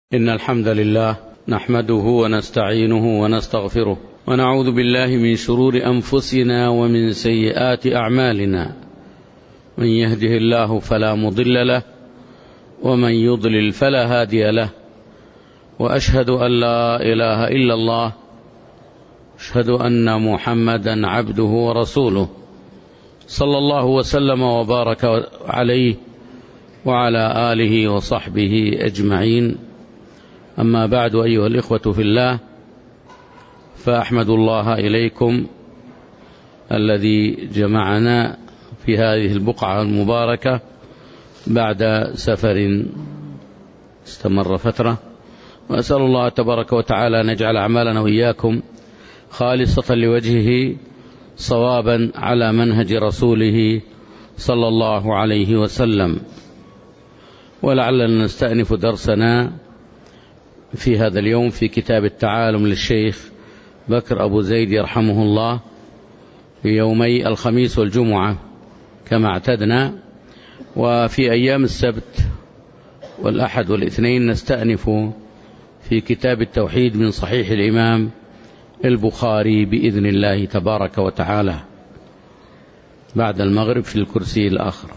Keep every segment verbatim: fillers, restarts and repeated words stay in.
إن الحمد لله نحمده ونستعينه ونستغفره ونعوذ بالله من شرور أنفسنا ومن سيئات أعمالنا. من يهده الله فلا مضل له ومن يضلل فلا هادي له، وأشهد أن لا إله إلا الله، أشهد أن محمدا عبده ورسوله، صلى الله وسلم وبارك عليه وعلى آله وصحبه أجمعين. أما بعد، أيها الإخوة في الله، فأحمد الله إليكم الذي جمعنا في هذه البقعة المباركة بعد سفر استمر فترة، وأسأل الله تبارك وتعالى أن يجعل أعمالنا وإياكم خالصة لوجهه صوابا على منهج رسوله صلى الله عليه وسلم. ولعلنا نستأنف درسنا في هذا اليوم في كتاب التعالم للشيخ بكر أبو زيد يرحمه الله في يومي الخميس والجمعة كما اعتدنا، وفي أيام السبت والأحد والاثنين نستأنف في كتاب التوحيد من صحيح الإمام البخاري بإذن الله تبارك وتعالى بعد المغرب في الكرسي الآخر.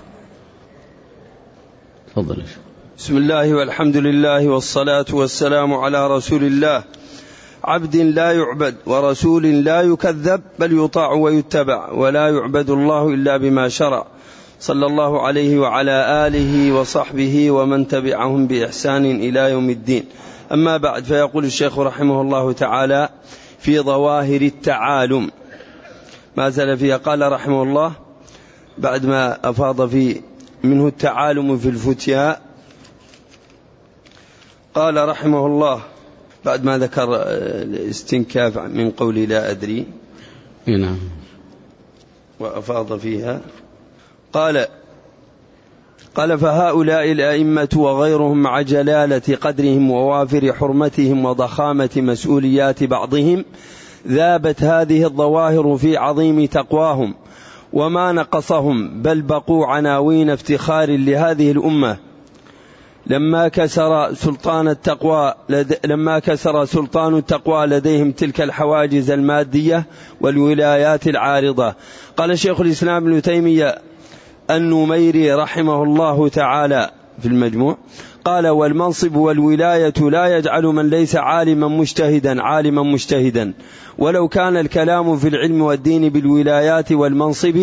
تفضل. بسم الله والحمد لله والصلاة والسلام على رسول الله، عبد لا يعبد ورسول لا يكذب، بل يطاع ويتبع، ولا يعبد الله إلا بما شرع، صلى الله عليه وعلى آله وصحبه ومن تبعهم بإحسان إلى يوم الدين. أما بعد، فيقول الشيخ رحمه الله تعالى في ظواهر التعالم ما زال فيها. قال رحمه الله بعد ما أفاض في منه التعالم في الفتياء، قال رحمه الله بعد ما ذكر الاستنكاف من قول لا أدري نعم وأفاض فيها، قال قال فهؤلاء الأئمة وغيرهم مع جلالة قدرهم ووافر حرمتهم وضخامة مسؤوليات بعضهم ذابت هذه الظواهر في عظيم تقواهم وما نقصهم، بل بقوا عناوين افتخار لهذه الأمة. لما كسر سلطان التقوى لد... لما كسر سلطان التقوى لديهم تلك الحواجز المادية والولايات العارضة. قال شيخ الإسلام ابن تيمية النميري رحمه الله تعالى في المجموع، قال والمنصب والولاية لا يجعل من ليس عالما مجتهدا عالما مجتهدا، ولو كان الكلام في العلم والدين بالولايات والمنصب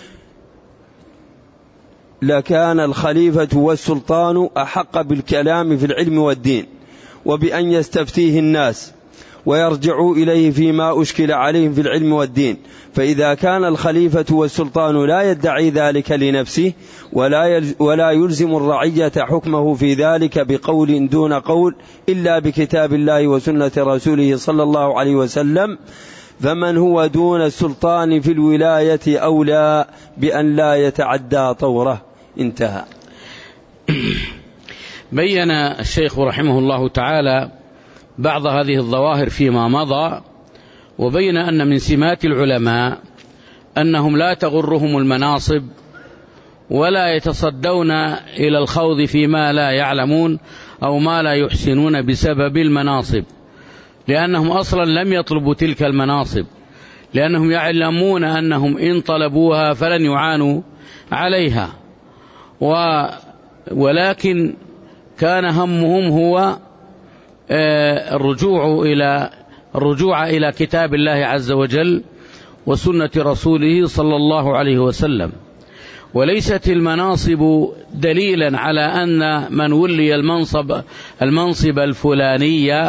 لكان الخليفة والسلطان أحق بالكلام في العلم والدين وبأن يستفتيه الناس ويرجعوا إليه فيما أشكل عليهم في العلم والدين. فإذا كان الخليفة والسلطان لا يدعي ذلك لنفسه ولا يلزم الرعية حكمه في ذلك بقول دون قول إلا بكتاب الله وسنة رسوله صلى الله عليه وسلم، فمن هو دون السلطان في الولاية أولى بأن لا يتعدى طوره. انتهى. بين الشيخ رحمه الله تعالى بعض هذه الظواهر فيما مضى، وبين أن من سمات العلماء أنهم لا تغرهم المناصب ولا يتصدون إلى الخوض فيما لا يعلمون أو ما لا يحسنون بسبب المناصب، لأنهم أصلا لم يطلبوا تلك المناصب، لأنهم يعلمون أنهم إن طلبوها فلن يعانوا عليها، ولكن كان همهم هو الرجوع إلى الرجوع إلى كتاب الله عز وجل وسنة رسوله صلى الله عليه وسلم. وليست المناصب دليلا على أن من ولي المنصب المنصب الفلاني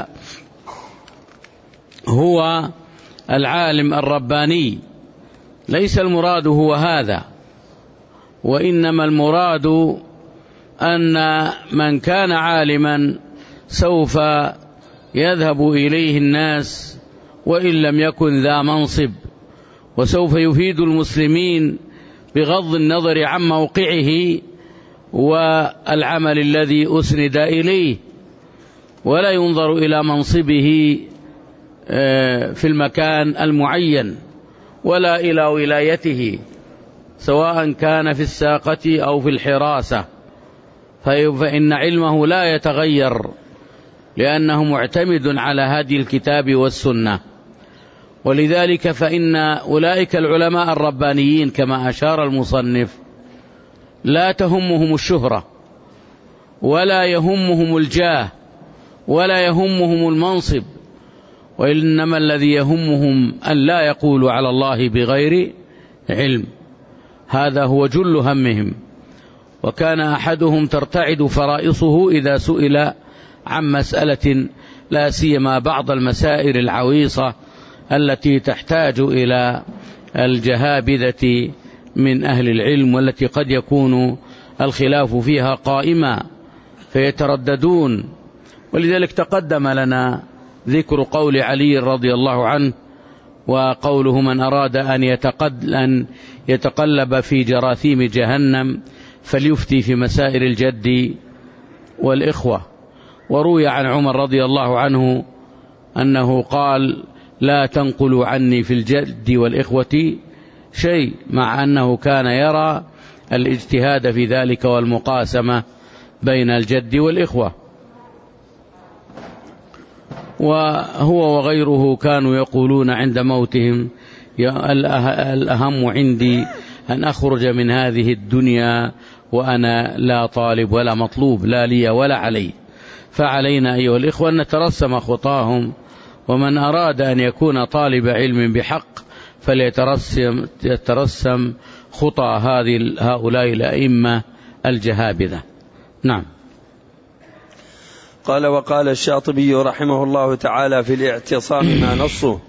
هو العالم الرباني، ليس المراد هو هذا، وإنما المراد أن من كان عالما سوف يذهب إليه الناس وإن لم يكن ذا منصب، وسوف يفيد المسلمين بغض النظر عن موقعه والعمل الذي أسند إليه، ولا ينظر إلى منصبه في المكان المعين ولا إلى ولايته، سواء كان في الساقة أو في الحراسة، فإن علمه لا يتغير لأنه معتمد على هدي الكتاب والسنة. ولذلك فإن أولئك العلماء الربانيين كما أشار المصنف لا تهمهم الشهرة ولا يهمهم الجاه ولا يهمهم المنصب، وإنما الذي يهمهم أن لا يقولوا على الله بغير علم، هذا هو جل همهم. وكان أحدهم ترتعد فرائصه إذا سئل عن مسألة، لا سيما بعض المسائل العويصة التي تحتاج إلى الجهابذة من أهل العلم، والتي قد يكون الخلاف فيها قائما فيترددون. ولذلك تقدم لنا ذكر قول علي رضي الله عنه وقوله: من أراد أن يتقلب في جراثيم جهنم فليفتي في مسائل الجد والإخوة. وروي عن عمر رضي الله عنه أنه قال: لا تنقلوا عني في الجد والإخوة شيء، مع أنه كان يرى الاجتهاد في ذلك والمقاسمة بين الجد والإخوة. وهو وغيره كانوا يقولون عند موتهم: الأهم عندي أن أخرج من هذه الدنيا وأنا لا طالب ولا مطلوب، لا لي ولا علي. فعلينا أيها الإخوة أن نترسم خطاهم، ومن أراد أن يكون طالب علم بحق فليترسم يترسم خطى هذه هؤلاء الأئمة الجهابذة. نعم. قال: وقال الشاطبي رحمه الله تعالى في الاعتصام ما نصه: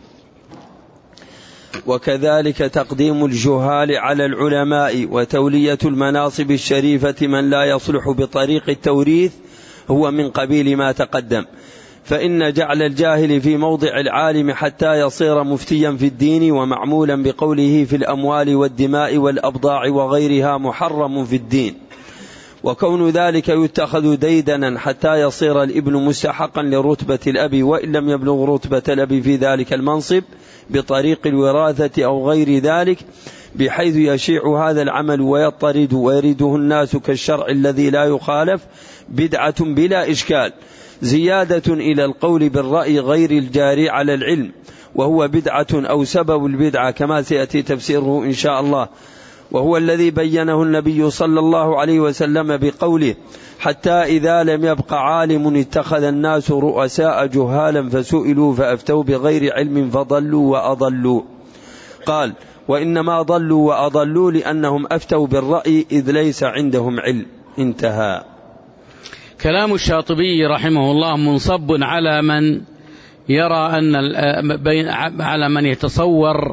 وكذلك تقديم الجهال على العلماء وتولية المناصب الشريفة من لا يصلح بطريق التوريث هو من قبيل ما تقدم، فإن جعل الجاهل في موضع العالم حتى يصير مفتيا في الدين ومعمولا بقوله في الأموال والدماء والأبضاع وغيرها محرم في الدين، وكون ذلك يتخذ ديدنا حتى يصير الابن مستحقا لرتبة الأب وإن لم يبلغ رتبة الأب في ذلك المنصب بطريق الوراثة أو غير ذلك، بحيث يشيع هذا العمل ويطرد ويرده الناس كالشرع الذي لا يخالف، بدعة بلا إشكال، زيادة إلى القول بالرأي غير الجاري على العلم، وهو بدعة أو سبب البدعة كما سيأتي تفسيره إن شاء الله، وهو الذي بينه النبي صلى الله عليه وسلم بقوله: حتى إذا لم يبق عالم اتخذ الناس رؤساء جهالا فسئلوا فأفتوا بغير علم فضلوا وأضلوا. قال: وإنما ضلوا وأضلوا لأنهم أفتوا بالرأي إذ ليس عندهم علم. انتهى. كلام الشاطبي رحمه الله منصب على من يرى أن على من يتصور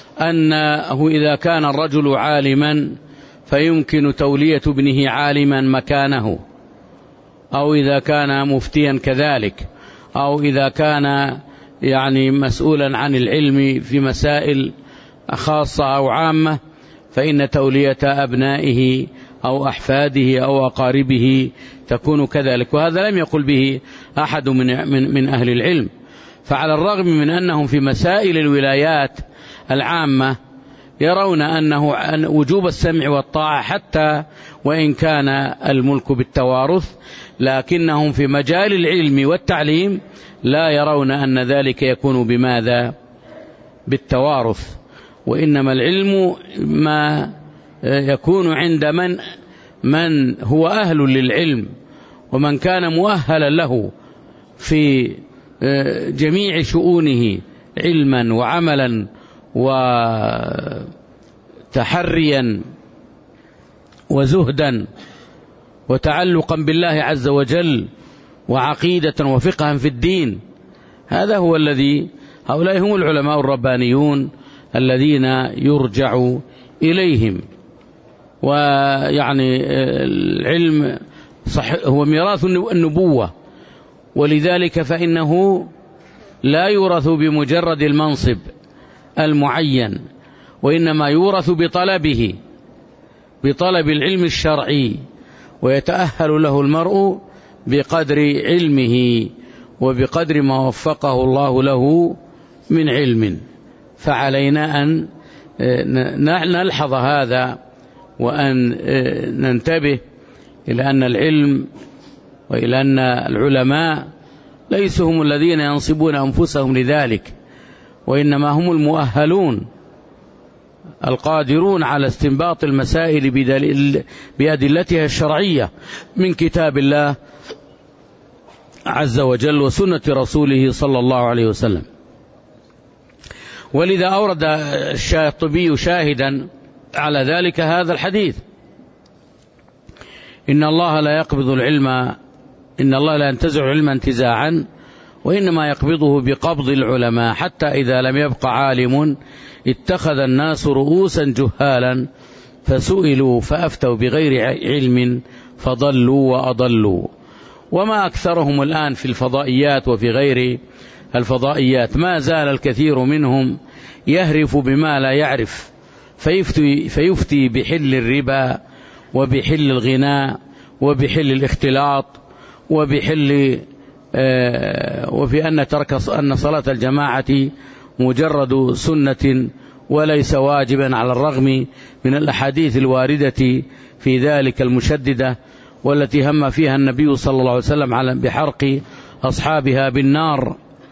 أنه إذا كان الرجل عالما فيمكن تولية ابنه عالما مكانه، أو إذا كان مفتيا كذلك، أو إذا كان يعني مسؤولا عن العلم في مسائل خاصة أو عامة فإن تولية أبنائه أو أحفاده أو أقاربه تكون كذلك. وهذا لم يقل به أحد من, من, من أهل العلم. فعلى الرغم من أنهم في مسائل الولايات العامة يرون أنه وجوب السمع والطاعة حتى وإن كان الملك بالتوارث، لكنهم في مجال العلم والتعليم لا يرون أن ذلك يكون بماذا؟ بالتوارث، وإنما العلم ما يكون عند من من هو أهل للعلم ومن كان مؤهلا له في جميع شؤونه علما وعملا وتحريا وزهدا وتعلقا بالله عز وجل وعقيدة وفقها في الدين. هذا هو الذي هؤلاء هم العلماء الربانيون الذين يرجع إليهم. ويعني العلم صح هو ميراث النبوة، ولذلك فإنه لا يورث بمجرد المنصب المعين، وإنما يورث بطلبه، بطلب العلم الشرعي، ويتأهل له المرء بقدر علمه وبقدر ما وفقه الله له من علم. فعلينا أن نلحظ هذا وأن ننتبه إلى أن العلم وإلى أن العلماء ليسوا هم الذين ينصبون أنفسهم لذلك، وإنما هم المؤهلون القادرون على استنباط المسائل بأدلتها الشرعية من كتاب الله عز وجل وسنة رسوله صلى الله عليه وسلم. ولذا أورد الشاطبي شاهدا على ذلك هذا الحديث: إن الله لا يقبض العلم إن الله لا ينتزع العلم انتزاعا، وإنما يقبضه بقبض العلماء، حتى إذا لم يبق عالم اتخذ الناس رؤوسا جهالا فسئلوا فأفتوا بغير علم فضلوا وأضلوا. وما أكثرهم الآن في الفضائيات وفي غير الفضائيات، ما زال الكثير منهم يهرف بما لا يعرف، فيفتي, فيفتي بحل الربا وبحل الغناء وبحل الاختلاط وبحل آه وفي أن ترك أن صلاة الجماعة مجرد سنة وليس واجبا، على الرغم من الأحاديث الواردة في ذلك المشددة والتي هم فيها النبي صلى الله عليه وسلم على بحرق أصحابها بالنار.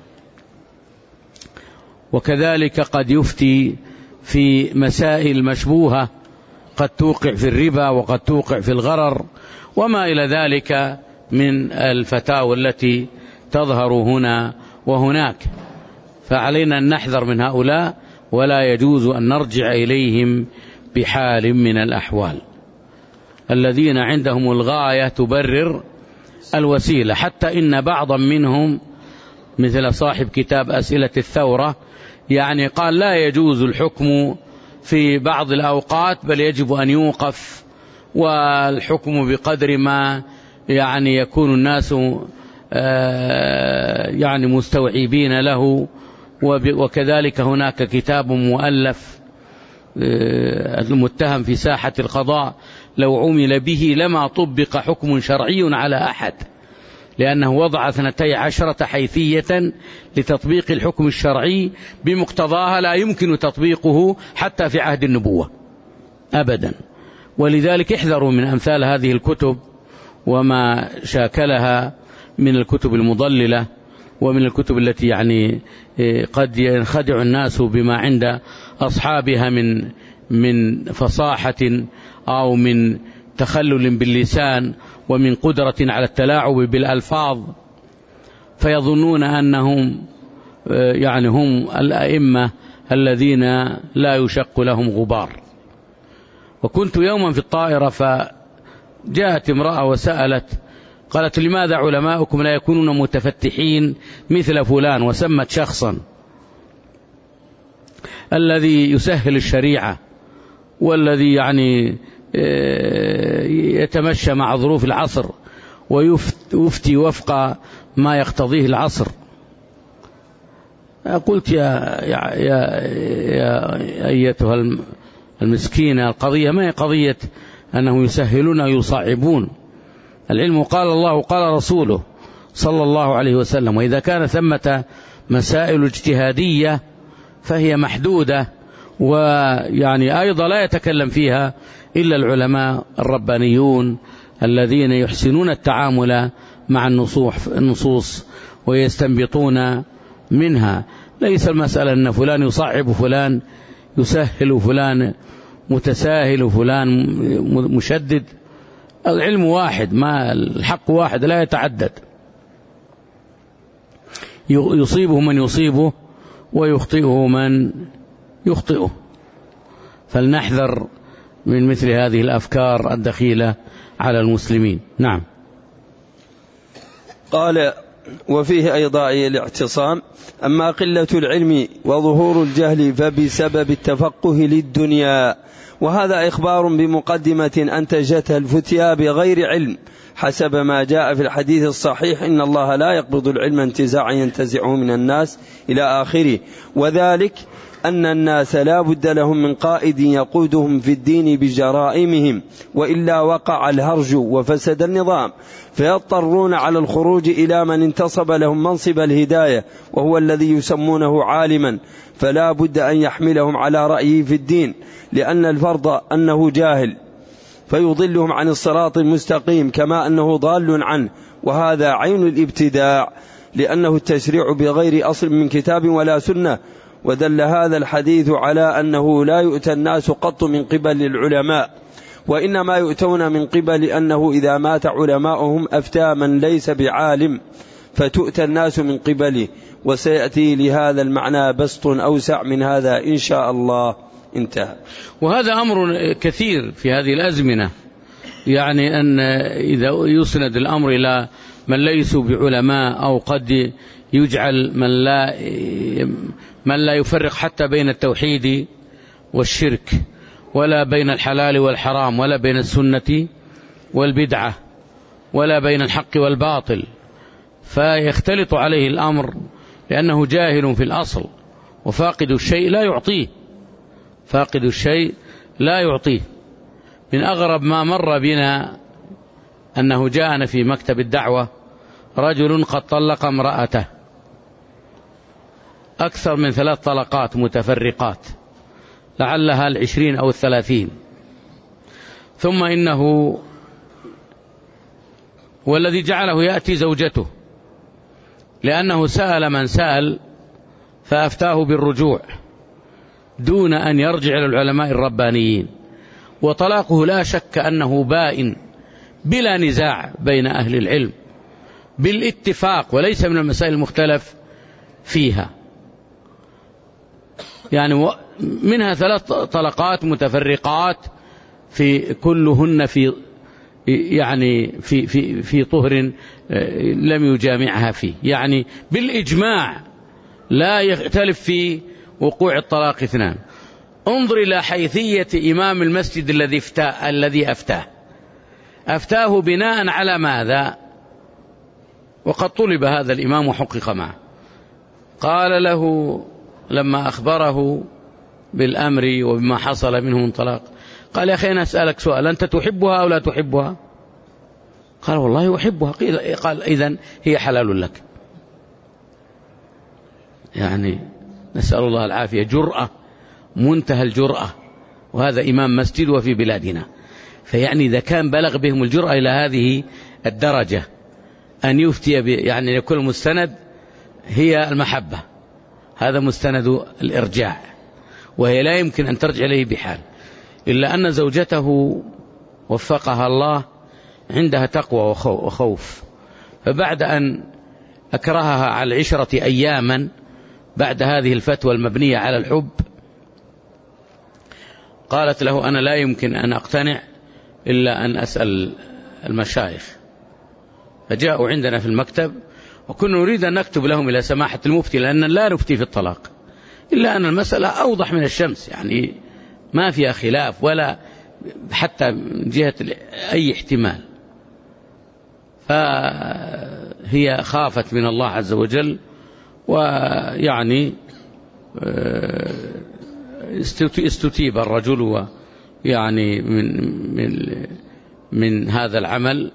وكذلك قد يفتي في مسائل مشبوهة قد توقع في الربا وقد توقع في الغرر وما إلى ذلك من الفتاوى التي تظهر هنا وهناك. فعلينا أن نحذر من هؤلاء، ولا يجوز أن نرجع إليهم بحال من الأحوال. الذين عندهم الغاية تبرر الوسيلة، حتى إن بعضا منهم مثل صاحب كتاب أسئلة الثورة يعني قال لا يجوز الحكم في بعض الأوقات، بل يجب أن يوقف، والحكم بقدر ما يعني يكون الناس يعني مستوعبين له. وكذلك هناك كتاب مؤلف المتهم في ساحة القضاء لو عمل به لما طبق حكم شرعي على أحد، لأنه وضع اثنتي عشرة حيثية لتطبيق الحكم الشرعي بمقتضاها لا يمكن تطبيقه حتى في عهد النبوة أبدا. ولذلك احذروا من أمثال هذه الكتب وما شاكلها من الكتب المضللة ومن الكتب التي يعني قد ينخدع الناس بما عند أصحابها من من فصاحة أو من تخلل باللسان ومن قدرة على التلاعب بالألفاظ، فيظنون أنهم يعني هم الأئمة الذين لا يشق لهم غبار. وكنت يوما في الطائرة فجاءت امرأة وسألت، قالت: لماذا علماؤكم لا يكونون متفتحين مثل فلان؟ وسمت شخصا الذي يسهل الشريعة والذي يعني يتمشى مع ظروف العصر ويفتي وفق ما يقتضيه العصر. قلت: يا, يا, يا, يا أيتها المسكينة، القضية ما هي قضية أنه يسهلون ويصعبون. العلم قال الله قال رسوله صلى الله عليه وسلم، وإذا كان ثمة مسائل اجتهادية فهي محدودة، ويعني أيضا لا يتكلم فيها إلا العلماء الربانيون الذين يحسنون التعامل مع النصوص ويستنبطون منها. ليس المسألة أن فلان يصعب فلان يسهل فلان متساهل فلان مشدد. العلم واحد، ما الحق واحد لا يتعدد، يصيبه من يصيبه ويخطئه من يخطئه. فلنحذر من مثل هذه الأفكار الدخيلة على المسلمين. نعم. قال: وفيه أيضا الاعتصام: أما قلة العلم وظهور الجهل فبسبب التفقه للدنيا، وهذا إخبار بمقدمة أنتجتها الفتيا بغير علم، حسب ما جاء في الحديث الصحيح: إن الله لا يقبض العلم انتزاعا ينتزعه من الناس إلى آخره. وذلك أن الناس لا بد لهم من قائد يقودهم في الدين بجرائمهم، وإلا وقع الهرج وفسد النظام، فيضطرون على الخروج إلى من انتصب لهم منصب الهداية وهو الذي يسمونه عالما، فلا بد أن يحملهم على رأيه في الدين، لأن الفرض أنه جاهل فيضلهم عن الصراط المستقيم كما أنه ضال عنه، وهذا عين الابتداع. لأنه التشريع بغير أصل من كتاب ولا سنة. ودل هذا الحديث على أنه لا يؤتى الناس قط من قبل العلماء، وإنما يؤتون من قبل أنه إذا مات علماؤهم أفتى من ليس بعالم فتؤتى الناس من قبله. وسيأتي لهذا المعنى بسط أوسع من هذا إن شاء الله. انتهى. وهذا أمر كثير في هذه الأزمنة، يعني أن إذا يسند الأمر إلى من ليسوا بعلماء، أو قد يجعل من لا من لا يفرق حتى بين التوحيد والشرك، ولا بين الحلال والحرام، ولا بين السنة والبدعة، ولا بين الحق والباطل، فيختلط عليه الأمر لأنه جاهل في الأصل، وفاقد الشيء لا يعطيه، فاقد الشيء لا يعطيه. من أغرب ما مر بنا أنه جاءنا في مكتب الدعوة رجل قد طلق امرأته أكثر من ثلاث طلقات متفرقات، لعلها العشرين أو الثلاثين، ثم إنه والذي جعله يأتي زوجته، لأنه سأل من سأل فأفتاه بالرجوع دون أن يرجع إلى العلماء الربانيين. وطلاقه لا شك أنه بائن بلا نزاع بين أهل العلم بالاتفاق، وليس من المسائل المختلف فيها، يعني منها ثلاث طلقات متفرقات في كلهن في يعني في في في طهر لم يجامعها فيه، يعني بالإجماع لا يختلف في وقوع الطلاق اثنان. انظر إلى حيثية إمام المسجد الذي افتاه الذي أفتاه أفتاه بناء على ماذا؟ وقد طلب هذا الإمام وحقق معه. قال له لما أخبره بالأمر وبما حصل منه من طلاق، قال يا أخي أنا أسألك سؤال، أنت تحبها أو لا تحبها؟ قال والله أحبها. قال إذن هي حلال لك. يعني نسأل الله العافية، جرأة منتهى الجرأة، وهذا إمام مسجد وفي بلادنا. فيعني إذا كان بلغ بهم الجرأة إلى هذه الدرجة أن يفتي يعني كل مستند هي المحبة، هذا مستند الإرجاع، وهي لا يمكن أن ترجع إليه بحال، إلا أن زوجته وفقها الله عندها تقوى وخوف، فبعد أن أكرهها على العشرة أياما بعد هذه الفتوى المبنية على الحب، قالت له أنا لا يمكن أن أقتنع إلا أن أسأل المشايخ. فجاءوا عندنا في المكتب، وكنا نريد أن نكتب لهم إلى سماحة المفتي، لأن لا نفتي في الطلاق، إلا أن المسألة أوضح من الشمس، يعني ما فيها خلاف ولا حتى من جهة أي احتمال. فهي خافت من الله عز وجل، ويعني استتيب الرجل يعني من, من, من هذا العمل،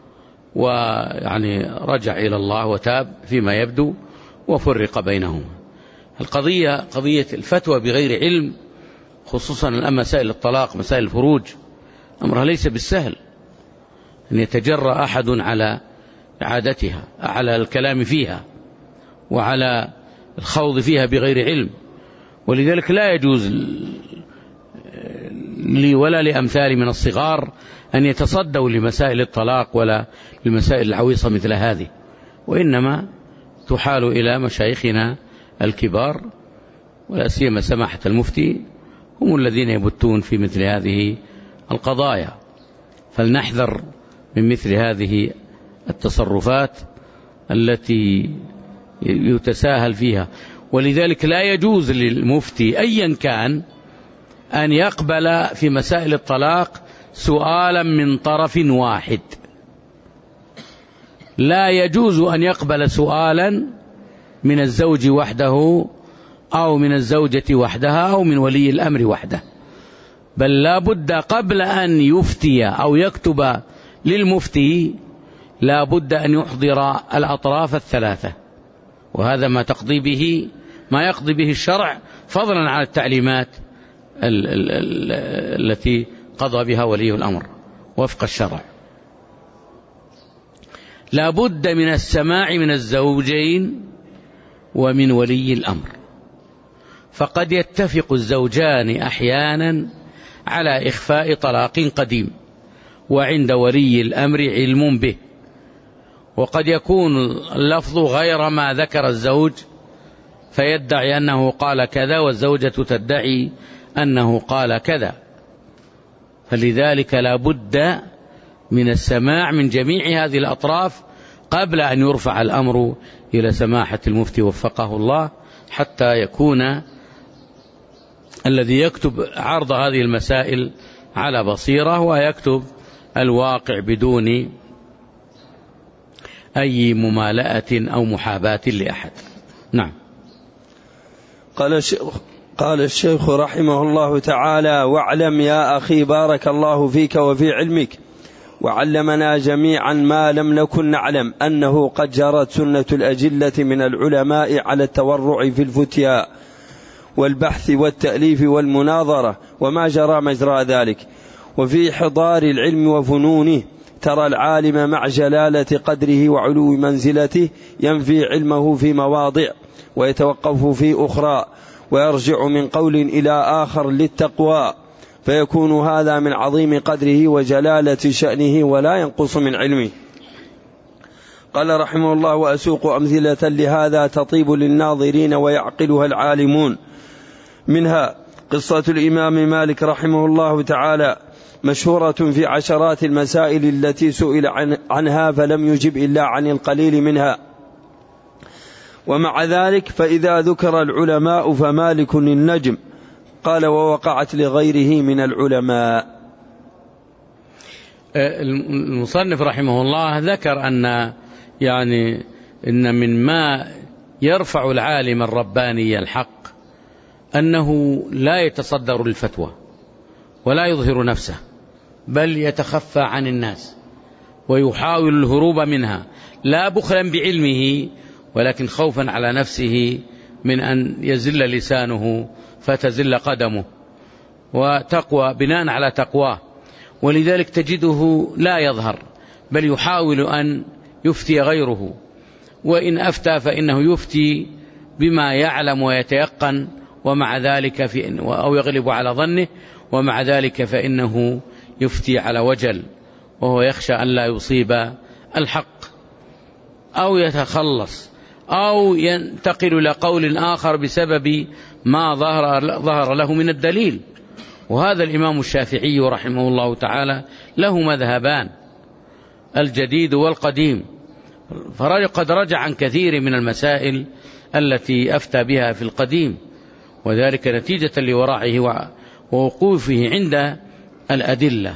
ويعني رجع إلى الله وتاب فيما يبدو، وفرق بينهما. القضية قضية الفتوى بغير علم، خصوصا الآن مسائل الطلاق، مسائل الفروج، أمرها ليس بالسهل أن يتجرأ أحد على إعادتها، على الكلام فيها، وعلى الخوض فيها بغير علم. ولذلك لا يجوز لي ولا لأمثالي من الصغار أن يتصدوا لمسائل الطلاق ولا لمسائل العويصة مثل هذه، وإنما تحال إلى مشايخنا الكبار، ولا سيما سماحة المفتي، هم الذين يبتون في مثل هذه القضايا. فلنحذر من مثل هذه التصرفات التي يتساهل فيها. ولذلك لا يجوز للمفتي أيا كان أن يقبل في مسائل الطلاق سؤالا من طرف واحد، لا يجوز أن يقبل سؤالا من الزوج وحده أو من الزوجة وحدها أو من ولي الأمر وحده، بل لا بد قبل أن يفتي أو يكتب للمفتي لا بد أن يحضر الأطراف الثلاثة، وهذا ما تقضي به ما يقضي به الشرع، فضلا عن التعليمات ال ال ال التي قضى بها ولي الأمر وفق الشرع. لا بد من السماع من الزوجين ومن ولي الأمر. فقد يتفق الزوجان أحيانا على إخفاء طلاق قديم وعند ولي الأمر علم به، وقد يكون اللفظ غير ما ذكر الزوج فيدعي أنه قال كذا والزوجة تدعي أنه قال كذا، فلذلك لا بد من السماع من جميع هذه الأطراف قبل أن يرفع الأمر إلى سماحة المفتي وفقه الله، حتى يكون الذي يكتب عرض هذه المسائل على بصيرة ويكتب الواقع بدون أي ممالأة أو محاباة لأحد. نعم. قال الشيخ, قال الشيخ رحمه الله تعالى: واعلم يا أخي بارك الله فيك وفي علمك وعلمنا جميعا ما لم نكن نعلم أنه قد جرت سنة الأجلة من العلماء على التورع في الفتيا والبحث والتأليف والمناظرة وما جرى مجرى ذلك، وفي حضار العلم وفنونه ترى العالم مع جلالة قدره وعلو منزلته ينفي علمه في مواضع ويتوقف في أخرى ويرجع من قول إلى آخر للتقوى، فيكون هذا من عظيم قدره وجلالة شأنه ولا ينقص من علمه. قال رحمه الله: وأسوق أمثلة لهذا تطيب للناظرين ويعقلها العالمون، منها قصة الإمام مالك رحمه الله تعالى مشهورة في عشرات المسائل التي سئل عنها فلم يجب إلا عن القليل منها، ومع ذلك فإذا ذكر العلماء فمالك النجم. قال: ووقعت لغيره من العلماء. المصنف رحمه الله ذكر أن يعني إن من ما يرفع العالم الرباني الحق أنه لا يتصدر الفتوى ولا يظهر نفسه، بل يتخفى عن الناس ويحاول الهروب منها، لا بخلا بعلمه ولكن خوفا على نفسه من أن يزل لسانه فتزل قدمه، وتقوى بناء على تقواه، ولذلك تجده لا يظهر بل يحاول أن يفتي غيره، وإن أفتى فإنه يفتي بما يعلم ويتيقن، ومع ذلك في أو يغلب على ظنه، ومع ذلك فإنه يفتي على وجل وهو يخشى أن لا يصيب الحق أو يتخلص أو ينتقل إلى قول آخر بسبب ما ظهر, ظهر له من الدليل. وهذا الإمام الشافعي رحمه الله تعالى له مذهبان، الجديد والقديم، فقد رجع عن كثير من المسائل التي أفتى بها في القديم، وذلك نتيجة لورعه ووقوفه عند الأدلة.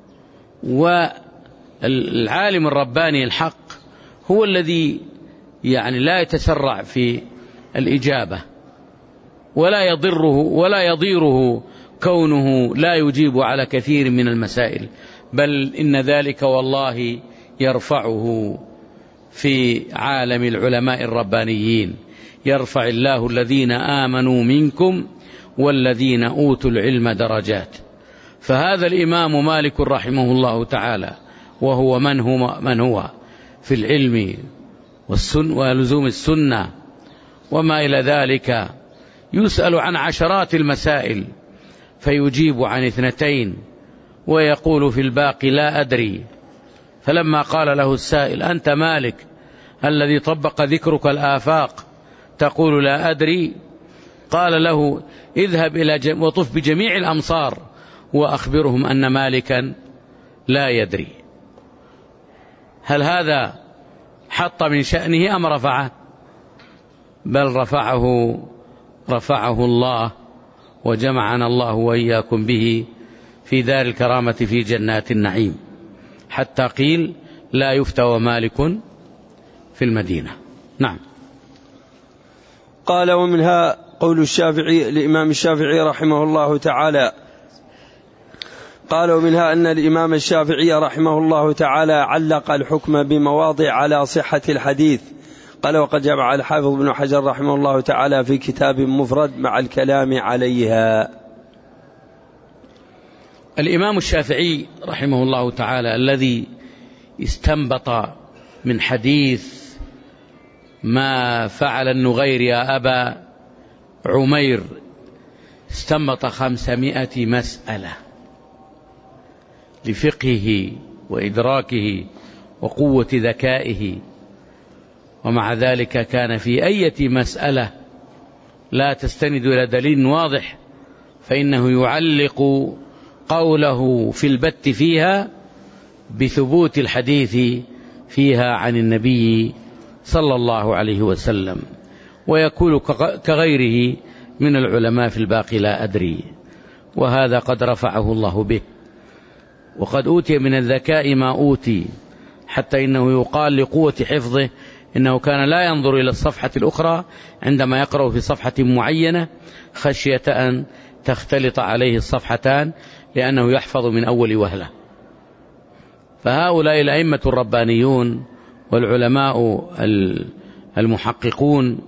والعالم الرباني الحق هو الذي يعني لا يتسرع في الإجابة، ولا يضره ولا يضيره كونه لا يجيب على كثير من المسائل، بل إن ذلك والله يرفعه في عالم العلماء الربانيين. يرفع الله الذين آمنوا منكم والذين أوتوا العلم درجات. فهذا الإمام مالك رحمه الله تعالى وهو من هو, من هو في العلم والسن ولزوم السنة وما إلى ذلك، يسأل عن عشرات المسائل فيجيب عن اثنتين ويقول في الباقي لا أدري. فلما قال له السائل: أنت مالك الذي طبق ذكرك الآفاق تقول لا أدري؟ قال له: اذهب إلى جم... وطف بجميع الأمصار وأخبرهم أن مالكا لا يدري. هل هذا حط من شأنه أم رفعه؟ بل رفعه رفعه الله، وجمعنا الله وإياكم به في دار الكرامة في جنات النعيم، حتى قيل لا يفتى مالك في المدينة. نعم. قال: ومنها قول الشافعي الإمام الشافعي رحمه الله تعالى قال ومنها أن الإمام الشافعي رحمه الله تعالى علق الحكم بمواضع على صحة الحديث. قال: وقد جمع الحافظ ابن حجر رحمه الله تعالى في كتاب مفرد مع الكلام عليها. الإمام الشافعي رحمه الله تعالى الذي استنبط من حديث ما فعل النغير يا أبا عمير استنبط خمسمائة مسألة لفقهه وإدراكه وقوة ذكائه، ومع ذلك كان في أي مسألة لا تستند إلى دليل واضح فإنه يعلق قوله في البت فيها بثبوت الحديث فيها عن النبي صلى الله عليه وسلم، ويقول كغيره من العلماء في الباقي لا أدري، وهذا قد رفعه الله به، وقد أوتي من الذكاء ما أوتي، حتى إنه يقال لقوة حفظه إنه كان لا ينظر إلى الصفحة الأخرى عندما يقرأ في صفحة معينة خشية أن تختلط عليه الصفحتان لأنه يحفظ من أول وهلة. فهؤلاء الأئمة الربانيون والعلماء المحققون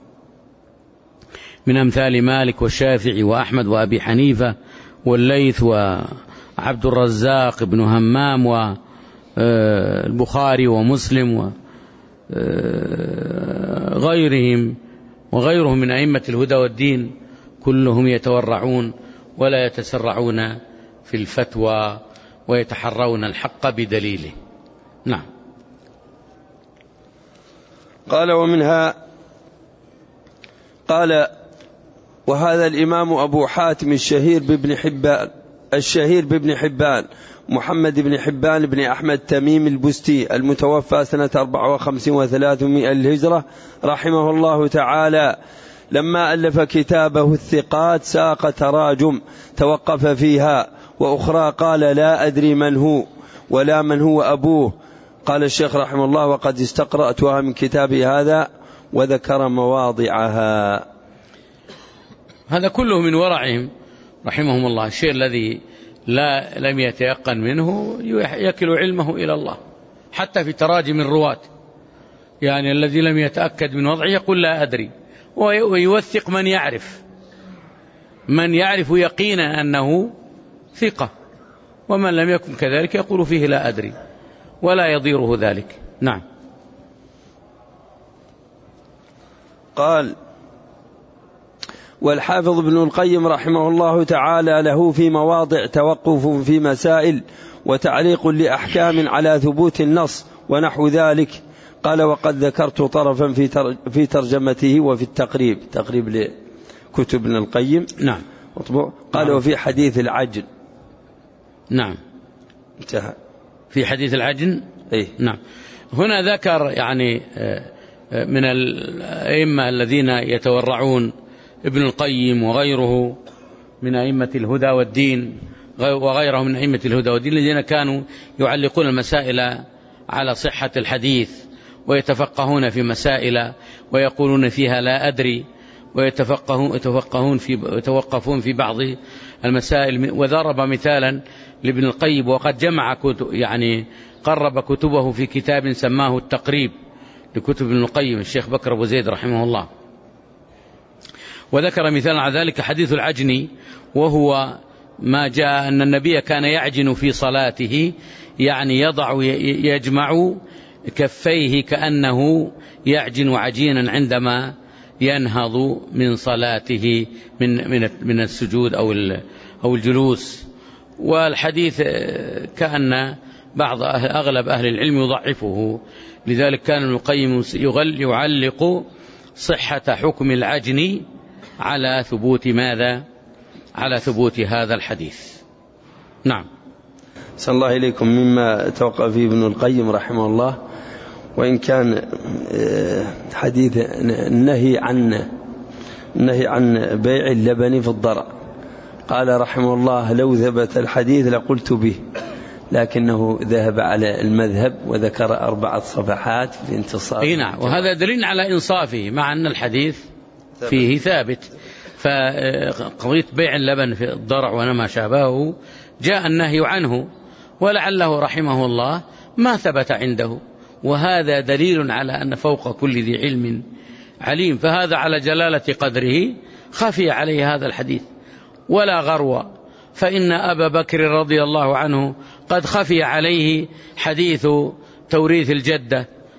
من أمثال مالك والشافعي وأحمد وأبي حنيفة والليث وعبد الرزاق بن همام والبخاري ومسلم وغيرهم وغيرهم من أئمة الهدى والدين كلهم يتورعون ولا يتسرعون في الفتوى ويتحرون الحق بدليله. نعم. قال ومنها قال وهذا الإمام أبو حاتم الشهير بابن حبان الشهير بابن حبان محمد بن حبان بن أحمد تميم البستي المتوفى سنة أربعة وخمسين وثلاثمائة الهجرة رحمه الله تعالى، لما ألف كتابه الثقات ساق تراجم توقف فيها وأخرى قال لا أدري من هو ولا من هو أبوه. قال الشيخ رحمه الله وقد استقرأتها من كتابي هذا وذكر مواضعها. هذا كله من ورعهم رحمهم الله. الشيء الذي لا لم يتيقن منه يكل علمه إلى الله، حتى في تراجم الرواة، يعني الذي لم يتأكد من وضعه يقول لا أدري، ويوثق من يعرف من يعرف يقينا أنه ثقة، ومن لم يكن كذلك يقول فيه لا أدري ولا يضيره ذلك. نعم. قال والحافظ ابن القيم رحمه الله تعالى له في مواضع توقف في مسائل وتعليق لأحكام على ثبوت النص ونحو ذلك. قال وقد ذكرت طرفا في في ترجمته وفي التقريب، تقريب لكتب ابن القيم. نعم. قال نعم. وفي حديث العجن. نعم. انتهى. في حديث العجن. إيه؟ نعم. هنا ذكر يعني من الأئمة الذين يتورعون ابن القيم وغيره من أئمة الهدى والدين وغيرهم من أئمة الهدى والدين الذين كانوا يعلقون المسائل على صحة الحديث ويتفقهون في مسائل ويقولون فيها لا أدري، ويتفقهون يتفقهون في يتوقفون في بعض المسائل. وضرب مثالا لابن القيم وقد جمع كتب، يعني قرب كتبه في كتاب سماه التقريب لكتب ابن القيم الشيخ بكر أبو زيد رحمه الله. وذكر مثالا على ذلك حديث العجن، وهو ما جاء أن النبي كان يعجن في صلاته، يعني يضع يجمع كفيه كأنه يعجن عجينا عندما ينهض من صلاته من من من السجود أو أو الجلوس. والحديث كأن بعض أغلب أهل العلم يضعفه، لذلك كان ابن القيم يعلق صحة حكم العجن على ثبوت ماذا؟ على ثبوت هذا الحديث. نعم. صلى الله إليكم. مما توقف فيه ابن القيم رحمه الله، وإن كان حديث النهي عن النهي عن بيع اللبن في الضرع، قال رحمه الله لو ثبت الحديث لقلت به، لكنه ذهب على المذهب وذكر أربعة صفحات في انتصار. اي نعم. وهذا دليل على إنصافه مع أن الحديث فيه ثابت. فقضية بيع اللبن في الضرع وما شابهه جاء النهي عنه، ولعله رحمه الله ما ثبت عنده، وهذا دليل على أن فوق كل ذي علم عليم. فهذا على جلالة قدره خفي عليه هذا الحديث ولا غرو، فإن أبا بكر رضي الله عنه قد خفي عليه حديث توريث الجدة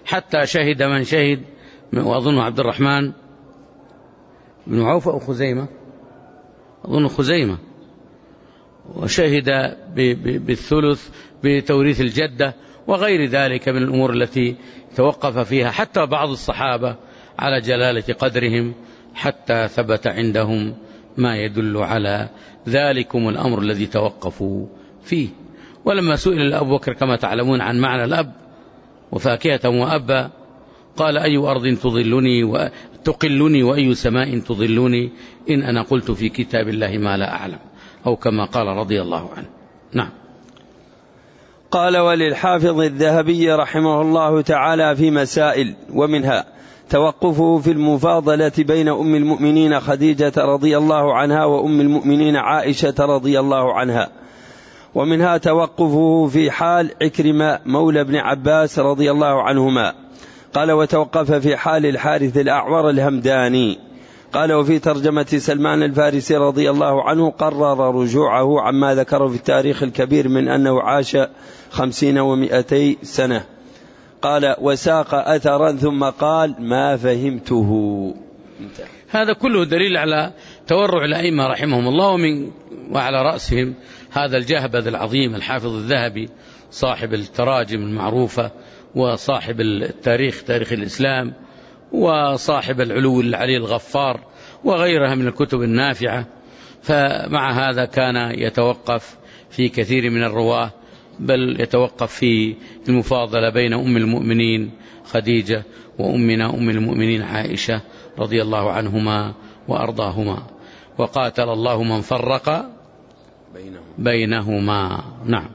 حتى شهد من شهد، وأظن عبد الرحمن بن عوف أو خزيمة، أظن خزيمة، وشهد بالثلث بتوريث الجدة وغير ذلك من الأمور التي توقف فيها حتى بعض الصحابة على جلالة قدرهم، حتى ثبت عندهم ما يدل على ذلكم الأمر الذي توقفوا فيه. ولما سئل أبو بكر كما تعلمون عن معنى الأب وفاكهة وأبا، قال: أي أرض تظلني وتقلني وأي سماء تظلني إن أنا قلت في كتاب الله ما لا أعلم، أو كما قال رضي الله عنه. نعم. قال: وللحافظ الذهبي رحمه الله تعالى في مسائل، ومنها توقفه في المفاضلة بين أم المؤمنين خديجة رضي الله عنها وأم المؤمنين عائشة رضي الله عنها، ومنها توقفه في حال عكرمة مولى ابن عباس رضي الله عنهما. قال: وتوقف في حال الحارث الأعور الهمداني. قال: وفي ترجمة سلمان الفارسي رضي الله عنه قرر رجوعه عما ذكره في التاريخ الكبير من أنه عاش خمسين ومئتي سنة. قال: وساق أثرا ثم قال: ما فهمته. هذا كله دليل على تورع الأئمة رحمهم الله، ومن وعلى رأسهم هذا الجهبذ العظيم الحافظ الذهبي صاحب التراجم المعروفة وصاحب التاريخ تاريخ الإسلام وصاحب العلو العلي الغفار وغيرها من الكتب النافعة. فمع هذا كان يتوقف في كثير من الرواه، بل يتوقف في المفاضلة بين أم المؤمنين خديجة وأمنا أم المؤمنين عائشة رضي الله عنهما وأرضاهما. وقاتل الله من فرق بينهما. نعم.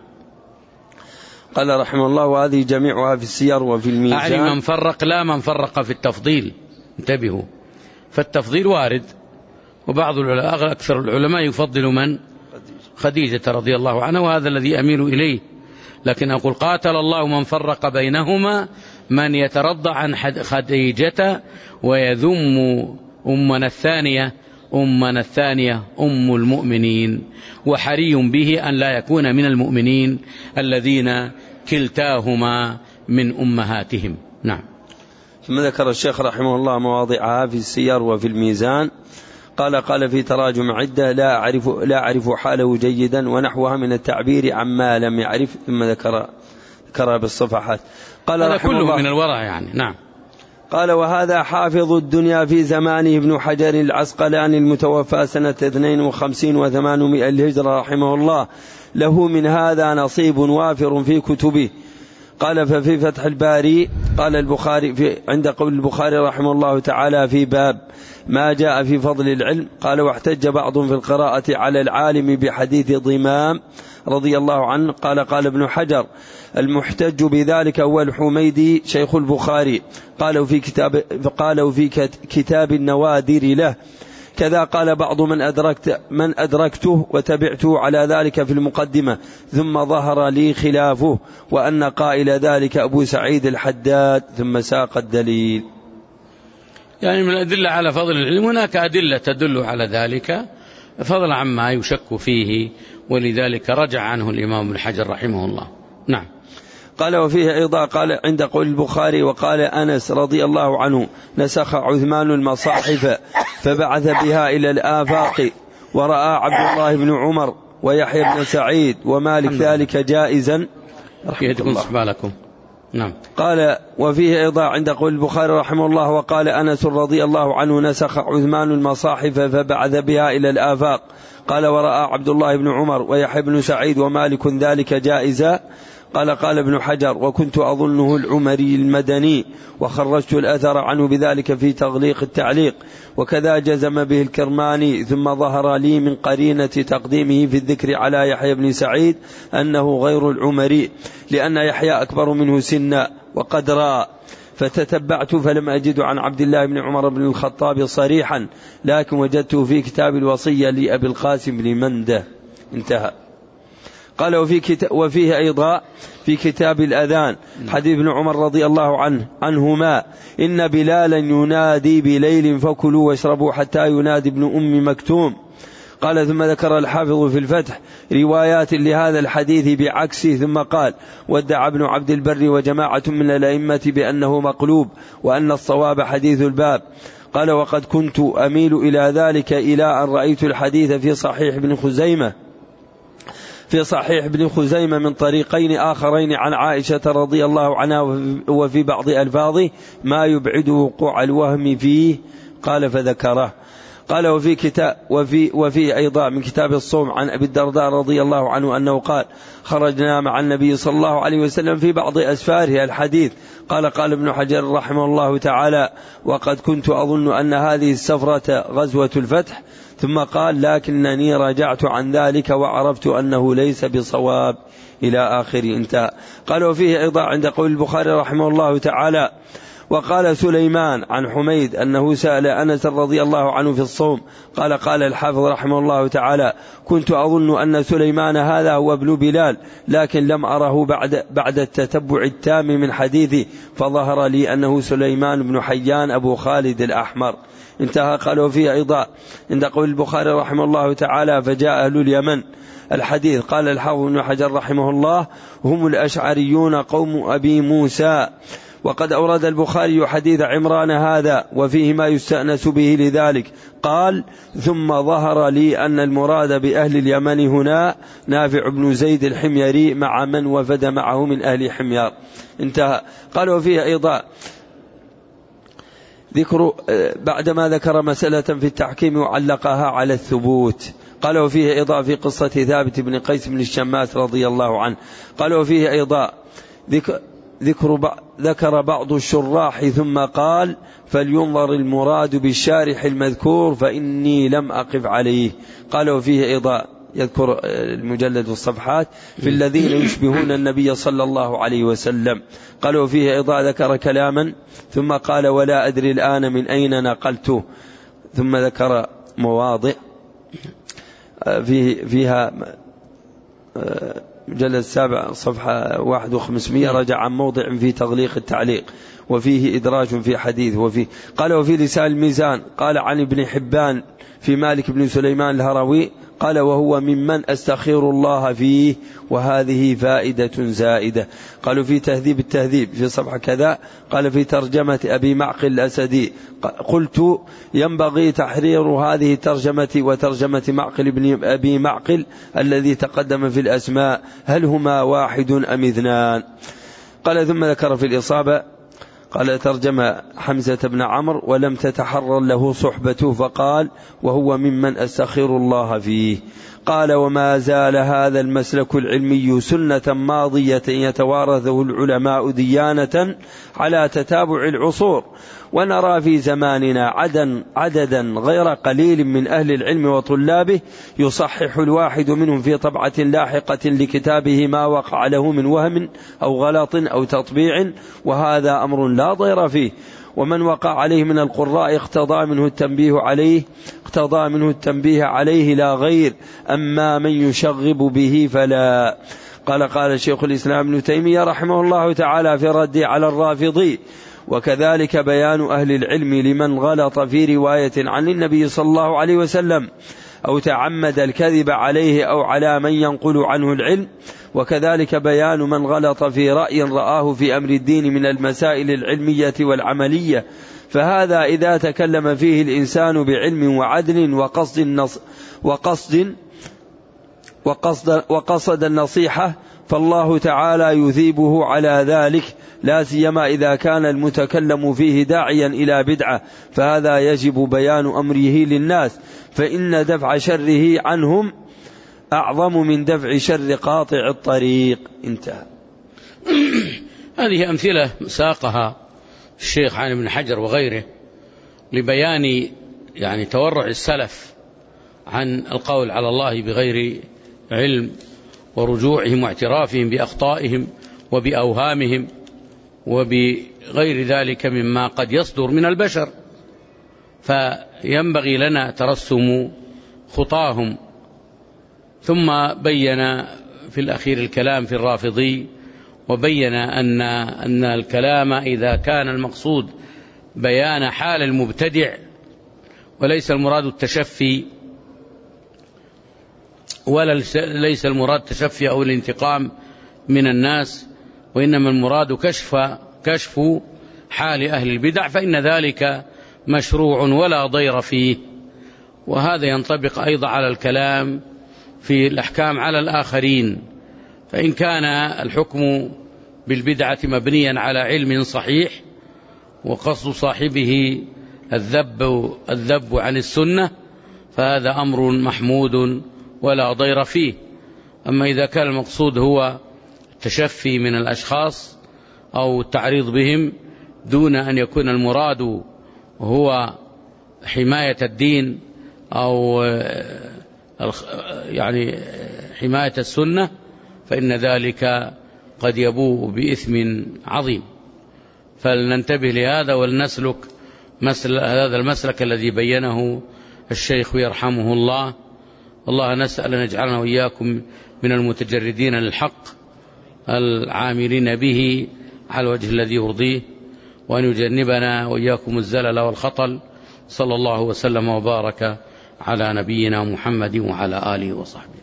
قال رحمه الله: وهذه جميعها في السير وفي الميزان. أعني من فرق، لا من فرق في التفضيل، انتبهوا، فالتفضيل وارد، وبعض العلماء أكثر العلماء يفضل من؟ خديجة رضي الله عنها، وهذا الذي أميل إليه. لكن أقول قاتل الله من فرق بينهما، من يترضى عن خديجة ويذم أمنا الثانية أمنا الثانية أم المؤمنين، وحري به أن لا يكون من المؤمنين الذين كلتاهما من أمهاتهم. نعم. ثم ذكر الشيخ رحمه الله مواضعها في السير وفي الميزان. قال: قال في تراجم عدة لا أعرف, لا أعرف حاله جيدا ونحوها من التعبير عما لم يعرف، ثم ذكر ذكرها بالصفحات. قال هذا رحمه كله الله من الورع يعني. نعم. قال: وهذا حافظ الدنيا في زمانه ابن حجر العسقلاني المتوفى سنة اثنين وخمسين وثمانمائة الهجرة رحمه الله، له من هذا نصيب وافر في كتبه. قال: ففي فتح الباري قال البخاري في عند قول البخاري رحمه الله تعالى في باب ما جاء في فضل العلم. قال: واحتج بعض في القراءة على العالم بحديث ضمام رضي الله عنه. قال: قال ابن حجر: المحتج بذلك هو الحميدي شيخ البخاري، قالوا في كتاب قالوا في كتاب النوادر له. كذا قال بعض من أدركت من أدركته وتبعته على ذلك في المقدمة، ثم ظهر لي خلافه، وأن قائل ذلك أبو سعيد الحداد، ثم ساق الدليل. يعني من الأدلة على فضل العلم هناك أدلة تدل على ذلك فضل عما يشك فيه، ولذلك رجع عنه الإمام ابن حجر رحمه الله. نعم. قال: وفيه أيضا قال عند قول البخاري: وقال أنس رضي الله عنه: نسخ عثمان المصاحف فبعث بها إلى الآفاق، ورأى عبد الله بن عمر ويحيى بن سعيد ومالك ذلك جائزا. بالكم. نعم. قال: وفيه أيضا عند قول البخاري رحمه الله: وقال أنس رضي الله عنه: نسخ عثمان المصاحف فبعث بها إلى الآفاق. قال: ورأى عبد الله بن عمر ويحيى بن سعيد ومالك ذلك جائزا. قال: قال ابن حجر: وكنت أظنه العمري المدني، وخرجت الأثر عنه بذلك في تغليق التعليق، وكذا جزم به الكرماني. ثم ظهر لي من قرينة تقديمه في الذكر على يحيى بن سعيد أنه غير العمري، لأن يحيى أكبر منه سنا وقدرا، فتتبعت فلم أجد عن عبد الله بن عمر بن الخطاب صريحا، لكن وجدته في كتاب الوصية لأبي القاسم بن منده. انتهى. قال: وفي كتاب وفيه أيضا في كتاب الأذان حديث ابن عمر رضي الله عنه عنهما: إن بلالا ينادي بليل فكلوا واشربوا حتى ينادي ابن أم مكتوم. قال ثم ذكر الحافظ في الفتح روايات لهذا الحديث بعكسه ثم قال وادعى ابن عبد البر وجماعة من الأئمة بأنه مقلوب وأن الصواب حديث الباب. قال وقد كنت أميل إلى ذلك إلى أن رأيت الحديث في صحيح ابن خزيمة في صحيح ابن خزيمة من طريقين آخرين عن عائشة رضي الله عنها وفي بعض ألفاظه ما يبعد وقوع الوهم فيه. قال فذكره. قال وفي كتاب وفي وفي أيضا من كتاب الصوم عن أبي الدرداء رضي الله عنه أنه قال خرجنا مع النبي صلى الله عليه وسلم في بعض أسفاره الحديث. قال قال ابن حجر رحمه الله تعالى وقد كنت أظن أن هذه السفرة غزوة الفتح ثم قال لكنني رجعت عن ذلك وعرفت أنه ليس بصواب إلى آخر انتهى. قال وفيه أيضا عند قول البخاري رحمه الله تعالى وقال سليمان عن حميد أنه سأل أنس رضي الله عنه في الصوم. قال قال الحافظ رحمه الله تعالى كنت أظن أن سليمان هذا هو ابن بلال لكن لم أره بعد, بعد التتبع التام من حديثي فظهر لي أنه سليمان بن حيان أبو خالد الأحمر انتهى. قال وفيه أيضا عند قول البخاري رحمه الله تعالى فجاء أهل اليمن الحديث. قال الحافظ بن حجر رحمه الله هم الأشعريون قوم أبي موسى. وقد أورد البخاري حديث عمران هذا وفيه ما يستأنس به لذلك. قال ثم ظهر لي أن المراد بأهل اليمن هنا نافع بن زيد الحميري مع من وفد معه من أهل حميار انتهى. قال وفيه أيضا ذكر بعدما ذكر مسألة في التحكيم وعلقها على الثبوت. قال وفيه أيضا في قصة ثابت بن قيس بن الشماس رضي الله عنه. قال وفيه أيضا ذكر ذكر ذكر بعض الشراح ثم قال فلينظر المراد بالشارح المذكور فإني لم أقف عليه. قال وفيه أيضا يذكر المجلد والصفحات في الذين يشبهون النبي صلى الله عليه وسلم. قال وفيه أيضا ذكر كلاما ثم قال ولا أدري الآن من أين نقلته ثم ذكر مواضع فيه فيها مجلد السابع صفحة واحد وخمسمائة رجع عن موضع في تغليق التعليق وفيه إدراج في حديث. وفيه قال وفي لسان الميزان قال عن ابن حبان في مالك بن سليمان الهروي قال وهو ممن أستخير الله فيه وهذه فائدة زائدة. قالوا في تهذيب التهذيب في صفحة كذا قال في ترجمة أبي معقل الأسدي قلت ينبغي تحرير هذه الترجمة وترجمة معقل بن أبي معقل الذي تقدم في الأسماء هل هما واحد أم اثنان. قال ثم ذكر في الإصابة قال ترجم حمزة بن عمرو ولم تتحرر له صحبته فقال وهو ممن أستخير الله فيه. قال وما زال هذا المسلك العلمي سنة ماضية يتوارثه العلماء ديانة على تتابع العصور ونرى في زماننا عددا, عددا غير قليل من أهل العلم وطلابه يصحح الواحد منهم في طبعة لاحقة لكتابه ما وقع له من وهم أو غلط أو تطبيع وهذا أمر لا ضير فيه. ومن وقع عليه من القراء اقتضى منه التنبيه عليه اقتضى منه التنبيه عليه لا غير أما من يشغب به فلا. قال قال شيخ الإسلام ابن تيمية رحمه الله تعالى في رد على الرافضي وكذلك بيان أهل العلم لمن غلط في رواية عن النبي صلى الله عليه وسلم أو تعمد الكذب عليه أو على من ينقل عنه العلم وكذلك بيان من غلط في رأي رآه في أمر الدين من المسائل العلمية والعملية فهذا إذا تكلم فيه الإنسان بعلم وعدل وقصد النص وقصد وقصد وقصد النصيحة فالله تعالى يثيبه على ذلك لا سيما إذا كان المتكلم فيه داعيا إلى بدعة فهذا يجب بيان أمره للناس فإن دفع شره عنهم أعظم من دفع شر قاطع الطريق. انتهى. هذه أمثلة ساقها الشيخ عن ابن حجر وغيره لبيان يعني تورع السلف عن القول على الله بغير علم ورجوعهم واعترافهم بأخطائهم وبأوهامهم وبغير ذلك مما قد يصدر من البشر فينبغي لنا ترسم خطاهم. ثم بين في الأخير الكلام في الرافضي وبين أن أن الكلام إذا كان المقصود بيان حال المبتدع وليس المراد التشفي ولا ليس المراد تشفي أو الانتقام من الناس، وإنما المراد كشف كشف حال أهل البدع، فإن ذلك مشروع ولا ضير فيه. وهذا ينطبق أيضا على الكلام في الأحكام على الآخرين، فإن كان الحكم بالبدعة مبنيا على علم صحيح وقصد صاحبه الذب الذب عن السنة فهذا أمر محمود ولا ضير فيه. أما إذا كان المقصود هو التشفي من الأشخاص أو التعريض بهم دون أن يكون المراد هو حماية الدين أو يعني حماية السنة، فإن ذلك قد يبوء بإثم عظيم. فلننتبه لهذا ولنسلك مسل هذا المسلك الذي بينه الشيخ يرحمه الله. الله نسأل أن يجعلنا وإياكم من المتجردين للحق العاملين به على الوجه الذي يرضيه، وأن يجنبنا وإياكم الزلل والخطل. صلى الله وسلم وبارك على نبينا محمد وعلى آله وصحبه.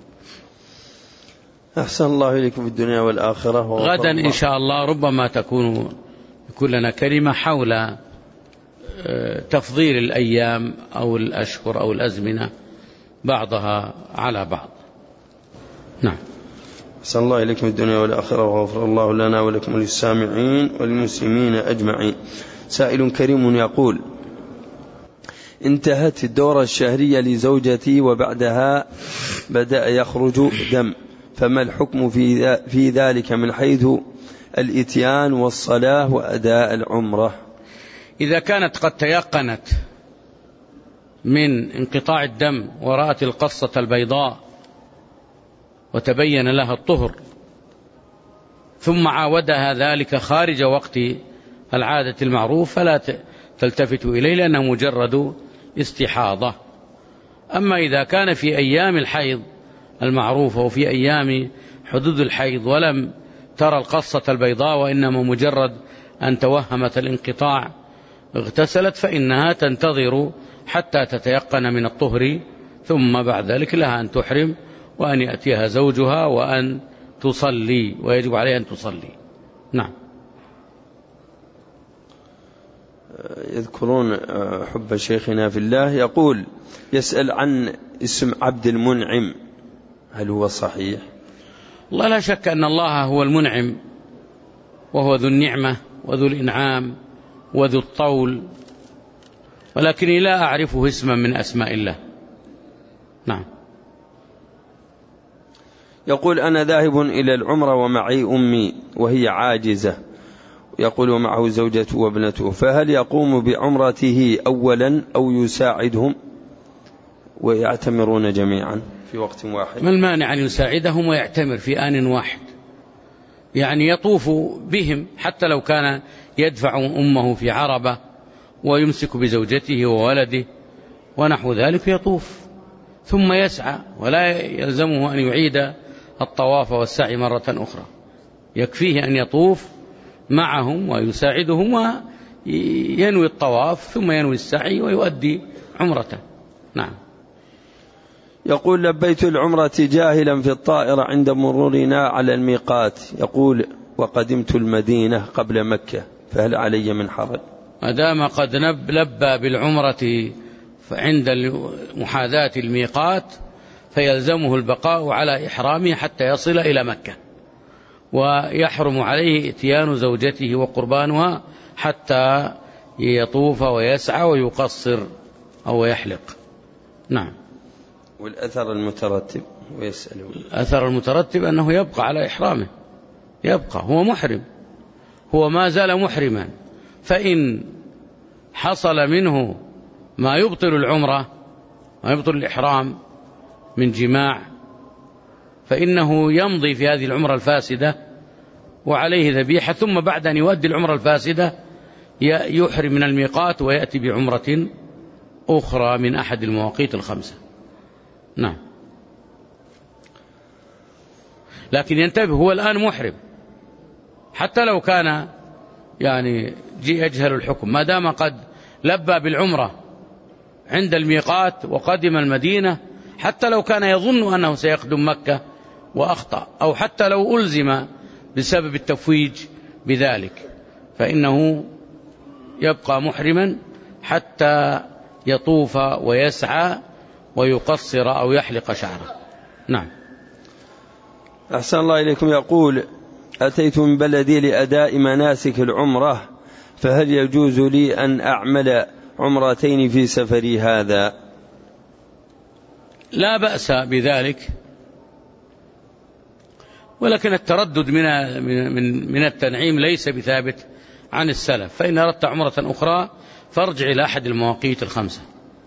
أحسن الله إليكم في الدنيا والآخرة. غدا إن شاء الله ربما تكون يكون لنا كلمة حول تفضيل الأيام أو الأشهر أو الأزمنة بعضها على بعض. نعم. أحسن الله إليكم في الدنيا والآخرة، وغفر الله لنا ولكم وللسامعين والمسلمين أجمعين. سائل كريم يقول: انتهت الدورة الشهرية لزوجتي وبعدها بدأ يخرج دم، فما الحكم في ذلك من حيث الإتيان والصلاة وأداء العمرة؟ إذا كانت قد تيقنت من انقطاع الدم ورأت القصة البيضاء وتبين لها الطهر ثم عاودها ذلك خارج وقت العادة المعروف فلا تلتفت إليه لأنه مجرد استحاضة. أما إذا كان في أيام الحيض المعروفة وفي أيام حدود الحيض ولم ترى القصة البيضاء وإنما مجرد أن توهمت الانقطاع اغتسلت، فإنها تنتظر حتى تتيقن من الطهر، ثم بعد ذلك لها أن تحرم وأن يأتيها زوجها وأن تصلي، ويجب عليها أن تصلي. نعم. يذكرون حب شيخنا في الله، يقول: يسأل عن اسم عبد المنعم، هل هو صحيح؟ الله لا شك أن الله هو المنعم، وهو ذو النعمة وذو الإنعام وذو الطول، ولكني لا أعرفه اسما من أسماء الله. نعم. يقول: أنا ذاهب إلى العمرة ومعي أمي وهي عاجزة، يقول ومعه زوجته وابنته، فهل يقوم بعمرته أولا أو يساعدهم ويعتمرون جميعا في وقت واحد؟ ما المانع أن يساعدهم ويعتمر في آن واحد؟ يعني يطوف بهم حتى لو كان يدفع أمه في عربة ويمسك بزوجته وولده ونحو ذلك يطوف ثم يسعى، ولا يلزمه أن يعيد الطواف والسعي مرة أخرى، يكفيه أن يطوف معهم ويساعدهم وينوي الطواف ثم ينوي السعي ويؤدي عمرته. نعم. يقول: لبيت العمرة جاهلا في الطائرة عند مرورنا على الميقات، يقول وقدمت المدينة قبل مكة، فهل علي من حرج؟ ما دام قد لبى بالعمرة عند محاذاة الميقات فيلزمه البقاء على إحرامه حتى يصل إلى مكة، ويحرم عليه اتيان زوجته وقربانها حتى يطوف ويسعى ويقصر أو يحلق. نعم. والأثر المترتب ويسأله. الأثر المترتب أنه يبقى على إحرامه، يبقى هو محرم، هو ما زال محرما، فإن حصل منه ما يبطل العمرة ما يبطل الإحرام من جماع فإنه يمضي في هذه العمرة الفاسدة وعليه ذبيحة، ثم بعد أن يؤدي العمرة الفاسدة يحرم من الميقات ويأتي بعمرة أخرى من أحد المواقيت الخمسة. نعم. لكن ينتبه، هو الآن محرم حتى لو كان يعني يجهل الحكم، ما دام قد لبى بالعمرة عند الميقات وقدم المدينة حتى لو كان يظن أنه سيقدم مكة وأخطأ، أو حتى لو ألزم بسبب التفويج بذلك، فإنه يبقى محرما حتى يطوف ويسعى ويقصر أو يحلق شعره. نعم. أحسن الله إليكم. يقول: أتيت من بلدي لأداء مناسك العمرة، فهل يجوز لي أن أعمل عمرتين في سفري هذا؟ لا بأس بذلك، ولكن التردد من من من التنعيم ليس بثابت عن السلف، فإن أردت عمرة أخرى فارجع إلى أحد المواقيت الخمسة.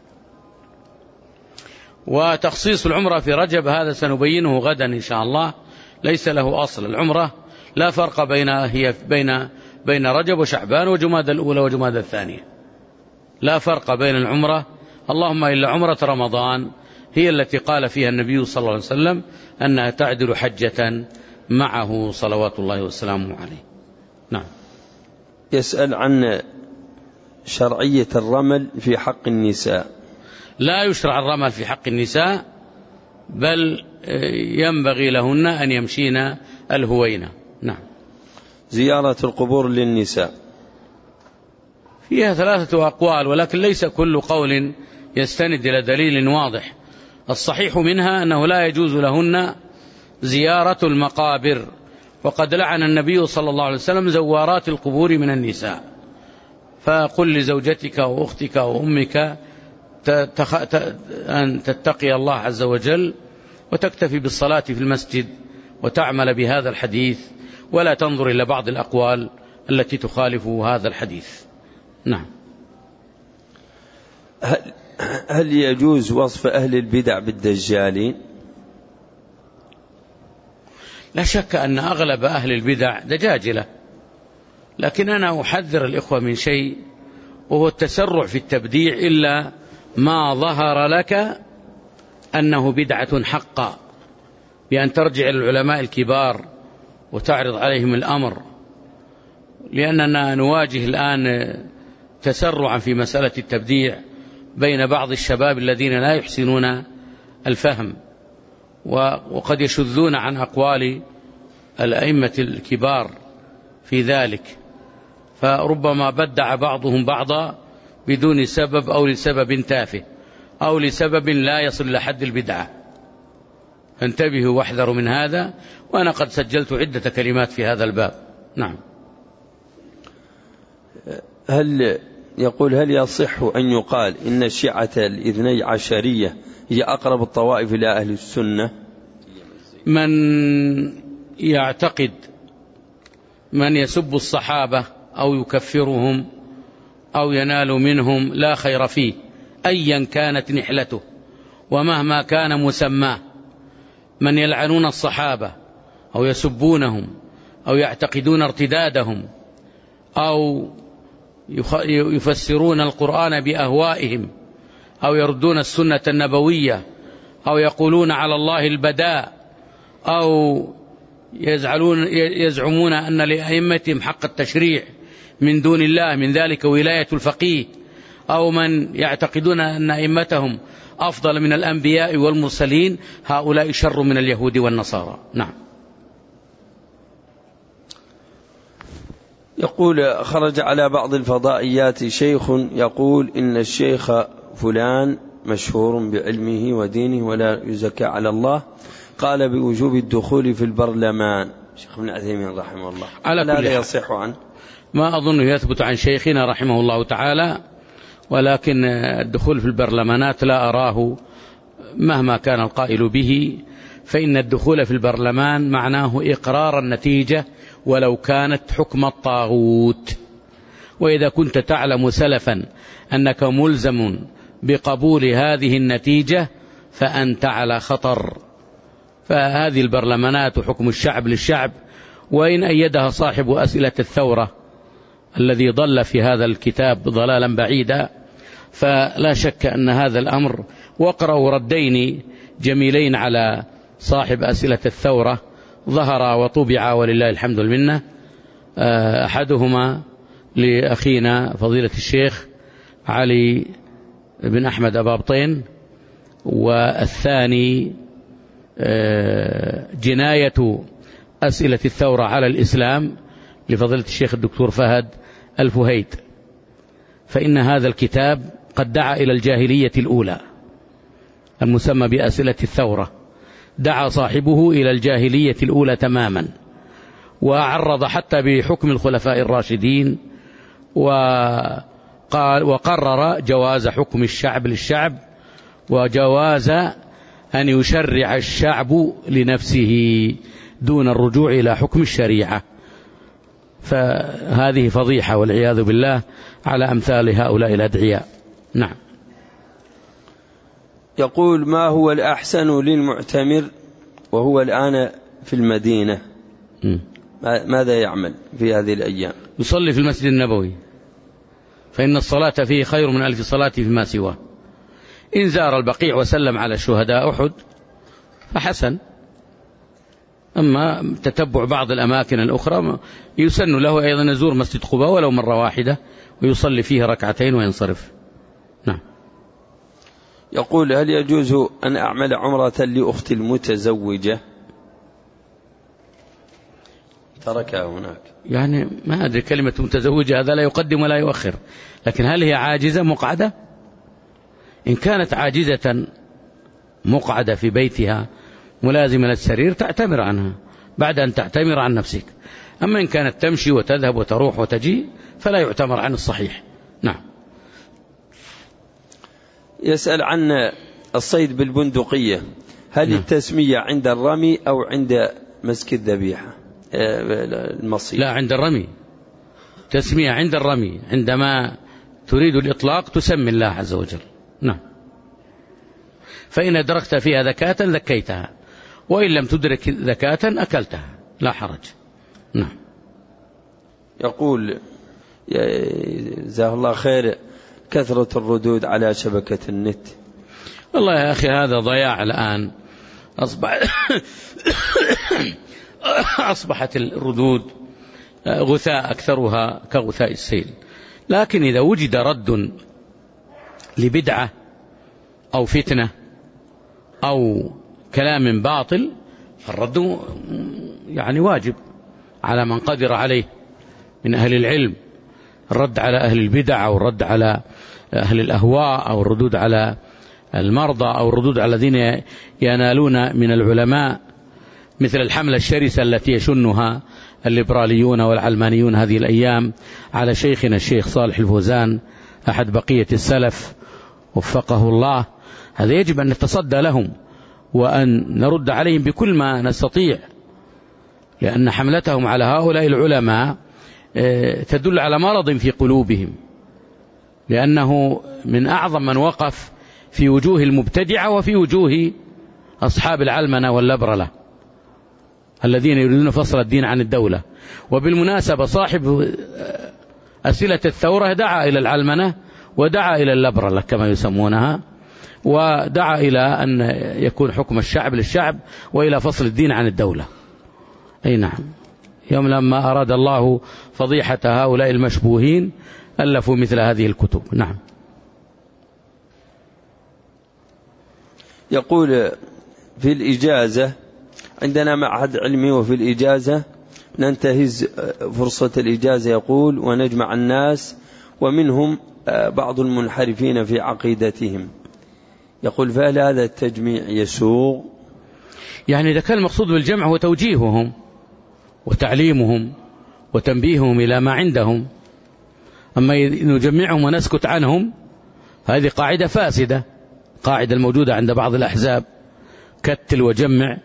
وتخصيص العمرة في رجب هذا سنبينه غدا إن شاء الله، ليس له أصل. العمرة لا فرق بين هي بين بين رجب وشعبان وجمادى الأولى وجمادى الثانية، لا فرق بين العمرة، اللهم إلا عمرة رمضان هي التي قال فيها النبي صلى الله عليه وسلم أنها تعدل حجة معه صلوات الله وسلامه عليه. نعم. يسأل عن شرعية الرمل في حق النساء. لا يشرع الرمل في حق النساء، بل ينبغي لهن أن يمشين الهوينة. نعم. زيارة القبور للنساء فيها ثلاثة أقوال، ولكن ليس كل قول يستند إلى دليل واضح. الصحيح منها أنه لا يجوز لهن زيارة المقابر، وقد لعن النبي صلى الله عليه وسلم زوارات القبور من النساء. فقل لزوجتك وأختك وأمك أن تتقي الله عز وجل وتكتفي بالصلاة في المسجد وتعمل بهذا الحديث، ولا تنظر إلى بعض الأقوال التي تخالف هذا الحديث. نعم. هل, هل يجوز وصف أهل البدع بالدجالين؟ لا شك أن أغلب أهل البدع دجاجلة، لكن أنا أحذر الإخوة من شيء، وهو التسرع في التبديع إلا ما ظهر لك أنه بدعة حقا، بأن ترجع للعلماء الكبار وتعرض عليهم الأمر، لأننا نواجه الآن تسرعا في مسألة التبديع بين بعض الشباب الذين لا يحسنون الفهم، وقد يشذون عن أقوال الأئمة الكبار في ذلك، فربما بدع بعضهم بعضا بدون سبب أو لسبب تافه أو لسبب لا يصل لحد البدعة. فانتبهوا واحذروا من هذا، وأنا قد سجلت عدة كلمات في هذا الباب. نعم. هل يقول هل يصح أن يقال إن الشيعة الاثني عشرية هي أقرب الطوائف إلى أهل السنة؟ من يعتقد من يسب الصحابة أو يكفرهم أو ينال منهم لا خير فيه أيا كانت نحلته ومهما كان مسماه. من يلعنون الصحابة أو يسبونهم أو يعتقدون ارتدادهم أو يفسرون القرآن بأهوائهم أو يردون السنة النبوية أو يقولون على الله البداء أو يزعلون يزعمون أن لأئمتهم حق التشريع من دون الله، من ذلك ولاية الفقيه، أو من يعتقدون أن أئمتهم أفضل من الأنبياء والمرسلين، هؤلاء شر من اليهود والنصارى. نعم. يقول خرج على بعض الفضائيات شيخ يقول إن الشيخ فلان مشهور بعلمه ودينه ولا يزكى على الله، قال بوجوب الدخول في البرلمان. شيخ ابن عثيمين رحمه الله، على كل لا يصح عنه؟ ما أظن يثبت عن شيخنا رحمه الله تعالى، ولكن الدخول في البرلمانات لا أراه مهما كان القائل به، فإن الدخول في البرلمان معناه إقرار النتيجة ولو كانت حكم الطاغوت. وإذا كنت تعلم سلفا أنك ملزم بقبول هذه النتيجة فأنت على خطر. فهذه البرلمانات حكم الشعب للشعب، وإن أيدها صاحب أسئلة الثورة الذي ضل في هذا الكتاب ضلالا بعيدا، فلا شك أن هذا الأمر، وقرأوا ردين جميلين على صاحب أسئلة الثورة ظهر وطبع ولله الحمد والمنة، أحدهما لأخينا فضيلة الشيخ علي بن أحمد أبابطين، والثاني جناية أسئلة الثورة على الإسلام لفضيلة الشيخ الدكتور فهد الفهيد، فإن هذا الكتاب قد دعا إلى الجاهلية الأولى المسمى بأسئلة الثورة، دعا صاحبه إلى الجاهلية الأولى تماما، وعرض حتى بحكم الخلفاء الراشدين، وقال وقرر جواز حكم الشعب للشعب، وجواز أن يشرع الشعب لنفسه دون الرجوع إلى حكم الشريعة. فهذه فضيحة والعياذ بالله على أمثال هؤلاء الأدعياء. نعم. يقول: ما هو الأحسن للمعتمر وهو الآن في المدينة؟ م. ماذا يعمل في هذه الأيام؟ يصلي في المسجد النبوي، فإن الصلاة فيه خير من ألف صلاة فيما سواه. إن زار البقيع وسلم على شهداء أحد فحسن، أما تتبع بعض الأماكن الأخرى يسن له أيضا يزور مسجد قباء ولو مرة واحدة ويصلي فيه ركعتين وينصرف. نعم. يقول: هل يجوز أن أعمل عمرة لأختي المتزوجة؟ تركها هناك. يعني ما أدري، كلمة متزوجة هذا لا يقدم ولا يؤخر، لكن هل هي عاجزة مقعدة؟ إن كانت عاجزة مقعدة في بيتها ملازمة للسرير تعتمر عنها بعد أن تعتمر عن نفسك، أما إن كانت تمشي وتذهب وتروح وتجي فلا يعتمر عن الصحيح. نعم. يسأل عن الصيد بالبندقية، هل نعم. التسمية عند الرمي أو عند مسك الذبيحة المصيد؟ لا، عند الرمي. تسمية عند الرمي، عندما تريد الإطلاق تسمي الله عز وجل. نعم. فإن أدركت فيها ذكاة ذكيتها، وإن لم تدرك ذكاة أكلتها، لا حرج. نعم. يقول: جزاه الله خير، كثرة الردود على شبكة النت. والله يا أخي هذا ضياع الآن، أصبح أصبحت الردود غثاء أكثرها كغثاء السيل، لكن إذا وجد رد لبدعة أو فتنة أو كلام باطل فالرد يعني واجب على من قدر عليه من أهل العلم، الرد على أهل البدع أو الرد على أهل الأهواء أو الردود على المرضى أو الردود على الذين ينالون من العلماء، مثل الحملة الشرسة التي يشنها الليبراليون والعلمانيون هذه الأيام على شيخنا الشيخ صالح الفوزان أحد بقية السلف وفقه الله. هذا يجب أن نتصدى لهم وأن نرد عليهم بكل ما نستطيع، لأن حملتهم على هؤلاء العلماء تدل على مرض في قلوبهم، لأنه من أعظم من وقف في وجوه المبتدعة وفي وجوه أصحاب العلمنة واللبرلة الذين يريدون فصل الدين عن الدولة. وبالمناسبة صاحب أسئلة الثورة دعا إلى العلمنة ودعا إلى اللبرلة كما يسمونها، ودعا إلى أن يكون حكم الشعب للشعب وإلى فصل الدين عن الدولة. أي نعم. يوم لما أراد الله فضيحة هؤلاء المشبوهين ألفوا مثل هذه الكتب. نعم. يقول: في الإجازة عندنا معهد علمي، وفي الإجازة ننتهز فرصة الإجازة يقول ونجمع الناس ومنهم بعض المنحرفين في عقيدتهم. يقول: فهل هذا التجميع يسوغ؟ يعني إذا كان المقصود بالجمع هو توجيههم وتعليمهم وتنبيههم إلى ما عندهم، أما نجمعهم ونسكت عنهم هذه قاعدة فاسدة، قاعدة الموجودة عند بعض الأحزاب: كتل وجمع،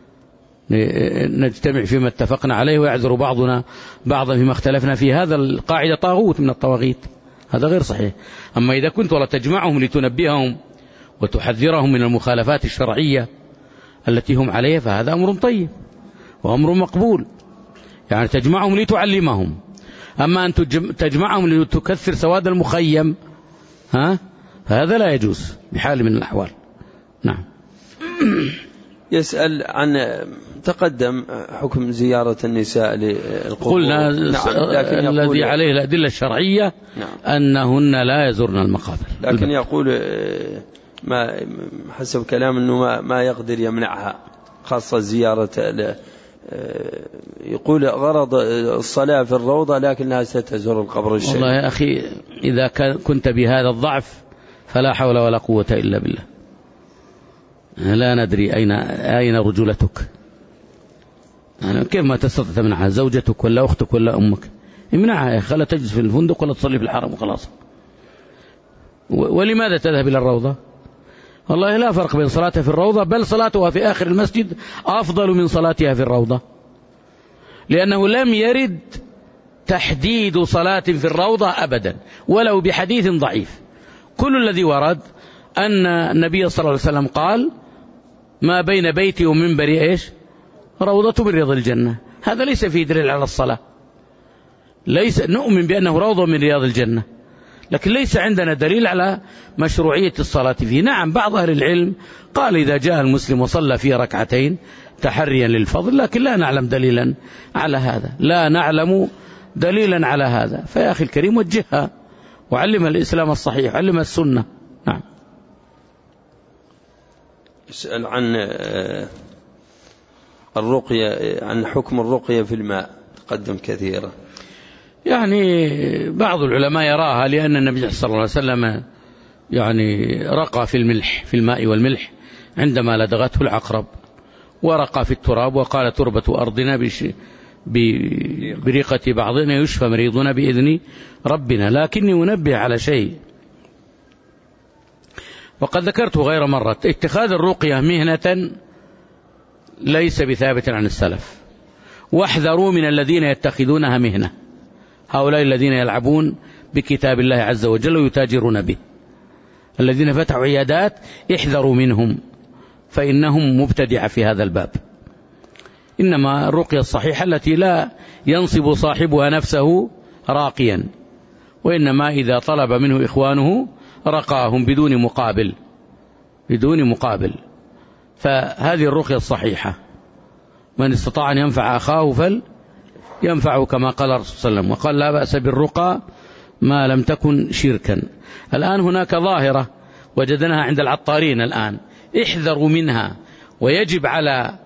نجتمع فيما اتفقنا عليه ويعذر بعضنا بعضا فيما اختلفنا فيه. هذا القاعدة طاغوت من الطواغيت، هذا غير صحيح. أما إذا كنت ولا تجمعهم لتنبههم وتحذرهم من المخالفات الشرعية التي هم عليها فهذا أمر طيب وأمر مقبول، يعني تجمعهم لتعلمهم. أما أن تجمعهم لتكثر سواد المخيم ها فهذا لا يجوز بحال من الأحوال. نعم. يسأل عن تقدم حكم زيارة النساء للقبور. قلنا نعم. الذي عليه الأدلة الشرعية نعم. أنهن لا يزورن المقابر. لكن يقول ما حسب كلام أنه ما, ما يقدر يمنعها، خاصة زيارة يقول غرض الصلاة في الروضة لكنها ستزور القبر الشريف. والله يا أخي إذا كنت بهذا الضعف فلا حول ولا قوة إلا بالله. لا ندري أين أين رجولتك، يعني كيف ما تستطيع تمنعها؟ زوجتك ولا أختك ولا أمك؟ امنعها يا أخي، خلها تجلس في الفندق ولا تصلي في الحرم وخلاص. ولماذا تذهب إلى الروضة؟ والله لا فرق بين صلاتها في الروضة، بل صلاتها في آخر المسجد أفضل من صلاتها في الروضة، لأنه لم يرد تحديد صلاة في الروضة أبدا ولو بحديث ضعيف. كل الذي ورد أن النبي صلى الله عليه وسلم قال ما بين بيتي ومنبري إيش؟ روضة من رياض الجنة. هذا ليس فيه دليل على الصلاة، ليس نؤمن بأنه روضة من رياض الجنة، لكن ليس عندنا دليل على مشروعية الصلاة فيه. نعم بعض أهل العلم قال إذا جاء المسلم وصلى فيه ركعتين تحريا للفضل، لكن لا نعلم دليلا على هذا، لا نعلم دليلا على هذا. فيا أخي الكريم وجهها وعلم الإسلام الصحيح، علم السنة. نعم. اسأل عن الرقية، عن حكم الرقية في الماء، تقدم كثيرا. يعني بعض العلماء يراها لأن النبي صلى الله عليه وسلم يعني رقى في الملح، في الماء والملح عندما لدغته العقرب، ورقى في التراب وقال تربة أرضنا بريقة بعضنا يشفى مريضنا بإذن ربنا. لكني أنبه على شيء وقد ذكرته غير مرة، اتخاذ الرقية مهنة ليس بثابت عن السلف، واحذروا من الذين يتخذونها مهنة، هؤلاء الذين يلعبون بكتاب الله عز وجل ويتاجرون به، الذين فتحوا عيادات احذروا منهم فإنهم مبتدعة في هذا الباب. إنما الرقية الصحيحة التي لا ينصب صاحبها نفسه راقيا، وإنما إذا طلب منه إخوانه رقاهم بدون مقابل، بدون مقابل. فهذه الرقية الصحيحة، من استطاع أن ينفع أخاه فلينفعه كما قال الرسول صلى الله عليه وسلم، وقال لا بأس بالرقى ما لم تكن شركا. الآن هناك ظاهرة وجدناها عند العطارين الآن، احذروا منها، ويجب على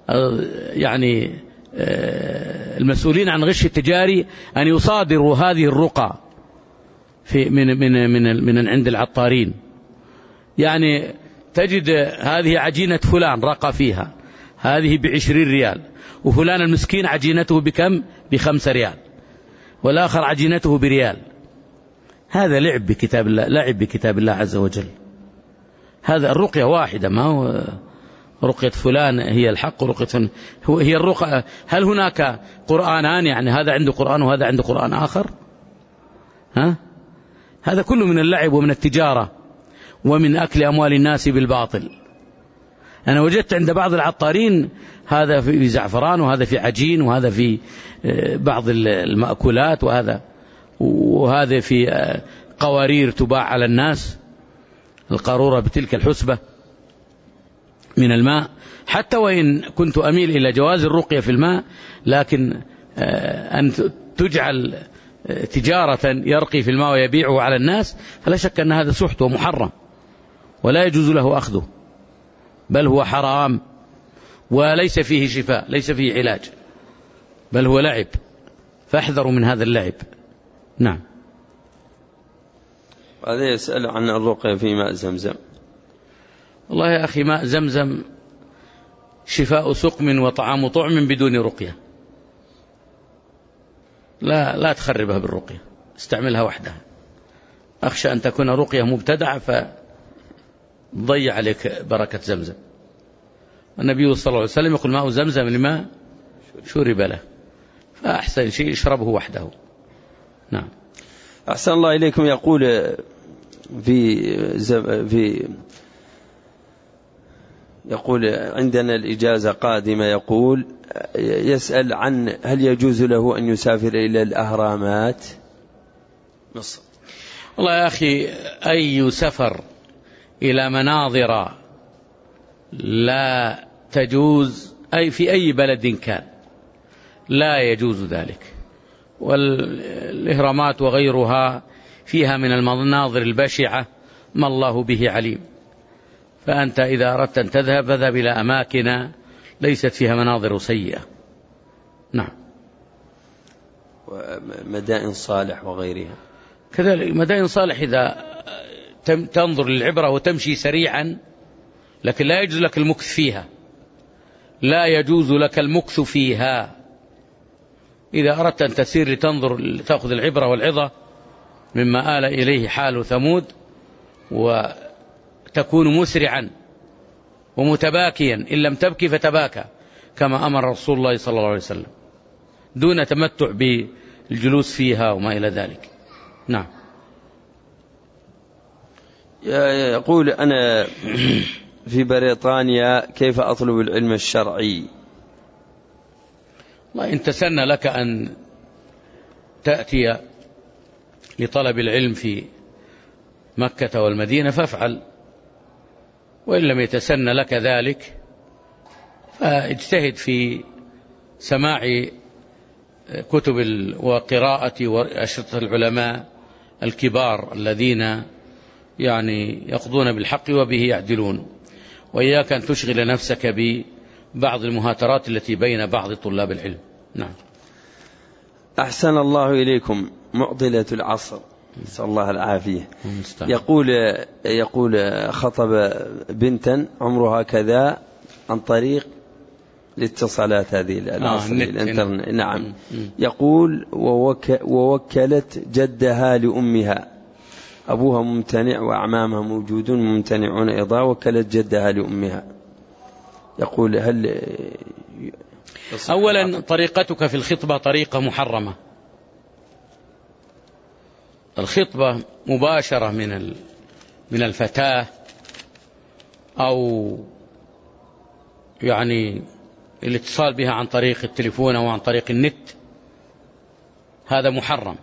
يعني المسؤولين عن غش التجاري أن يصادروا هذه الرقى في من من من من عند العطارين. يعني تجد هذه عجينة فلان رقى فيها، هذه بعشرين ريال، وفلان المسكين عجينته بكم؟ بخمسة ريال، والآخر عجينته بريال. هذا لعب بكتاب الله، لعب بكتاب الله عز وجل. هذا الرقية واحدة، ما هو رقية فلان هي الحق ورقية هي الرقية. هل هناك قرآنان؟ يعني هذا عنده قرآن وهذا عنده قرآن آخر؟ ها؟ هذا كله من اللعب ومن التجارة ومن أكل أموال الناس بالباطل. أنا وجدت عند بعض العطارين هذا في زعفران وهذا في عجين وهذا في بعض المأكولات وهذا وهذا في قوارير تباع على الناس، القارورة بتلك الحسبة من الماء. حتى وإن كنت أميل إلى جواز الرقية في الماء، لكن أن تجعل تجارة يرقي في الماء ويبيعه على الناس فلا شك أن هذا سحت ومحرم ولا يجوز له أخذه، بل هو حرام وليس فيه شفاء، ليس فيه علاج، بل هو لعب، فاحذروا من هذا اللعب. نعم. هذا يسأل عن الرقية في ماء زمزم. والله يا أخي ماء زمزم شفاء سقم وطعام طعم بدون رقية، لا لا تخربها بالرقية، استعملها وحدها. أخشى أن تكون رقية مبتدعة فضيع عليك بركة زمزم. النبي صلى الله عليه وسلم يقول ماء زمزم لما شرب له، فأحسن شيء اشربه وحده. نعم. أحسن الله إليكم. يقول في في يقول عندنا الإجازة قادمة، يقول يسأل عن هل يجوز له أن يسافر إلى الأهرامات مصر. والله يا أخي أي سفر إلى مناظر لا تجوز أي في أي بلد كان لا يجوز ذلك، والإهرامات وغيرها فيها من المناظر البشعة ما الله به عليم. فأنت إذا أردت أن تذهب فاذهب إلى أماكن ليست فيها مناظر سيئة. نعم. ومدائن صالح وغيرها كذلك مدائن صالح إذا تنظر للعبرة وتمشي سريعا، لكن لا يجوز لك المكث فيها، لا يجوز لك المكث فيها. إذا أردت أن تسير لتنظر تأخذ العبرة والعظة مما آل إليه حال ثمود، وتكون مسرعا ومتباكيا، إن لم تبكي فتباكى كما أمر رسول الله صلى الله عليه وسلم، دون تمتع بالجلوس فيها وما إلى ذلك. نعم. يقول أنا في بريطانيا، كيف أطلب العلم الشرعي؟ والله إن تسنى لك أن تأتي لطلب العلم في مكة والمدينة فافعل، وإن لم يتسنى لك ذلك فاجتهد في سماع كتب وقراءة وأشرطة العلماء الكبار الذين يعني يقضون بالحق وبه يعدلون، وإياك أن تشغل نفسك ببعض المهاترات التي بين بعض طلاب العلم. نعم. أحسن الله إليكم. معضلة العصر، نسأل الله العافية. يقول يقول خطب بنتا عمرها كذا عن طريق الاتصالات هذه العصر آه الانترنت. نعم. يقول ووك ووكلت جدها لأمها، أبوها ممتنع وأعمامها موجودون ممتنعون أيضا، وكلت جدها لأمها. يقول هل أولا طريقتك في الخطبة طريقة محرمة. الخطبة مباشرة من من الفتاة أو يعني الاتصال بها عن طريق التليفون أو عن طريق النت، هذا محرم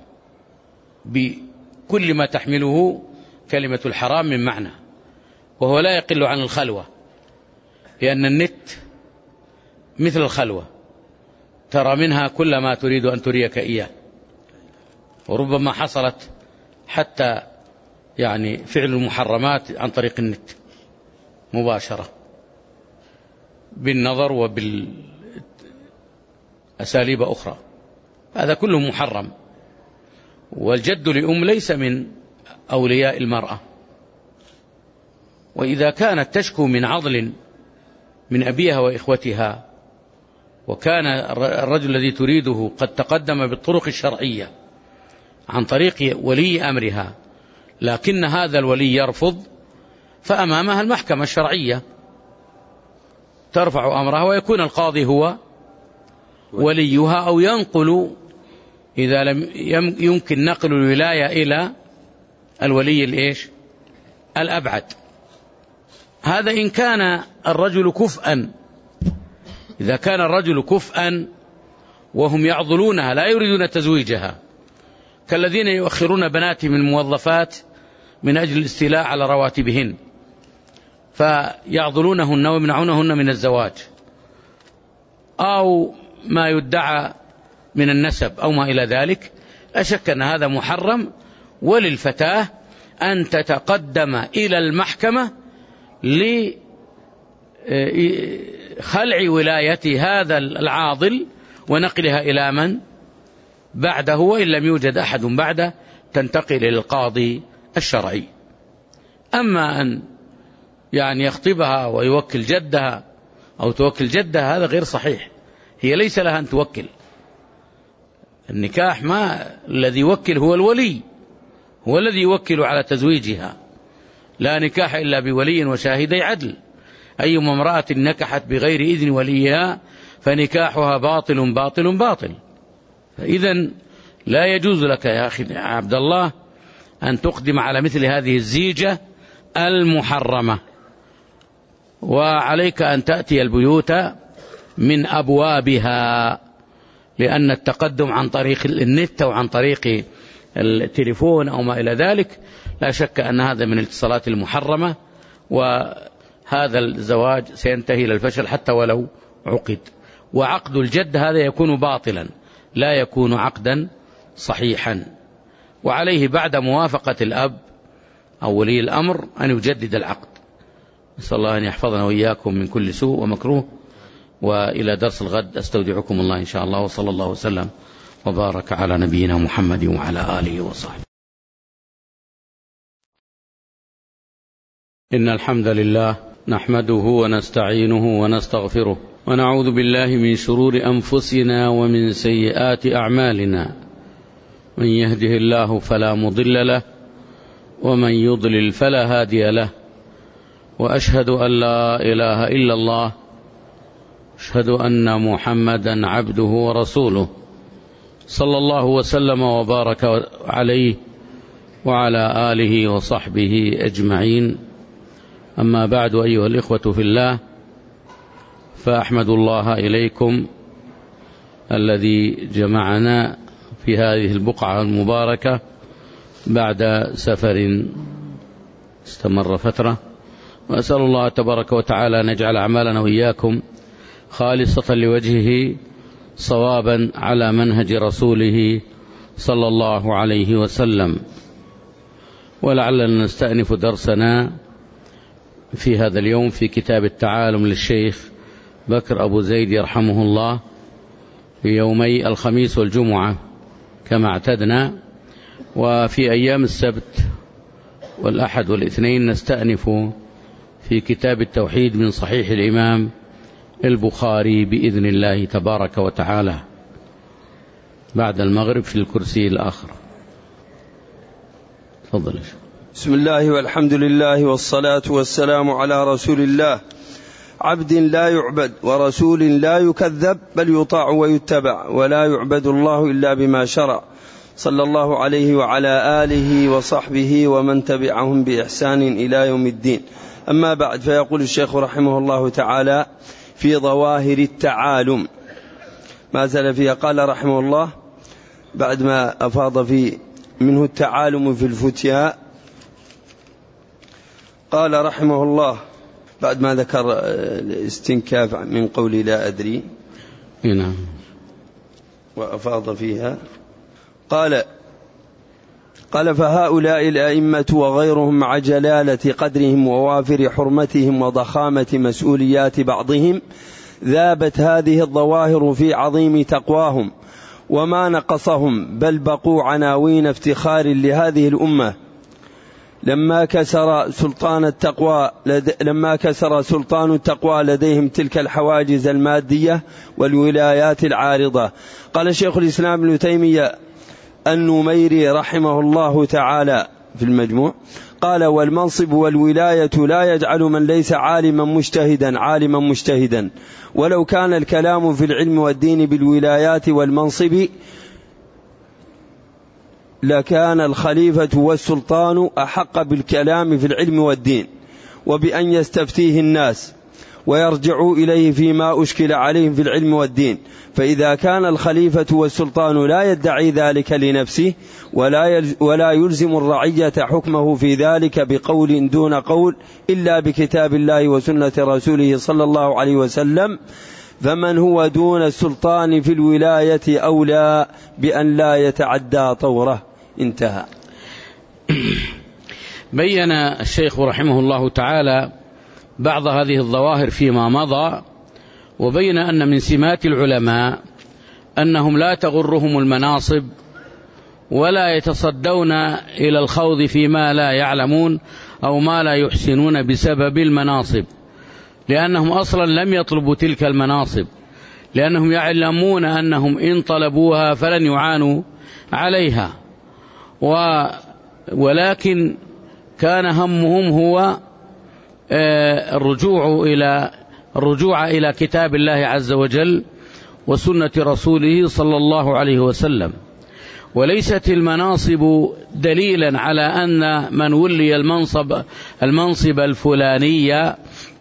بكل ما تحمله كلمة الحرام من معنى، وهو لا يقل عن الخلوة، لأن النت مثل الخلوة، ترى منها كل ما تريد أن تريك إياه، وربما حصلت حتى يعني فعل المحرمات عن طريق النت مباشرة بالنظر وبالأساليب أخرى، هذا كله محرم. والجد لأم ليس من أولياء المرأة، وإذا كانت تشكو من عضل من أبيها وإخوتها، وكان الرجل الذي تريده قد تقدم بالطرق الشرعية عن طريق ولي أمرها، لكن هذا الولي يرفض، فأمامها المحكمة الشرعية ترفع أمرها، ويكون القاضي هو وليها، أو ينقل إذا لم يمكن نقل الولاية إلى الولي الإيش الأبعد. هذا إن كان الرجل كفءا. إذا كان الرجل كفءا وهم يعضلونها لا يريدون تزويجها، كالذين يؤخرون بناتهم من الموظفات من أجل الاستيلاء على رواتبهن، فيعضلونهن ويمنعونهن من الزواج، أو ما يدعى من النسب أو ما إلى ذلك، لا شك أن هذا محرم. وللفتاة أن تتقدم إلى المحكمة لخلع ولاية هذا العاضل ونقلها إلى من بعده، وإن لم يوجد أحد بعده تنتقل إلى القاضي الشرعي. أما أن يعني يخطبها ويوكل جدها أو توكل جدها، هذا غير صحيح، هي ليس لها أن توكل. النكاح ما الذي يوكل هو الولي، هو الذي يوكل على تزويجها. لا نكاح إلا بولي وشاهدي عدل. أيما امرأة نكحت بغير إذن وليها فنكاحها باطل باطل باطل. فإذا لا يجوز لك يا أخي عبد الله أن تقدم على مثل هذه الزيجة المحرمة، وعليك أن تأتي البيوت من أبوابها، لأن التقدم عن طريق النت أو عن طريق التليفون أو ما إلى ذلك لا شك أن هذا من الاتصالات المحرمة، وهذا الزواج سينتهي إلى الفشل حتى ولو عقد. وعقد الجد هذا يكون باطلا، لا يكون عقدا صحيحا، وعليه بعد موافقة الأب أو ولي الأمر أن يجدد العقد، نسأل الله أن يحفظنا وإياكم من كل سوء ومكروه. وإلى درس الغد أستودعكم الله إن شاء الله، وصلى الله وسلم وبارك على نبينا محمد وعلى آله وصحبه. إن الحمد لله نحمده ونستعينه ونستغفره ونعوذ بالله من شرور أنفسنا ومن سيئات أعمالنا، من يهده الله فلا مضل له ومن يضلل فلا هادي له، وأشهد أن لا إله إلا الله، أشهد أن محمدا عبده ورسوله، صلى الله وسلم وبارك عليه وعلى آله وصحبه أجمعين. أما بعد، أيها الإخوة في الله، فأحمد الله إليكم الذي جمعنا في هذه البقعة المباركة بعد سفر استمر فترة، وأسأل الله تبارك وتعالى أن يجعل أعمالنا وإياكم خالصة لوجهه صوابا على منهج رسوله صلى الله عليه وسلم. ولعلنا نستأنف درسنا في هذا اليوم في كتاب التعالم للشيخ بكر أبو زيد يرحمه الله في يومي الخميس والجمعة كما اعتدنا، وفي أيام السبت والأحد والاثنين نستأنف في كتاب التوحيد من صحيح الإمام البخاري بإذن الله تبارك وتعالى بعد المغرب في الكرسي الآخر. تفضل. بسم الله والحمد لله والصلاة والسلام على رسول الله، عبد لا يعبد ورسول لا يكذب، بل يطاع ويتبع، ولا يعبد الله إلا بما شرع، صلى الله عليه وعلى آله وصحبه ومن تبعهم بإحسان إلى يوم الدين. أما بعد، فيقول الشيخ رحمه الله تعالى في ظواهر التعالم ما زال فيها. قال رحمه الله بعد ما أفاض في منه التعالم في الفتيا، قال رحمه الله بعد ما ذكر الاستنكاف من قول لا أدري نعم وأفاض فيها، قال قال فهؤلاء الأئمة وغيرهم مع جلالة قدرهم ووافر حرمتهم وضخامة مسؤوليات بعضهم ذابت هذه الظواهر في عظيم تقواهم وما نقصهم، بل بقوا عناوين افتخار لهذه الأمة. لما كسر سلطان التقوى لد... لما كسر سلطان التقوى لديهم تلك الحواجز المادية والولايات العارضة. قال شيخ الإسلام ابن تيمية النميري رحمه الله تعالى في المجموع، قال والمنصب والولاية لا يجعل من ليس عالما مجتهدا عالما مجتهدا، ولو كان الكلام في العلم والدين بالولايات والمنصب لكان الخليفة والسلطان أحق بالكلام في العلم والدين وبأن يستفتيه الناس ويرجعوا إليه فيما أشكل عليهم في العلم والدين. فإذا كان الخليفة والسلطان لا يدعي ذلك لنفسه ولا ولا يلزم الرعية حكمه في ذلك بقول دون قول إلا بكتاب الله وسنة رسوله صلى الله عليه وسلم، فمن هو دون السلطان في الولاية أولى بأن لا يتعدى طوره. انتهى. بين الشيخ رحمه الله تعالى بعض هذه الظواهر فيما مضى، وبين أن من سمات العلماء أنهم لا تغرهم المناصب ولا يتصدون إلى الخوض فيما لا يعلمون أو ما لا يحسنون بسبب المناصب، لأنهم أصلا لم يطلبوا تلك المناصب، لأنهم يعلمون أنهم إن طلبوها فلن يعانوا عليها، ولكن كان همهم هو الرجوع إلى الرجوع إلى كتاب الله عز وجل وسنة رسوله صلى الله عليه وسلم. وليست المناصب دليلا على أن من ولي المنصب المنصب الفلاني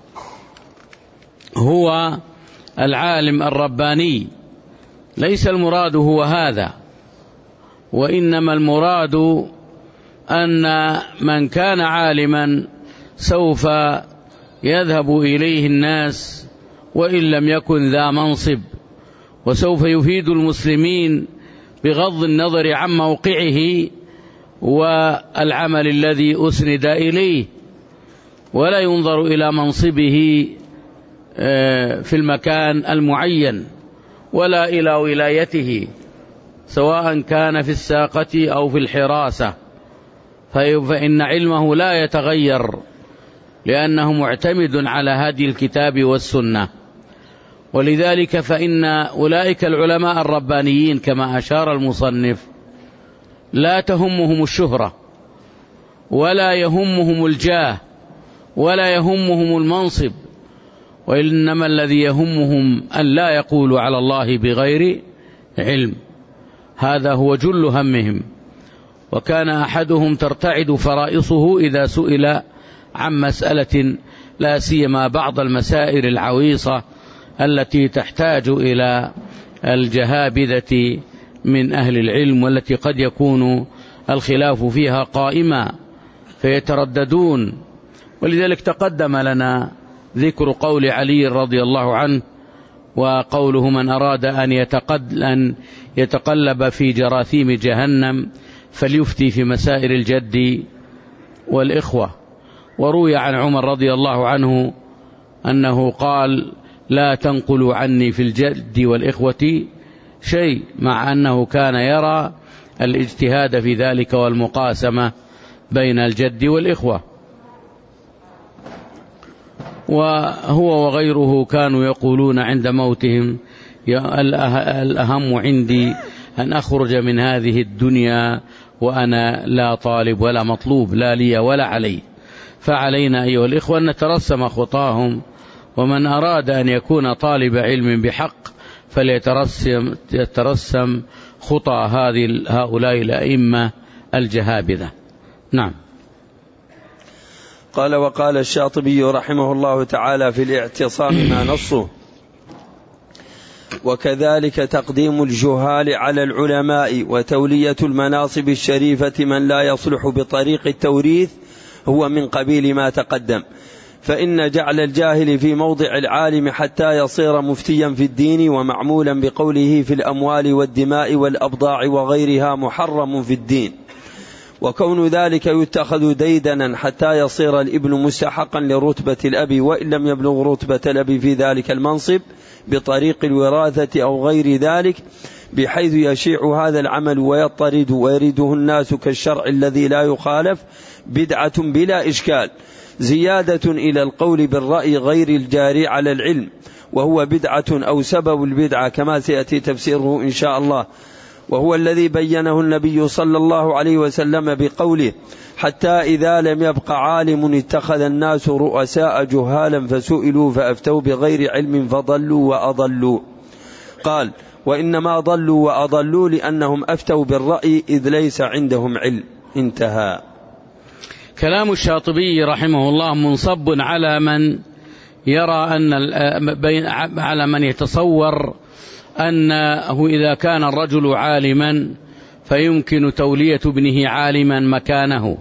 هو العالم الرباني، ليس المراد هو هذا، وإنما المراد أن من كان عالما سوف يذهب إليه الناس وإن لم يكن ذا منصب، وسوف يفيد المسلمين بغض النظر عن موقعه والعمل الذي أسند إليه. ولا ينظر إلى منصبه في المكان المعين ولا إلى ولايته سواء كان في الساقة أو في الحراسة، فإن علمه لا يتغير لأنه معتمد على هدي الكتاب والسنة. ولذلك فإن أولئك العلماء الربانيين كما أشار المصنف لا تهمهم الشهرة ولا يهمهم الجاه ولا يهمهم المنصب، وإنما الذي يهمهم أن لا يقولوا على الله بغير علم، هذا هو جل همهم. وكان أحدهم ترتعد فرائصه إذا سئل عن مسألة، لا سيما بعض المسائل العويصة التي تحتاج إلى الجهابذة من أهل العلم، والتي قد يكون الخلاف فيها قائما فيترددون. ولذلك تقدم لنا ذكر قول علي رضي الله عنه وقوله: من أراد أن يتقلب في جراثيم جهنم فليفتي في مسائل الجد والإخوة. وروي عن عمر رضي الله عنه أنه قال: لا تنقلوا عني في الجد والإخوة شيء، مع أنه كان يرى الاجتهاد في ذلك والمقاسمة بين الجد والإخوة. وهو وغيره كانوا يقولون عند موتهم: الأهم عندي أن أخرج من هذه الدنيا وأنا لا طالب ولا مطلوب، لا لي ولا علي. فعلينا أيها الإخوة أن نترسم خطاهم، ومن أراد أن يكون طالب علم بحق فليترسم يترسم خطى هذه هؤلاء الأئمة الجهابذة. نعم. قال: وقال الشاطبي رحمه الله تعالى في الاعتصام ما نصه: وكذلك تقديم الجهال على العلماء وتولية المناصب الشريفة من لا يصلح بطريق التوريث هو من قبيل ما تقدم، فإن جعل الجاهل في موضع العالم حتى يصير مفتيا في الدين ومعمولا بقوله في الأموال والدماء والأبضاع وغيرها محرم في الدين، وكون ذلك يتخذ ديدنا حتى يصير الابن مستحقا لرتبة الأب وإن لم يبلغ رتبة الأب في ذلك المنصب بطريق الوراثة أو غير ذلك، بحيث يشيع هذا العمل ويضطرد ويرده الناس كالشرع الذي لا يخالف، بدعة بلا إشكال، زيادة إلى القول بالرأي غير الجاري على العلم، وهو بدعة أو سبب البدعة كما سيأتي تفسيره إن شاء الله، وهو الذي بينه النبي صلى الله عليه وسلم بقوله: حتى إذا لم يبق عالم اتخذ الناس رؤساء جهالا فسئلوا فأفتوا بغير علم فضلوا وأضلوا. قال: وإنما ضلوا وأضلوا لأنهم أفتوا بالرأي إذ ليس عندهم علم. انتهى. كلام الشاطبي رحمه الله منصب على من يرى أن على من يتصور أنه إذا كان الرجل عالما فيمكن تولية ابنه عالما مكانه،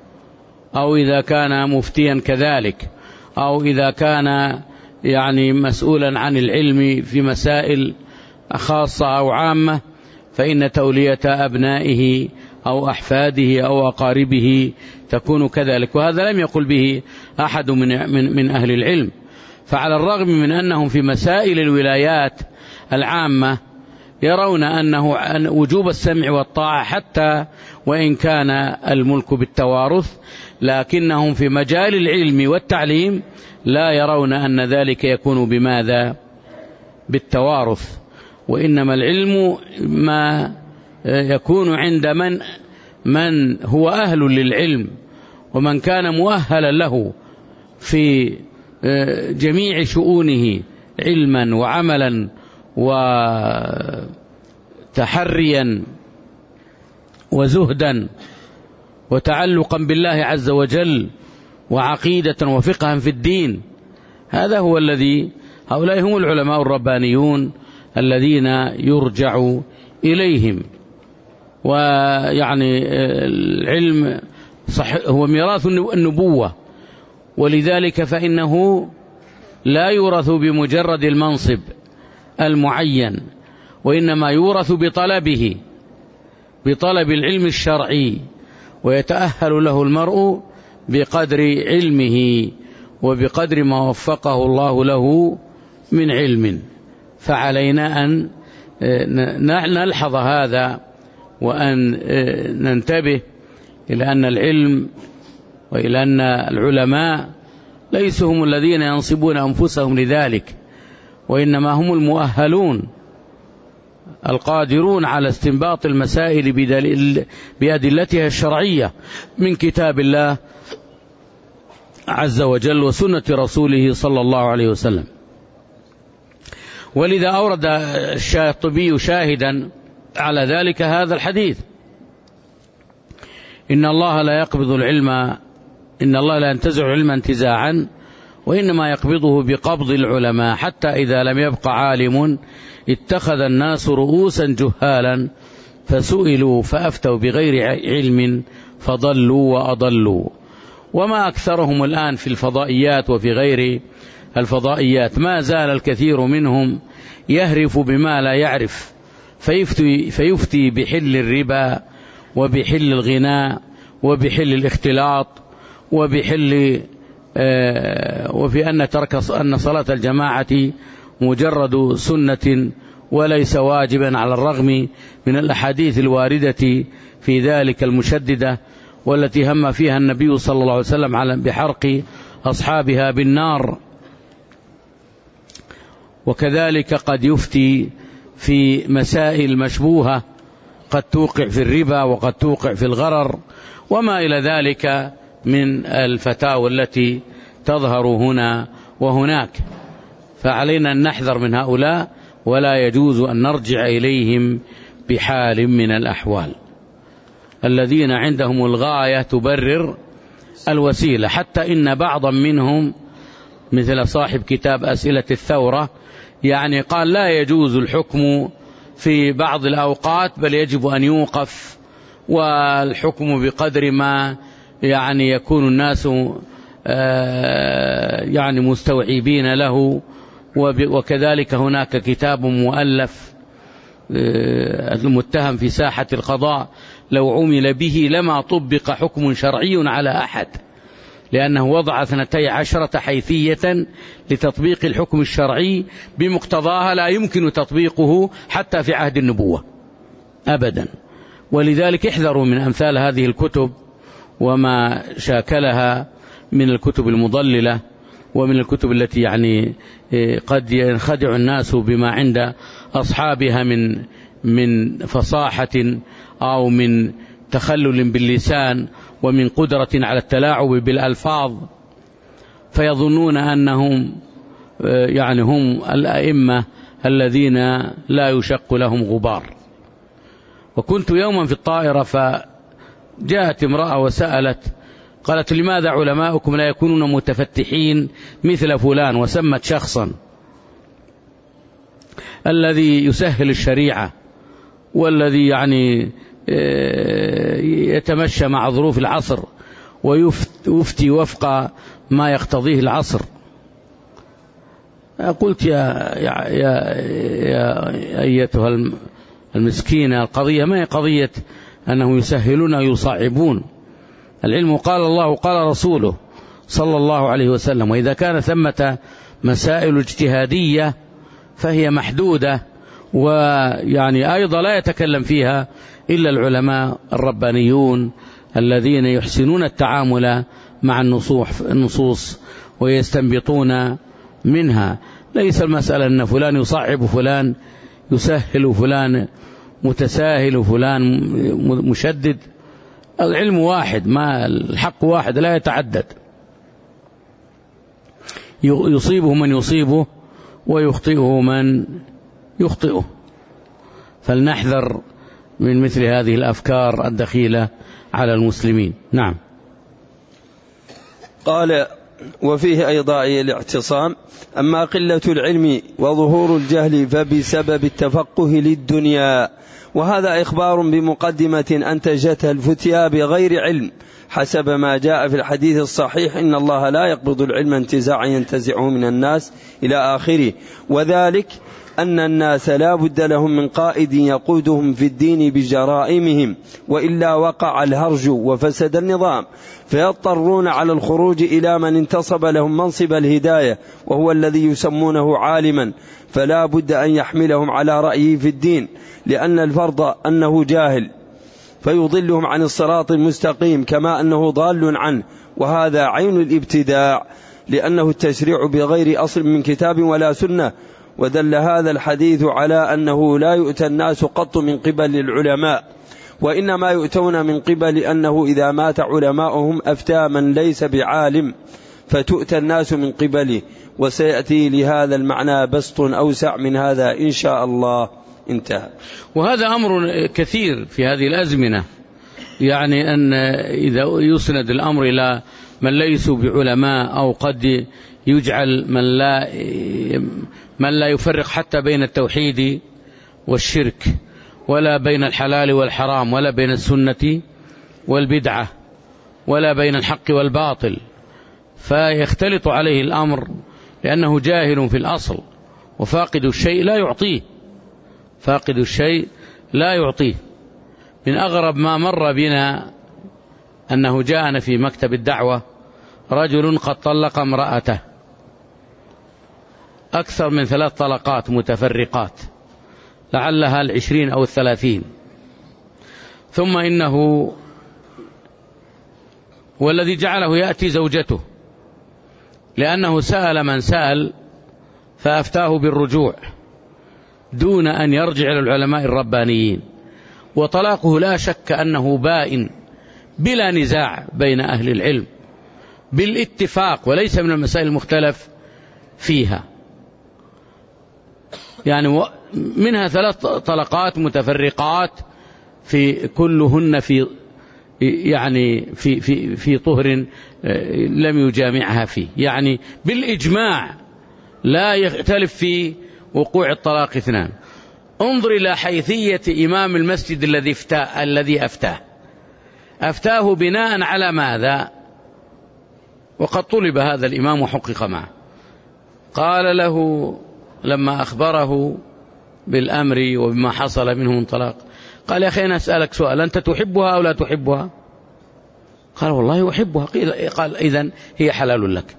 أو إذا كان مفتيا كذلك، أو إذا كان يعني مسؤولا عن العلم في مسائل خاصة أو عامة فإن تولية أبنائه أو أحفاده أو أقاربه تكون كذلك. وهذا لم يقل به أحد من, من, من أهل العلم. فعلى الرغم من أنهم في مسائل الولايات العامة يرون أنه وجوب السمع والطاعة حتى وإن كان الملك بالتوارث، لكنهم في مجال العلم والتعليم لا يرون أن ذلك يكون بماذا؟ بالتوارث، وإنما العلم ما يكون عند من من هو أهل للعلم، ومن كان مؤهلا له في جميع شؤونه علما وعملا وتحريا وزهدا وتعلقا بالله عز وجل وعقيدة وفقها في الدين. هذا هو الذي هؤلاء هم العلماء الربانيون الذين يرجع إليهم. ويعني العلم صح هو ميراث النبوة، ولذلك فإنه لا يورث بمجرد المنصب المعين، وإنما يورث بطلبه، بطلب العلم الشرعي، ويتأهل له المرء بقدر علمه وبقدر ما وفقه الله له من علم. فعلينا أن نلحظ هذا وأن ننتبه إلى أن العلم وإلى أن العلماء ليسوا هم الذين ينصبون أنفسهم لذلك، وإنما هم المؤهلون القادرون على استنباط المسائل بأدلتها الشرعية من كتاب الله عز وجل وسنة رسوله صلى الله عليه وسلم. ولذا أورد الشاطبي شاهدا على ذلك هذا الحديث: إن الله لا يقبض العلم إن الله لا ينتزع العلم انتزاعا، وإنما يقبضه بقبض العلماء، حتى إذا لم يبق عالم اتخذ الناس رؤوسا جهالا فسئلوا فأفتوا بغير علم فضلوا وأضلوا. وما أكثرهم الآن في الفضائيات وفي غير الفضائيات، ما زال الكثير منهم يهرف بما لا يعرف، فيفتي, فيفتي بحل الربا وبحل الغناء وبحل الاختلاط وبحل آه وفي أن ترك أن صلاة الجماعة مجرد سنة وليس واجبا، على الرغم من الأحاديث الواردة في ذلك المشددة، والتي هم فيها النبي صلى الله عليه وسلم على بحرق أصحابها بالنار. وكذلك قد يفتي في مسائل مشبوهة قد توقع في الربا وقد توقع في الغرر وما إلى ذلك من الفتاوى التي تظهر هنا وهناك. فعلينا أن نحذر من هؤلاء، ولا يجوز أن نرجع إليهم بحال من الأحوال، الذين عندهم الغاية تبرر الوسيلة. حتى إن بعضا منهم مثل صاحب كتاب أسئلة الثورة يعني قال لا يجوز الحكم في بعض الأوقات، بل يجب أن يوقف، والحكم بقدر ما يعني يكون الناس يعني مستوعبين له. وكذلك هناك كتاب مؤلف المتهم في ساحة القضاء لو عمل به لما طبق حكم شرعي على أحد، لأنه وضع اثنتي عشرة حيثية لتطبيق الحكم الشرعي بمقتضاها لا يمكن تطبيقه حتى في عهد النبوة أبدا. ولذلك احذروا من أمثال هذه الكتب وما شاكلها من الكتب المضللة ومن الكتب التي يعني قد ينخدع الناس بما عند أصحابها من من فصاحة أو من تخلل باللسان ومن قدرة على التلاعب بالألفاظ، فيظنون أنهم يعني هم الأئمة الذين لا يشق لهم غبار. وكنت يوما في الطائرة فجاءت امرأة وسألت، قالت: لماذا علماؤكم لا يكونون متفتحين مثل فلان؟ وسمت شخصا الذي يسهل الشريعة والذي يعني يتمشى مع ظروف العصر ويفتي وفق ما يقتضيه العصر. قلت: يا, يا, يا, يا أيتها المسكينة، القضية ما هي قضية أنه يسهلون ويصعبون. العلم قال الله قال رسوله صلى الله عليه وسلم، وإذا كان ثمة مسائل اجتهادية فهي محدودة، ويعني أيضا لا يتكلم فيها إلا العلماء الربانيون الذين يحسنون التعامل مع النصوص ويستنبطون منها. ليس المسألة أن فلان يصعب فلان يسهل فلان متساهل فلان مشدد. العلم واحد، ما الحق واحد لا يتعدد، يصيبه من يصيبه ويخطئه من يخطئه. فلنحذر من مثل هذه الأفكار الدخيلة على المسلمين. نعم. قال: وفيه أيضا الاعتصام. أما قلة العلم وظهور الجهل فبسبب التفقه للدنيا، وهذا إخبار بمقدمة أنتجتها الفتيا بغير علم، حسب ما جاء في الحديث الصحيح: إن الله لا يقبض العلم انتزاعا ينتزعه من الناس إلى آخره. وذلك أن الناس لا بد لهم من قائد يقودهم في الدين بجرائمهم، وإلا وقع الهرج وفسد النظام، فيضطرون على الخروج إلى من انتصب لهم منصب الهداية وهو الذي يسمونه عالما، فلا بد أن يحملهم على رأيه في الدين، لأن الفرض أنه جاهل فيضلهم عن الصراط المستقيم كما أنه ضال عنه، وهذا عين الابتداع، لأنه التشريع بغير أصل من كتاب ولا سنة. ودل هذا الحديث على أنه لا يؤتى الناس قط من قبل العلماء، وإنما يؤتون من قبل أنه إذا مات علماؤهم أفتى من ليس بعالم، فتؤتى الناس من قبله. وسيأتي لهذا المعنى بسط أوسع من هذا إن شاء الله. انتهى. وهذا أمر كثير في هذه الأزمنة، يعني أن إذا يسند الأمر إلى من ليسوا بعلماء، أو قد يجعل من لا من لا يفرق حتى بين التوحيد والشرك، ولا بين الحلال والحرام، ولا بين السنة والبدعة، ولا بين الحق والباطل، فيختلط عليه الأمر لأنه جاهل في الأصل، وفاقد الشيء لا يعطيه، فاقد الشيء لا يعطيه. من أغرب ما مر بنا أنه جاءنا في مكتب الدعوة رجل قد طلق امرأته أكثر من ثلاث طلقات متفرقات، لعلها العشرين أو الثلاثين، ثم إنه والذي جعله يأتي زوجته، لأنه سأل من سأل فأفتاه بالرجوع دون أن يرجع إلى العلماء الربانيين. وطلاقه لا شك أنه بائن بلا نزاع بين أهل العلم بالاتفاق، وليس من المسائل المختلف فيها، يعني منها ثلاث طلقات متفرقات في كلهن في يعني في في في طهر لم يجامعها فيه، يعني بالإجماع لا يختلف في وقوع الطلاق اثنان. انظر إلى حيثية إمام المسجد الذي افتاه الذي أفتاه أفتاه بناء على ماذا؟ وقد طلب هذا الإمام وحقق معه. قال له لما أخبره بالأمر وبما حصل منه من طلاق، قال يا أخي أنا أسألك سؤال، أنت تحبها أو لا تحبها؟ قال والله أحبها. قال إذن هي حلال لك.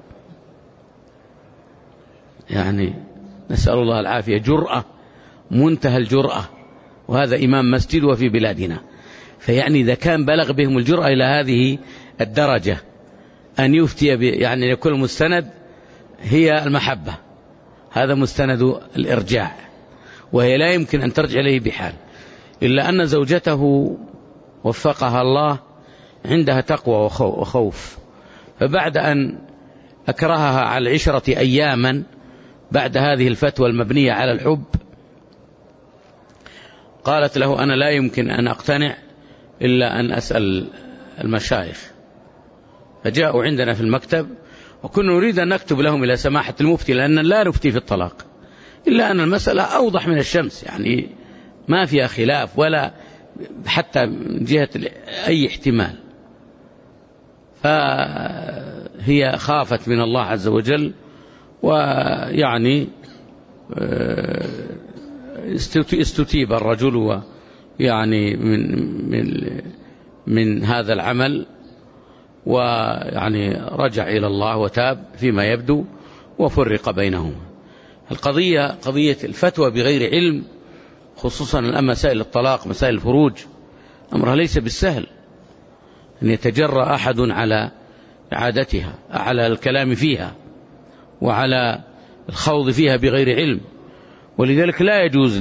يعني نسأل الله العافية، جرأة منتهى الجرأة، وهذا إمام مسجد وفي بلادنا. فيعني إذا كان بلغ بهم الجرأة إلى هذه الدرجة أن يفتي يعني يكون المستند هي المحبة، هذا مستند الإرجاع، وهي لا يمكن أن ترجع إليه بحال، إلا أن زوجته وفقها الله عندها تقوى وخوف، فبعد أن أكرهها على العشرة أياما بعد هذه الفتوى المبنية على الحب، قالت له أنا لا يمكن أن أقتنع إلا أن أسأل المشايخ. فجاءوا عندنا في المكتب، وكنا نريد أن نكتب لهم إلى سماحة المفتي، لأن لا نفتي في الطلاق، إلا أن المسألة أوضح من الشمس، يعني ما فيها خلاف ولا حتى من جهة أي احتمال. فهي خافت من الله عز وجل، ويعني استتيب الرجل ويعني من من من هذا العمل، ويعني رجع إلى الله وتاب فيما يبدو، وفرق بينهما. القضية قضية الفتوى بغير علم، خصوصا الآن مسائل الطلاق، مسائل الفروج، أمرها ليس بالسهل أن يتجرأ أحد على إعادتها، على الكلام فيها وعلى الخوض فيها بغير علم. ولذلك لا يجوز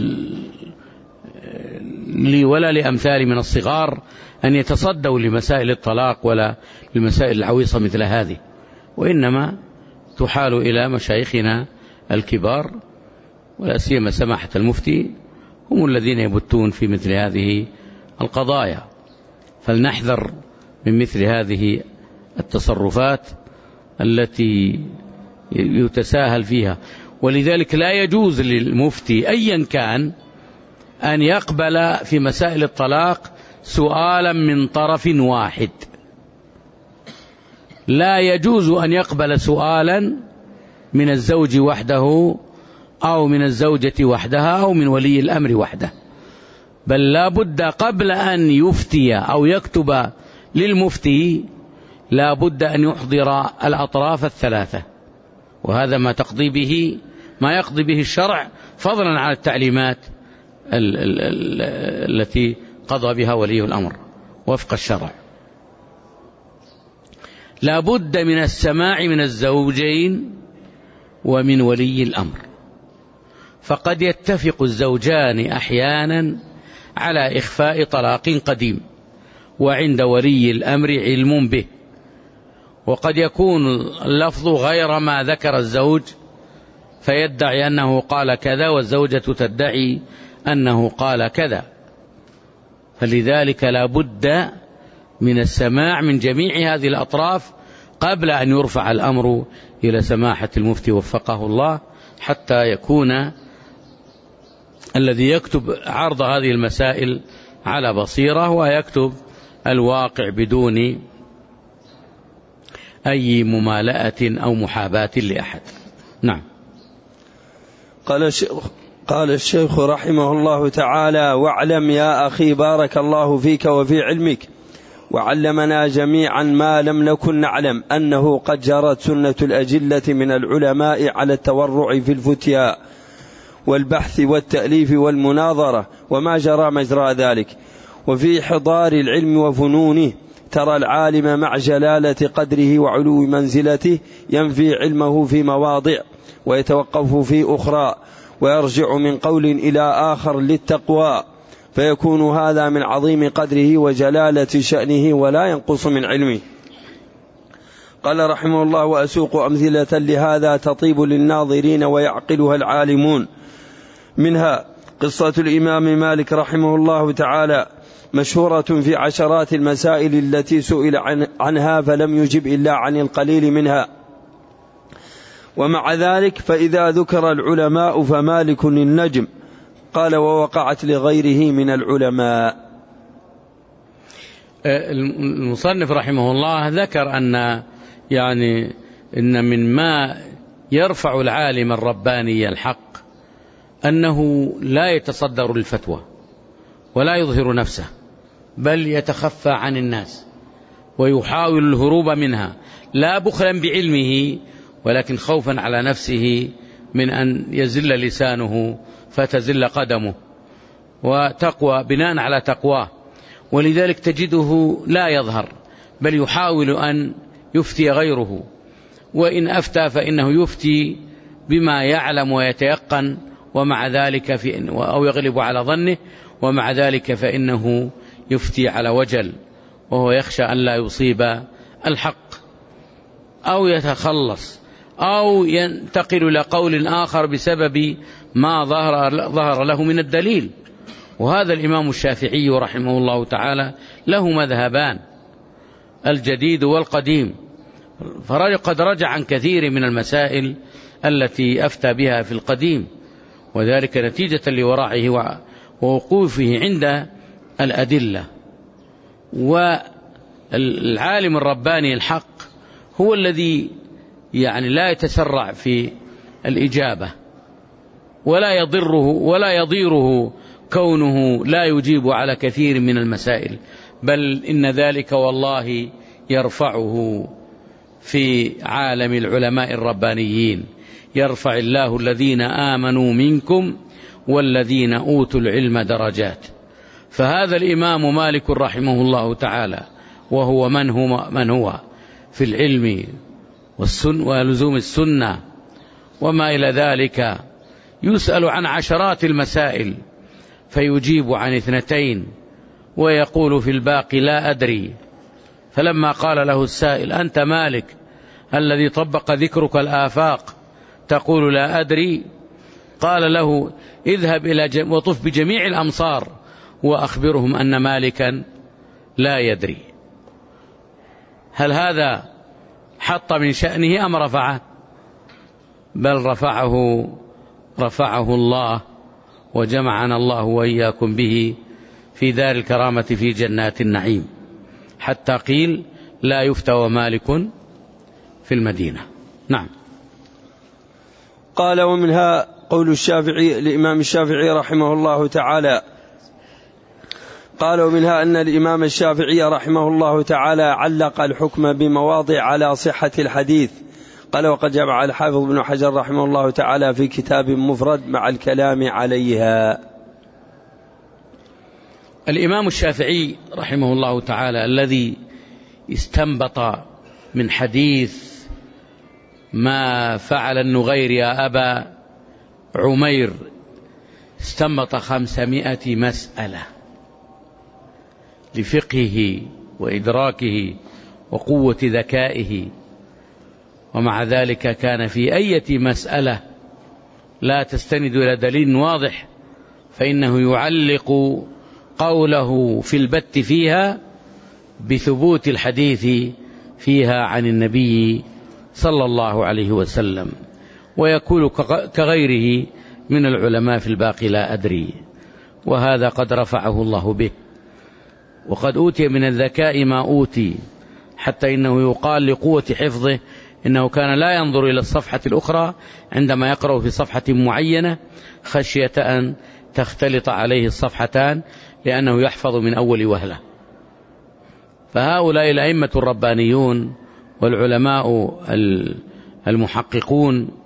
لي ولا لأمثالي من الصغار أن يتصدوا لمسائل الطلاق ولا لمسائل العويصة مثل هذه، وإنما تحال إلى مشايخنا الكبار، ولا سيما سماحة المفتي، هم الذين يبتون في مثل هذه القضايا. فلنحذر من مثل هذه التصرفات التي يتساهل فيها. ولذلك لا يجوز للمفتي أيا كان أن يقبل في مسائل الطلاق سؤالا من طرف واحد، لا يجوز أن يقبل سؤالا من الزوج وحده أو من الزوجة وحدها أو من ولي الأمر وحده، بل لا بد قبل أن يفتي أو يكتب للمفتي لا بد أن يحضر الأطراف الثلاثة، وهذا ما تقضي به ما يقضي به الشرع فضلا عن التعليمات ال ال ال التي قضى بها ولي الأمر وفق الشرع. لا بد من السماع من الزوجين ومن ولي الأمر، فقد يتفق الزوجان أحيانا على إخفاء طلاق قديم وعند ولي الأمر علم به، وقد يكون اللفظ غير ما ذكر الزوج فيدعي أنه قال كذا والزوجة تدعي أنه قال كذا، فلذلك لا بد من السماع من جميع هذه الأطراف قبل أن يرفع الأمر إلى سماحة المفتي وفقه الله، حتى يكون الذي يكتب عرض هذه المسائل على بصيرة ويكتب الواقع بدون أي ممالأة أو محاباة لأحد. نعم. قال الشيخ, قال الشيخ رحمه الله تعالى: واعلم يا أخي بارك الله فيك وفي علمك وعلمنا جميعا ما لم نكن نعلم أنه قد جرت سنة الأجلة من العلماء على التورع في الفتيا والبحث والتأليف والمناظرة وما جرى مجرى ذلك، وفي حضار العلم وفنونه ترى العالم مع جلالة قدره وعلو منزلته ينفي علمه في مواضع ويتوقف في أخرى ويرجع من قول إلى آخر للتقوى، فيكون هذا من عظيم قدره وجلالة شأنه ولا ينقص من علمه. قال رحمه الله: وأسوق أمثلة لهذا تطيب للناظرين ويعقلها العالمون، منها قصة الإمام مالك رحمه الله تعالى مشهورة في عشرات المسائل التي سئل عنها فلم يجب إلا عن القليل منها، ومع ذلك فإذا ذكر العلماء فمالك النجم. قال: ووقعت لغيره من العلماء. المصنف رحمه الله ذكر أن يعني إن من ما يرفع العالم الرباني الحق أنه لا يتصدر الفتوى ولا يظهر نفسه، بل يتخفى عن الناس ويحاول الهروب منها، لا بخلا بعلمه ولكن خوفا على نفسه من أن يزل لسانه فتزل قدمه، وتقوى بناء على تقواه، ولذلك تجده لا يظهر بل يحاول أن يفتي غيره، وإن أفتى فإنه يفتي بما يعلم ويتيقن، ومع ذلك في أو يغلب على ظنه، ومع ذلك فإنه يفتي على وجل وهو يخشى أن لا يصيب الحق أو يتخلص أو ينتقل إلى قول آخر بسبب ما ظهر, ظهر له من الدليل. وهذا الإمام الشافعي رحمه الله تعالى له مذهبان، الجديد والقديم، فقد رجع عن كثير من المسائل التي أفتى بها في القديم، وذلك نتيجة لورعه ووقوفه عند الأدلة. والعالم الرباني الحق هو الذي يعني لا يتسرع في الإجابة، ولا يضره ولا يضيره كونه لا يجيب على كثير من المسائل، بل إن ذلك والله يرفعه في عالم العلماء الربانيين. يرفع الله الذين آمنوا منكم والذين أوتوا العلم درجات. فهذا الإمام مالك رحمه الله تعالى وهو من هو, من هو في العلم والسن ولزوم السنة وما إلى ذلك، يسأل عن عشرات المسائل فيجيب عن اثنتين ويقول في الباقي لا أدري. فلما قال له السائل: أنت مالك الذي طبق ذكرك الآفاق تقول لا أدري؟ قال له: اذهب إلى جم... وطف بجميع الأمصار وأخبرهم أن مالكا لا يدري. هل هذا حط من شأنه أم رفعه؟ بل رفعه رفعه الله، وجمعنا الله وإياكم به في دار الكرامة في جنات النعيم، حتى قيل لا يفتى مالك في المدينة. نعم. قال: ومنها قول الشافعي الإمام الشافعي رحمه الله تعالى. قال ومنها أن الإمام الشافعي رحمه الله تعالى علق الحكم بمواضع على صحة الحديث. قال وقد جمع الحافظ ابن حجر رحمه الله تعالى في كتاب مفرد مع الكلام عليها. الإمام الشافعي رحمه الله تعالى الذي استنبط من حديث ما فعل النغير يا أبا عمير استنبط خمسمائة مسألة لفقهه وإدراكه وقوة ذكائه، ومع ذلك كان في أي مسألة لا تستند إلى دليل واضح فإنه يعلق قوله في البت فيها بثبوت الحديث فيها عن النبي صلى الله عليه وسلم، ويقول كغيره من العلماء في الباقي لا أدري. وهذا قد رفعه الله به، وقد أوتي من الذكاء ما أوتي، حتى إنه يقال لقوة حفظه إنه كان لا ينظر إلى الصفحة الأخرى عندما يقرأ في صفحة معينة خشية أن تختلط عليه الصفحتان، لأنه يحفظ من أول وهلة. فهؤلاء الأئمة الربانيون والعلماء المحققون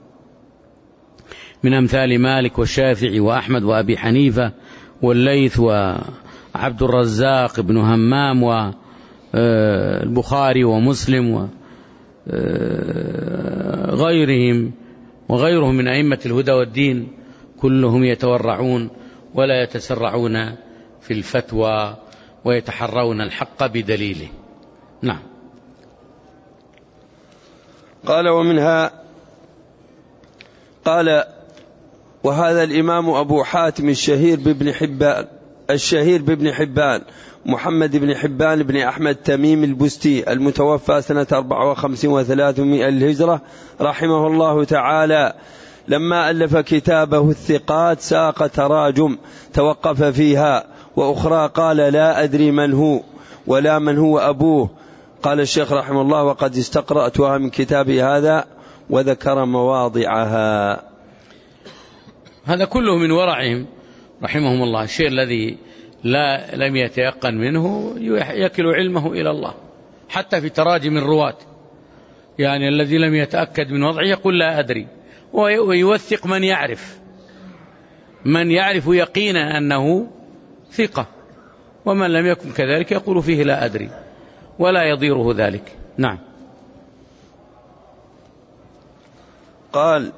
من أمثال مالك والشافعي وأحمد وأبي حنيفة والليث وعبد الرزاق بن همام والبخاري ومسلم وغيرهم وغيرهم من أئمة الهدى والدين كلهم يتورعون ولا يتسرعون في الفتوى ويتحرون الحق بدليله. نعم. قال ومنها قال وهذا الإمام أبو حاتم الشهير بابن حبان الشهير بابن حبان محمد بن حبان بن أحمد تميم البستي المتوفى سنة أربعة وخمسين وثلاثمائة الهجرة رحمه الله تعالى، لما ألف كتابه الثقات ساق تراجم توقف فيها، وأخرى قال لا أدري من هو ولا من هو أبوه. قال الشيخ رحمه الله وقد استقرأتها من كتابي هذا وذكر مواضعها. هذا كله من ورعهم رحمهم الله. الشيء الذي لا لم يتيقن منه يكل علمه إلى الله، حتى في تراجم الرواة، يعني الذي لم يتأكد من وضعه يقول لا أدري، ويوثق من يعرف من يعرف يقينا أنه ثقة، ومن لم يكن كذلك يقول فيه لا أدري ولا يضيره ذلك. نعم. قال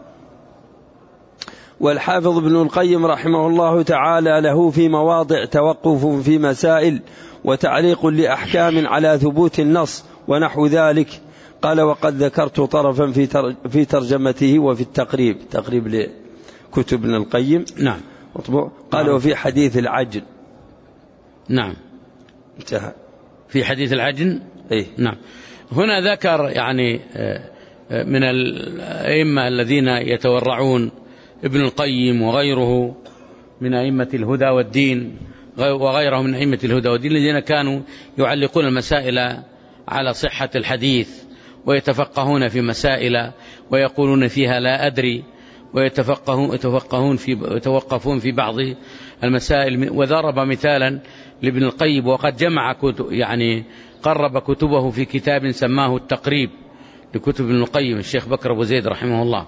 والحافظ ابن القيم رحمه الله تعالى له في مواضع توقف في مسائل وتعليق لأحكام على ثبوت النص ونحو ذلك. قال وقد ذكرت طرفا في في ترجمته وفي التقريب تقريب لكتب ابن القيم. نعم. قال نعم. وفي حديث العجن. نعم. انتهى. في حديث العجن. إيه؟ نعم. هنا ذكر يعني من الأئمة الذين يتورعون ابن القيم وغيره من أئمة الهدى والدين وغيرهم من أئمة الهدى والدين الذين كانوا يعلقون المسائل على صحة الحديث ويتفقهون في مسائل ويقولون فيها لا أدري، ويتفقهون يتفقهون في يتوقفون في بعض المسائل. وضرب مثالا لابن القيم وقد جمع كتب، يعني قرب كتبه في كتاب سماه التقريب لكتب ابن القيم الشيخ بكر أبو زيد رحمه الله.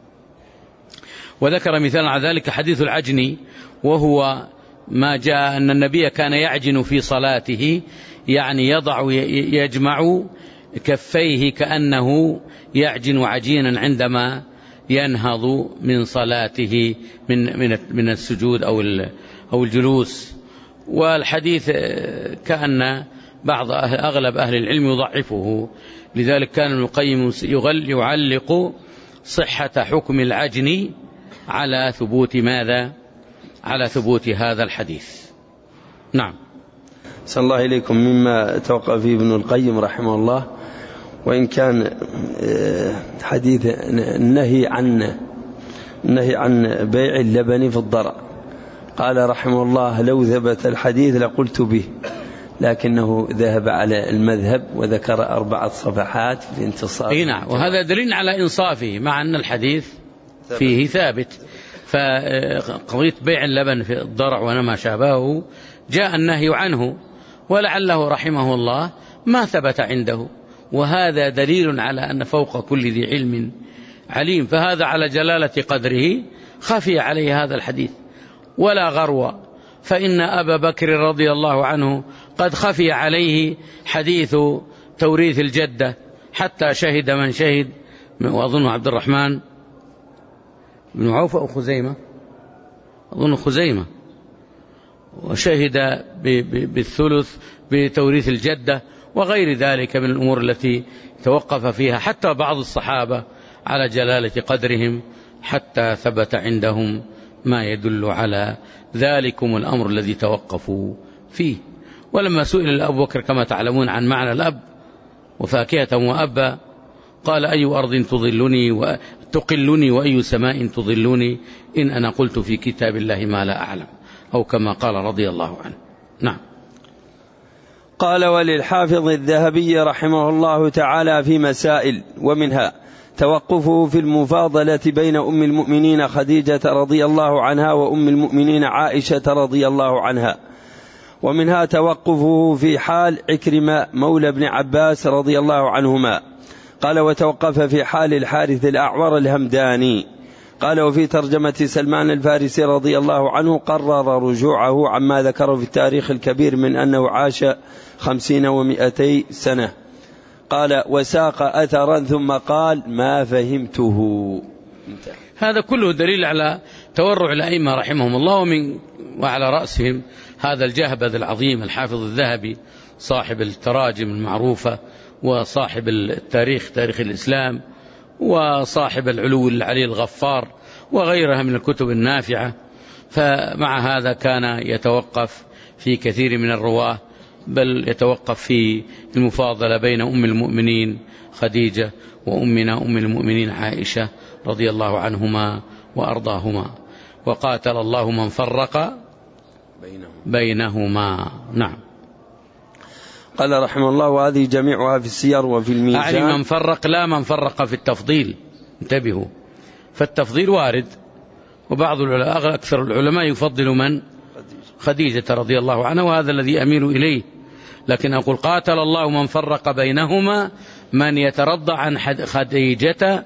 وذكر مثالا على ذلك حديث العجن، وهو ما جاء أن النبي كان يعجن في صلاته، يعني يضع يجمع كفيه كأنه يعجن عجينا عندما ينهض من صلاته من من من السجود أو أو الجلوس. والحديث كأن بعض أغلب أهل العلم يضعفه، لذلك كان ابن القيم يعلق صحة حكم العجن على ثبوت ماذا؟ على ثبوت هذا الحديث. نعم. صلى الله إليكم. مما توقف فيه ابن القيم رحمه الله، وإن كان حديث النهي عن النهي عن بيع اللبن في الضرع، قال رحمه الله لو ثبت الحديث لقلت به، لكنه ذهب على المذهب وذكر أربعة صفحات في انتصار. نعم. وهذا دليل على إنصافه، مع أن الحديث فيه ثابت. فقضية بيع اللبن في الضرع وما شابهه جاء النهي عنه، ولعله رحمه الله ما ثبت عنده، وهذا دليل على أن فوق كل ذي علم عليم. فهذا على جلالة قدره خفي عليه هذا الحديث ولا غرو، فإن أبا بكر رضي الله عنه قد خفي عليه حديث توريث الجدة حتى شهد من شهد، وأظن عبد الرحمن بن عوف أو خزيمة، أظن خزيمة، وشهد بالثلث بتوريث الجدة وغير ذلك من الأمور التي توقف فيها حتى بعض الصحابة على جلالة قدرهم حتى ثبت عندهم ما يدل على ذلكم الأمر الذي توقفوا فيه. ولما سئل أبو بكر كما تعلمون عن معنى الأب وفاكهة وأبا، قال: أي أرض تظلني وتقلني وأي سماء تظلني إن أنا قلت في كتاب الله ما لا أعلم، أو كما قال رضي الله عنه. نعم. قال: وللحافظ الذهبي رحمه الله تعالى في مسائل، ومنها توقفه في المفاضلة بين أم المؤمنين خديجة رضي الله عنها وأم المؤمنين عائشة رضي الله عنها، ومنها توقفه في حال عكرمة مولى ابن عباس رضي الله عنهما. قال: وتوقف في حال الحارث الأعور الهمداني. قال: وفي ترجمة سلمان الفارسي رضي الله عنه قرر رجوعه عما ذكره في التاريخ الكبير من أنه عاش خمسين ومئتي سنة. قال: وساق أثرا ثم قال: ما فهمته. هذا كله دليل على تورع الأئمة رحمهم الله، ومن وعلى رأسهم هذا الجهبذ العظيم الحافظ الذهبي صاحب التراجم المعروفة وصاحب التاريخ تاريخ الإسلام وصاحب العلو العلي الغفار وغيرها من الكتب النافعة. فمع هذا كان يتوقف في كثير من الرواه، بل يتوقف في المفاضلة بين أم المؤمنين خديجة وأمنا أم المؤمنين عائشة رضي الله عنهما وأرضاهما. وقاتل الله من فرق بينهما. نعم. قال رحمه الله: وهذه جميعها في السير وفي الميزان. أعني من فرق لا من فرق في التفضيل، انتبهوا، فالتفضيل وارد، وبعض العلماء أكثر العلماء يفضل من؟ خديجة رضي الله عنها، وهذا الذي أميل إليه. لكن أقول قاتل الله من فرق بينهما، من يترضى عن خديجة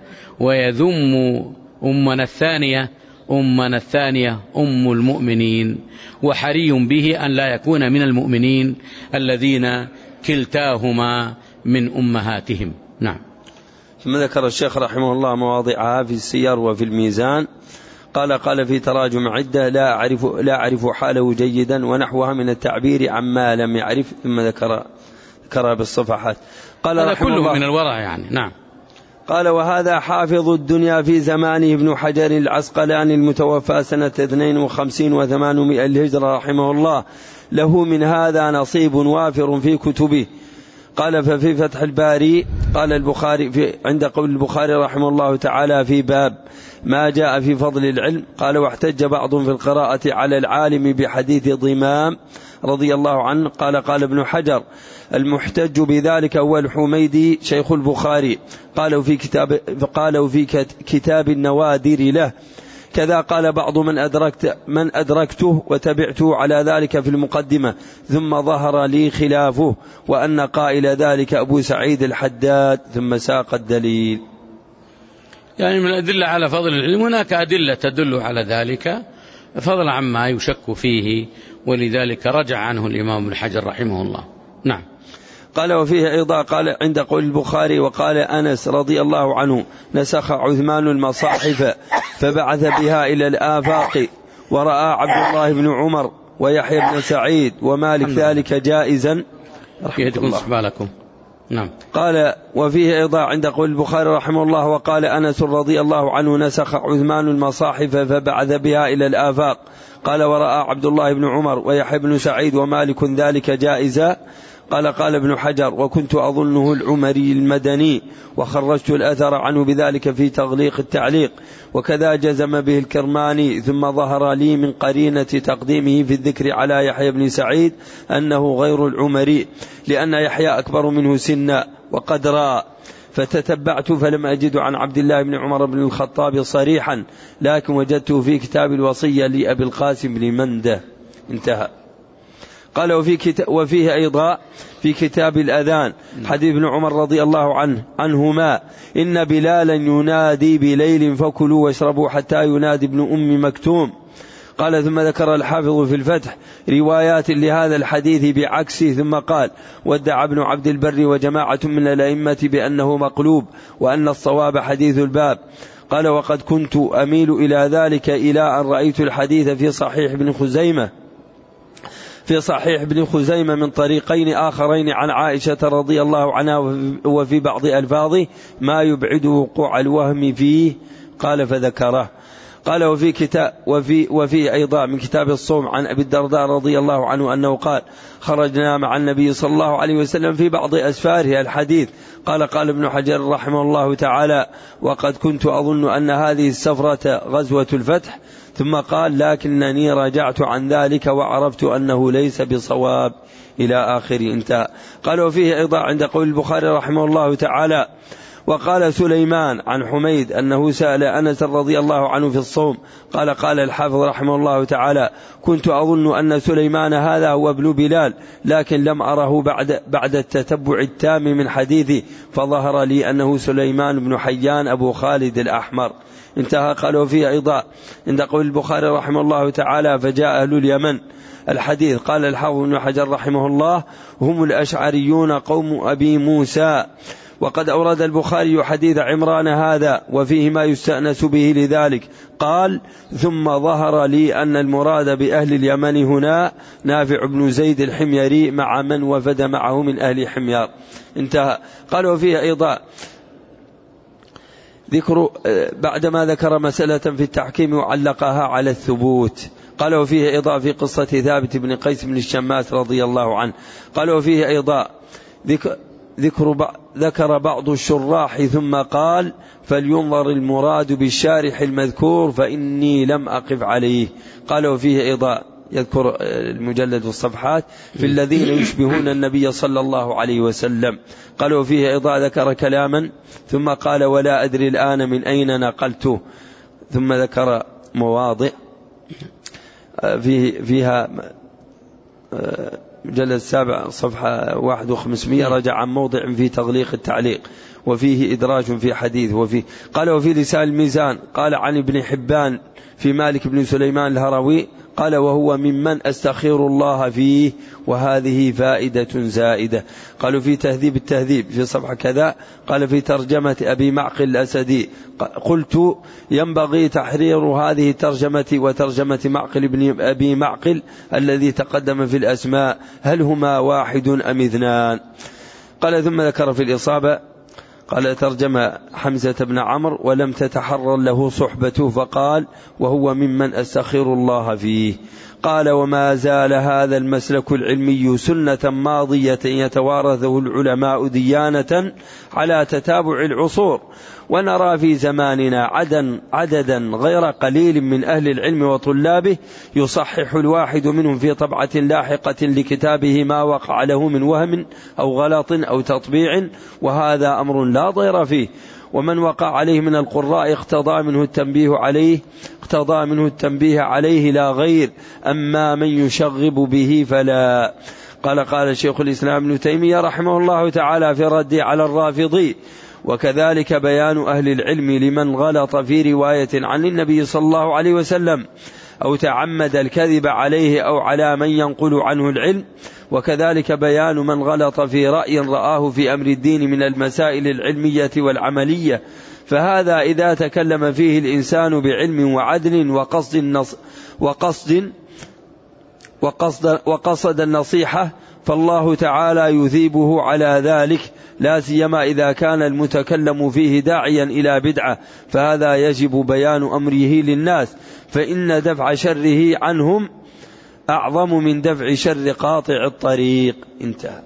ويذم أمنا الثانية أمنا الثانية أم المؤمنين، وحري به أن لا يكون من المؤمنين الذين كلتاهما من أمهاتهم. نعم. ثم ذكر الشيخ رحمه الله مواضعها في السير وفي الميزان. قال: قال في تراجم عدة لا أعرف, لا أعرف حاله جيدا ونحوها من التعبير عما لم يعرف. ثم ذكر ذكرها بالصفحات. قال هذا رحمه كله الله من الورع يعني. نعم. قال: وهذا حافظ الدنيا في زمانه ابن حجر العسقلاني المتوفى سنة اثنين وخمسين وثمانمائة الهجرة رحمه الله، له من هذا نصيب وافر في كتبه. قال: ففي فتح الباري قال البخاري في عند قول البخاري رحمه الله تعالى في باب ما جاء في فضل العلم. قال: واحتج بعضهم في القراءة على العالم بحديث ضمام رضي الله عنه. قال: قال ابن حجر: المحتج بذلك هو الحميدي شيخ البخاري. قالوا في كتاب قالوا في كتاب النوادر له. كذا قال بعض من أدركت من أدركته وتبعته على ذلك في المقدمة، ثم ظهر لي خلافه، وأن قائل ذلك أبو سعيد الحداد. ثم ساق الدليل. يعني من الأدلة على فضل العلم هناك أدلة تدل على ذلك فضل عما يشك فيه، ولذلك رجع عنه الإمام ابن حجر رحمه الله. نعم. قال: وفيه أيضا قال عند قول البخاري: وقال أنس رضي الله عنه: نسخ عثمان المصاحف فبعث بها إلى الآفاق، ورأى عبد الله بن عمر ويحيى بن سعيد ومالك ذلك جائزا. يهدكم صحبالكم. نعم. قال: وفيه أيضا عند قول البخاري رحمه الله: وقال أنس رضي الله عنه: نسخ عثمان المصاحف فبعث بها إلى الآفاق. قال: ورأى عبد الله بن عمر ويحيى بن سعيد ومالك ذلك جائزا. قال: قال ابن حجر: وكنت أظنه العمري المدني، وخرجت الأثر عنه بذلك في تغليق التعليق، وكذا جزم به الكرماني. ثم ظهر لي من قرينة تقديمه في الذكر على يحيى بن سعيد أنه غير العمري، لأن يحيى أكبر منه سنا وقدرا، فتتبعت فلم أجد عن عبد الله بن عمر بن الخطاب صريحا، لكن وجدته في كتاب الوصية لأبي القاسم بن منده. انتهى. قال وفي كتاب وفيه أيضا في كتاب الأذان حديث ابن عمر رضي الله عنه عنهما إن بلالا ينادي بليل فكلوا واشربوا حتى ينادي ابن أم مكتوم. قال ثم ذكر الحافظ في الفتح روايات لهذا الحديث بعكسه، ثم قال وادعى ابن عبد البر وجماعة من الأئمة بأنه مقلوب وأن الصواب حديث الباب. قال وقد كنت أميل إلى ذلك إلى أن رأيت الحديث في صحيح ابن خزيمة في صحيح ابن خزيمة من طريقين آخرين عن عائشة رضي الله عنها وفي بعض ألفاظه ما يبعد وقوع الوهم فيه. قال فذكره. قال وفي كتاب وفي وفي أيضا من كتاب الصوم عن أبي الدرداء رضي الله عنه أنه قال خرجنا مع النبي صلى الله عليه وسلم في بعض أسفاره الحديث. قال قال ابن حجر رحمه الله تعالى وقد كنت أظن أن هذه السفرة غزوة الفتح، ثم قال لكنني رجعت عن ذلك وعرفت أنه ليس بصواب إلى آخر. انتهى. قال وفيه أيضا عند قول البخاري رحمه الله تعالى وقال سليمان عن حميد أنه سأل أنس رضي الله عنه في الصوم. قال قال الحافظ رحمه الله تعالى كنت أظن أن سليمان هذا هو ابن بلال، لكن لم أره بعد, بعد التتبع التام من حديثي، فظهر لي أنه سليمان بن حيان أبو خالد الأحمر. انتهى. قال وفيه أيضا عند قول البخاري رحمه الله تعالى فجاء أهل اليمن الحديث. قال الحافظ ابن حجر رحمه الله هم الأشعريون قوم أبي موسى. وقد أورد البخاري حديث عمران هذا وفيه ما يستأنس به لذلك. قال ثم ظهر لي أن المراد بأهل اليمن هنا نافع بن زيد الحميري مع من وفد معه من أهل حميار. انتهى. قال وفيه أيضا ذكر بعدما ذكر مسألة في التحكيم وعلقها على الثبوت. قال وفيه أيضا في قصة ثابت بن قيس بن الشماس رضي الله عنه. قال وفيه أيضا ذكر ذكر ذكر بعض الشراح ثم قال فلينظر المراد بالشارح المذكور فإني لم أقف عليه. قال وفيه أيضا يذكر المجلد والصفحات في الذين يشبهون النبي صلى الله عليه وسلم. قال وفيه أيضا ذكر كلاما ثم قال ولا أدري الآن من أين نقلته، ثم ذكر مواضع فيه فيها مجلد السابع صفحة واحد وخمسمائة رجع عن موضع في تغليق التعليق وفيه إدراج في حديث. وفيه قال وفي لسان الميزان قال عن ابن حبان في مالك بن سليمان الهروي قال وهو ممن أستخير الله فيه، وهذه فائدة زائدة. قالوا في تهذيب التهذيب في صفحة كذا قال في ترجمة أبي معقل الأسدي قلت ينبغي تحرير هذه الترجمة وترجمة معقل بن أبي معقل الذي تقدم في الأسماء، هل هما واحد أم اثنان؟ قال ثم ذكر في الإصابة قال ترجم حمزة بن عمرو ولم تتحرر له صحبته فقال وهو ممن أستخير الله فيه. قال وما زال هذا المسلك العلمي سنة ماضية يتوارثه العلماء ديانة على تتابع العصور، ونرى في زماننا عددا, عددا غير قليل من أهل العلم وطلابه يصحح الواحد منهم في طبعة لاحقة لكتابه ما وقع له من وهم أو غلط أو تطبيع، وهذا أمر لا ضير فيه، ومن وقع عليه من القراء اقتضى منه التنبيه عليه اقتضى منه التنبيه عليه لا غير، أما من يشغب به فلا. قال قال شيخ الإسلام ابن تيمية رحمه الله تعالى في رد على الرافضي وكذلك بيان أهل العلم لمن غلط في رواية عن النبي صلى الله عليه وسلم أو تعمد الكذب عليه أو على من ينقل عنه العلم، وكذلك بيان من غلط في رأي رآه في أمر الدين من المسائل العلمية والعملية، فهذا إذا تكلم فيه الإنسان بعلم وعدل وقصد النص وقصد وقصد, وقصد النصيحة فالله تعالى يثيبه على ذلك، لا سيما إذا كان المتكلم فيه داعيا إلى بدعة، فهذا يجب بيان أمره للناس، فإن دفع شره عنهم أعظم من دفع شر قاطع الطريق. انتهى.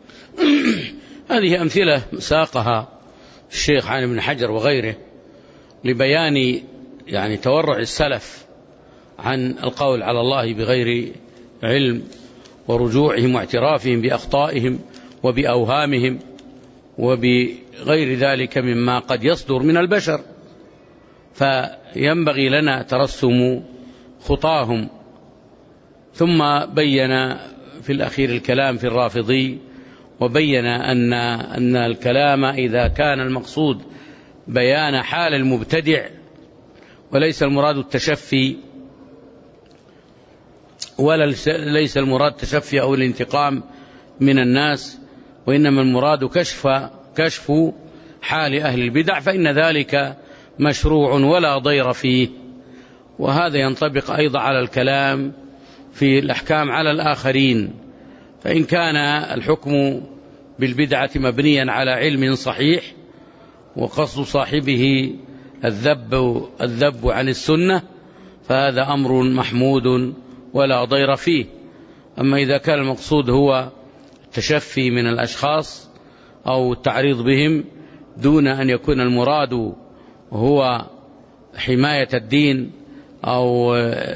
هذه أمثلة ساقها الشيخ عن ابن حجر وغيره لبيان يعني تورع السلف عن القول على الله بغير علم ورجوعهم واعترافهم بأخطائهم وبأوهامهم وبغير ذلك مما قد يصدر من البشر، فينبغي لنا ترسم خطاهم. ثم بين في الأخير الكلام في الرافضي، وبين أن أن الكلام إذا كان المقصود بيان حال المبتدع وليس المراد التشفي، ولا ليس المراد التشفي أو الانتقام من الناس، وإنما المراد كشف كشف حال أهل البدع، فإن ذلك مشروع ولا ضير فيه. وهذا ينطبق أيضا على الكلام في الأحكام على الآخرين، فإن كان الحكم بالبدعة مبنيا على علم صحيح وقصد صاحبه الذب الذب عن السنة، فهذا أمر محمود ولا ضير فيه. أما إذا كان المقصود هو التشفي من الأشخاص أو التعريض بهم دون أن يكون المراد هو حماية الدين أو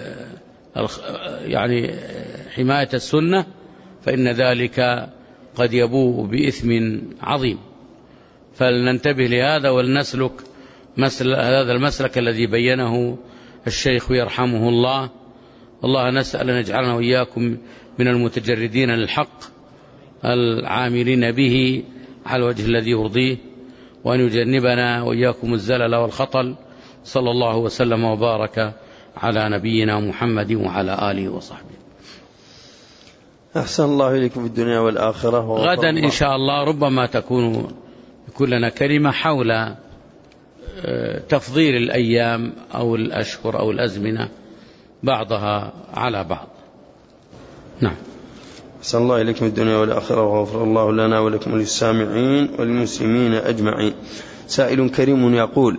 يعني حماية السنة، فإن ذلك قد يبوء بإثم عظيم. فلننتبه لهذا ولنسلك مسل هذا المسلك الذي بينه الشيخ يرحمه الله. الله نسأل أن يجعلنا وإياكم من المتجردين للحق العاملين به على الوجه الذي يرضيه، وأن يجنبنا وإياكم الزلل والخطل. صلى الله وسلم وبارك على نبينا محمد وعلى آله وصحبه. أحسن الله إليكم في الدنيا والآخرة. غدا إن شاء الله ربما تكون يكون لنا كلمة حول تفضيل الأيام أو الأشهر أو الأزمنة بعضها على بعض. نعم. أحسن الله إليكم في الدنيا والآخرة، وغفر الله لنا ولكم وللسامعين والمسلمين أجمعين. سائل كريم يقول: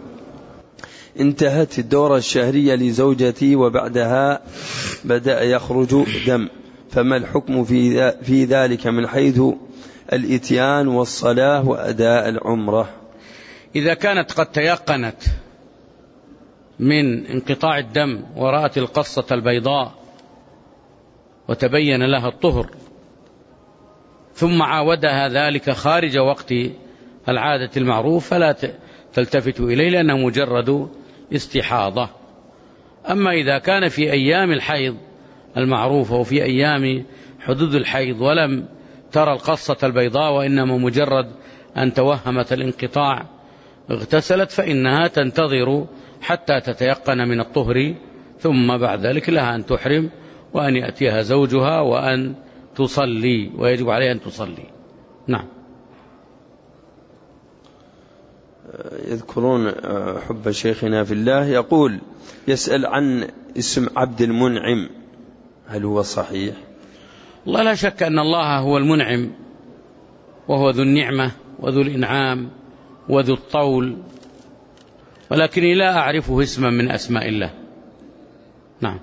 انتهت الدورة الشهرية لزوجتي وبعدها بدأ يخرج دم، فما الحكم في ذلك من حيث الإتيان والصلاة وأداء العمرة؟ إذا كانت قد تيقنت من انقطاع الدم ورأت القصة البيضاء وتبين لها الطهر، ثم عاودها ذلك خارج وقت العادة المعروف، فلا تلتفت إليه لأنه مجرد استحاضة. أما إذا كان في أيام الحيض المعروفة وفي أيام حدود الحيض ولم ترى القصة البيضاء وإنما مجرد أن توهمت الانقطاع اغتسلت، فإنها تنتظر حتى تتيقن من الطهر، ثم بعد ذلك لها أن تحرم وأن يأتيها زوجها وأن تصلي، ويجب عليها أن تصلي. نعم. يذكرون حب شيخنا في الله، يقول يسأل عن اسم عبد المنعم، هل هو صحيح؟ الله لا شك أن الله هو المنعم، وهو ذو النعمة وذو الإنعام وذو الطول، ولكني لا أعرفه اسما من أسماء الله. نعم.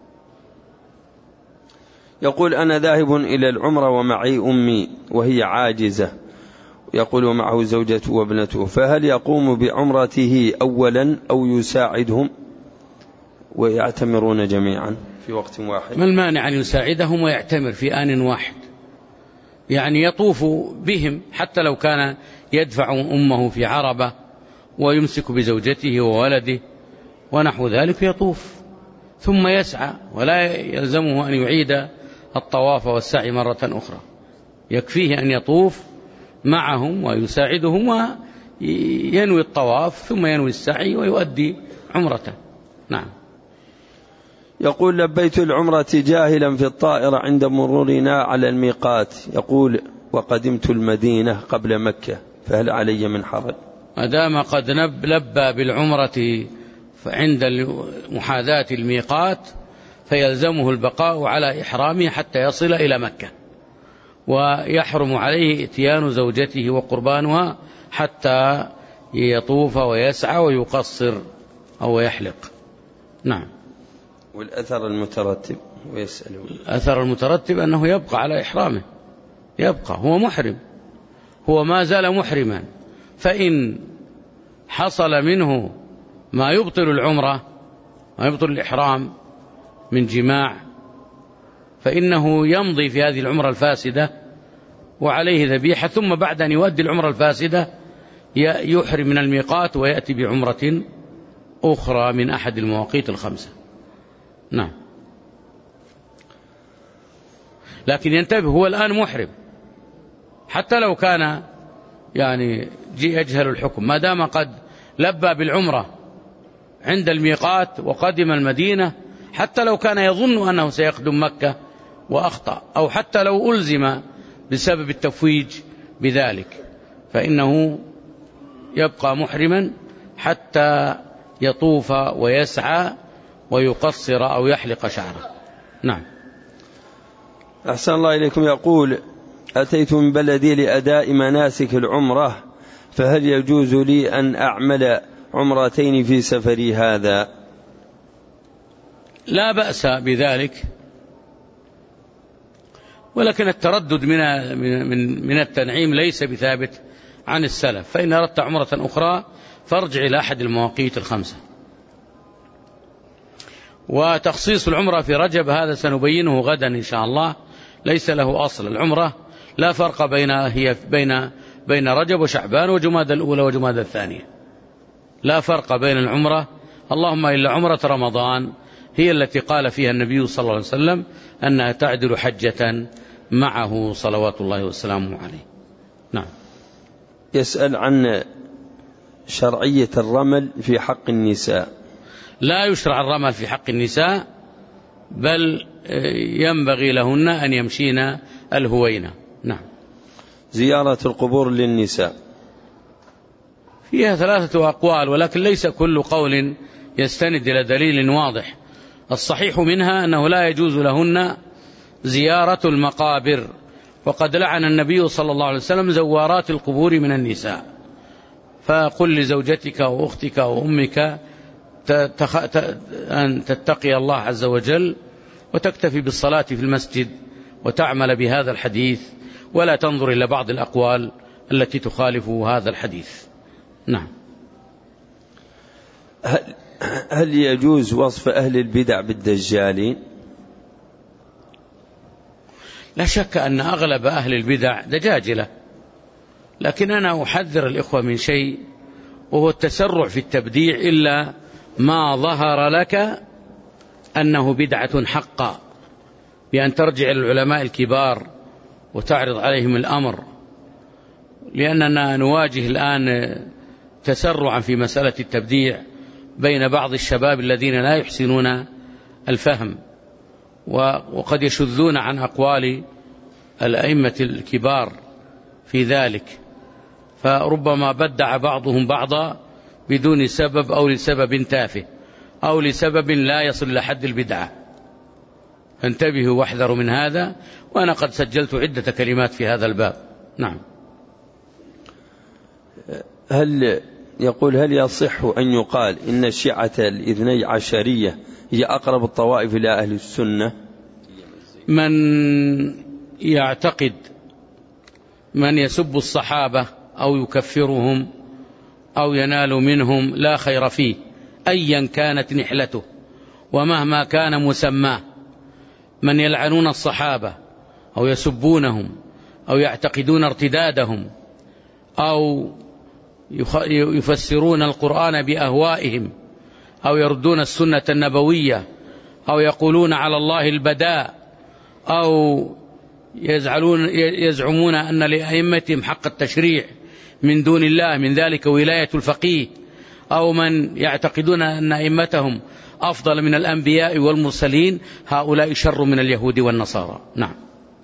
يقول: أنا ذاهب إلى العمرة ومعي أمي وهي عاجزة، يقول ومعه زوجته وابنته، فهل يقوم بعمرته أولا أو يساعدهم ويعتمرون جميعا في وقت واحد؟ ما المانع أن يساعدهم ويعتمر في آن واحد؟ يعني يطوف بهم، حتى لو كان يدفع أمه في عربة ويمسك بزوجته وولده ونحو ذلك يطوف، ثم يسعى، ولا يلزمه أن يعيد الطواف والسعي مرة أخرى، يكفيه أن يطوف معهم ويساعدهم وينوي الطواف ثم ينوي السعي ويؤدي عمرته. نعم. يقول: لبيت العمرة جاهلا في الطائرة عند مرورنا على الميقات، يقول وقدمت المدينة قبل مكة، فهل علي من حرج؟ ما دام قد لبى بالعمرة عند محاذاة الميقات فيلزمه البقاء على إحرامه حتى يصل إلى مكة، ويحرم عليه اتيان زوجته وقربانها حتى يطوف ويسعى ويقصر أو يحلق. نعم. والأثر المترتب ويسأل الأثر المترتب أنه يبقى على إحرامه، يبقى هو محرم، هو ما زال محرما، فإن حصل منه ما يبطل العمرة ما يبطل الإحرام من جماع فإنه يمضي في هذه العمرة الفاسدة وعليه ذبيحة، ثم بعد أن يؤدي العمرة الفاسدة يحرم من الميقات ويأتي بعمرة أخرى من أحد المواقيت الخمسة. نعم. لكن ينتبه، هو الآن محرم حتى لو كان يعني يجهل الحكم، ما دام قد لبى بالعمرة عند الميقات وقدم المدينة، حتى لو كان يظن أنه سيقدم مكة وأخطأ، أو حتى لو ألزم بسبب التفويج بذلك، فإنه يبقى محرما حتى يطوف ويسعى ويقصر أو يحلق شعره. نعم. أحسن الله إليكم. يقول: أتيت من بلدي لأداء مناسك العمرة، فهل يجوز لي أن أعمل عمرتين في سفري هذا؟ لا بأس بذلك، ولكن التردد من من من التنعيم ليس بثابت عن السلف، فإن أردت عمرة أخرى فارجع إلى أحد المواقيت الخمسة. وتخصيص العمرة في رجب هذا سنبينه غدا إن شاء الله، ليس له أصل. العمرة لا فرق بين هي بين بين رجب وشعبان وجمادى الأولى وجمادى الثانية، لا فرق بين العمرة، اللهم إلا عمرة رمضان هي التي قال فيها النبي صلى الله عليه وسلم أنها تعدل حجة معه صلوات الله وسلامه عليه. نعم. يسأل عن شرعية الرمل في حق النساء. لا يشرع الرمل في حق النساء، بل ينبغي لهن أن يمشين الهوينة. نعم. زيارة القبور للنساء فيها ثلاثة أقوال، ولكن ليس كل قول يستند إلى دليل واضح. الصحيح منها أنه لا يجوز لهن زيارة المقابر، وقد لعن النبي صلى الله عليه وسلم زوارات القبور من النساء، فقل لزوجتك وأختك وأمك أن تتقي الله عز وجل وتكتفي بالصلاة في المسجد وتعمل بهذا الحديث، ولا تنظر إلى بعض الأقوال التي تخالف هذا الحديث. نعم. هل, هل يجوز وصف أهل البدع بالدجالين؟ لا شك أن أغلب أهل البدع دجاجلة، لكن أنا أحذر الإخوة من شيء، وهو التسرع في التبديع إلا ما ظهر لك أنه بدعة حقا، بأن ترجع إلى العلماء الكبار وتعرض عليهم الأمر، لأننا نواجه الآن تسرعا في مسألة التبديع بين بعض الشباب الذين لا يحسنون الفهم، وقد يشذون عن أقوال الأئمة الكبار في ذلك، فربما بدع بعضهم بعضا بدون سبب أو لسبب تافه أو لسبب لا يصل إلى حد البدعة. انتبهوا واحذروا من هذا، وأنا قد سجلت عدة كلمات في هذا الباب. نعم. هل يقول هل يصح أن يقال إن الشيعة الاثني عشرية هي أقرب الطوائف إلى أهل السنة؟ من يعتقد من يسب الصحابة أو يكفرهم أو ينال منهم لا خير فيه أيا كانت نحلته ومهما كان مسماه. من يلعنون الصحابة أو يسبونهم أو يعتقدون ارتدادهم أو يفسرون القرآن بأهوائهم أو يردون السنة النبوية أو يقولون على الله البداء أو يزعلون يزعمون أن لأئمتهم حق التشريع من دون الله، من ذلك ولاية الفقيه، أو من يعتقدون أن أئمتهم أفضل من الأنبياء والمرسلين، هؤلاء شر من اليهود والنصارى. نعم.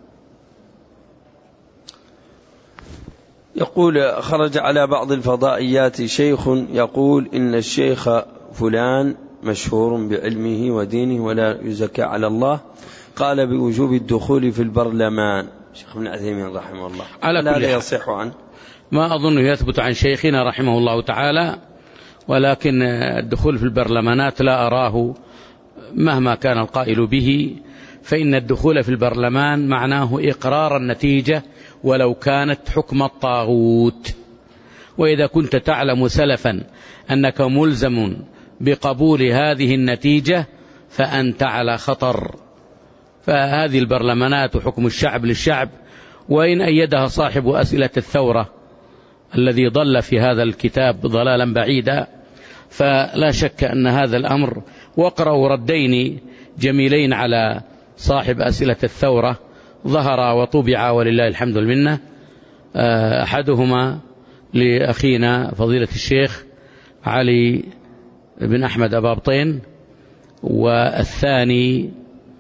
يقول خرج على بعض الفضائيات شيخ يقول إن الشيخ فلان مشهور بعلمه ودينه ولا يزكى على الله، قال بوجوب الدخول في البرلمان. شيخ ابن عثيمين رحمه الله، على كل لا يصح عنه؟ ما أظن يثبت عن شيخنا رحمه الله تعالى، ولكن الدخول في البرلمانات لا أراه مهما كان القائل به، فإن الدخول في البرلمان معناه إقرار النتيجة ولو كانت حكم الطاغوت، وإذا كنت تعلم سلفا أنك ملزم بقبول هذه النتيجة فأنت على خطر. فهذه البرلمانات وحكم الشعب للشعب وإن أيدها صاحب أسئلة الثورة الذي ضل في هذا الكتاب ضلالا بعيدا، فلا شك أن هذا الأمر. واقرأوا ردين جميلين على صاحب أسئلة الثورة ظهر وطبع ولله الحمد والمنة، أحدهما لأخينا فضيلة الشيخ علي بن أحمد أبابطين، والثاني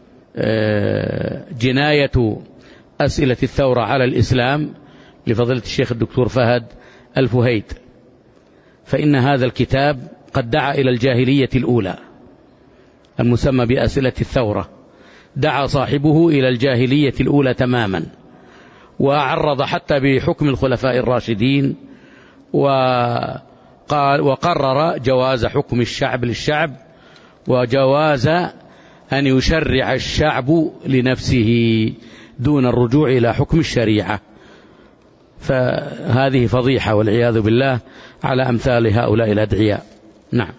جناية أسئلة الثورة على الإسلام لفضيلة الشيخ الدكتور فهد الفهيد. فإن هذا الكتاب قد دعا إلى الجاهلية الأولى المسمى بأسئلة الثورة، دعا صاحبه إلى الجاهلية الأولى تماما، وعرض حتى بحكم الخلفاء الراشدين، وقال وقرر جواز حكم الشعب للشعب، وجواز أن يشرع الشعب لنفسه دون الرجوع إلى حكم الشريعة. فهذه فضيحة والعياذ بالله على أمثال هؤلاء الأدعياء. نعم.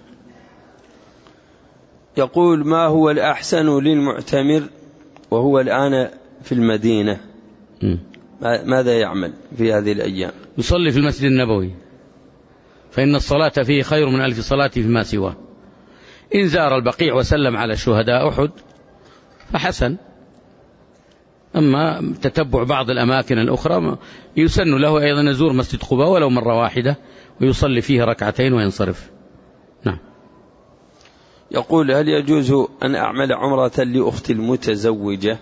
يقول: ما هو الأحسن للمعتمر وهو الآن في المدينة؟ م. ماذا يعمل في هذه الأيام؟ يصلي في المسجد النبوي، فإن الصلاة فيه خير من ألف صلاة فيما سواه. إن زار البقيع وسلم على شهداء أحد فحسن، أما تتبع بعض الأماكن الأخرى يسن له أيضا يزور مسجد قباء ولو مرة واحدة ويصلي فيه ركعتين وينصرف. نعم. يقول: هل يجوز أن أعمل عمرة لأختي المتزوجة؟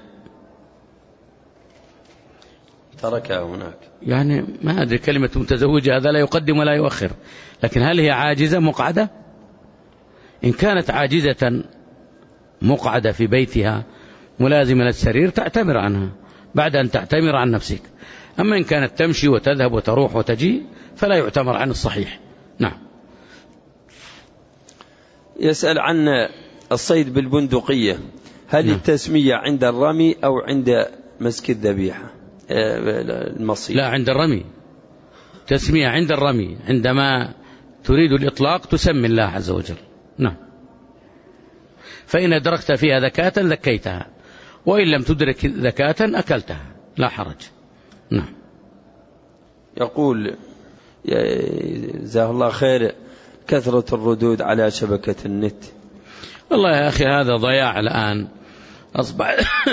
تركها هناك. يعني ما أدري، كلمة متزوجة هذا لا يقدم ولا يؤخر، لكن هل هي عاجزة مقعدة؟ إن كانت عاجزة مقعدة في بيتها ملازمة للسرير تعتمر عنها بعد أن تعتمر عن نفسك. أما إن كانت تمشي وتذهب وتروح وتجي فلا يعتمر عن الصحيح. نعم. يسأل عن الصيد بالبندقية، هل نعم. التسمية عند الرمي أو عند مسك الذبيحة المصيد؟ لا، عند الرمي. تسمية عند الرمي، عندما تريد الإطلاق تسمي الله عز وجل. نعم. فإن أدركت فيها ذكاة ذكيتها، وإن لم تدرك ذكاة أكلتها، لا حرج. نعم. يقول: جزاه الله خير، كثرة الردود على شبكة النت. والله يا أخي هذا ضياع الآن، أصبح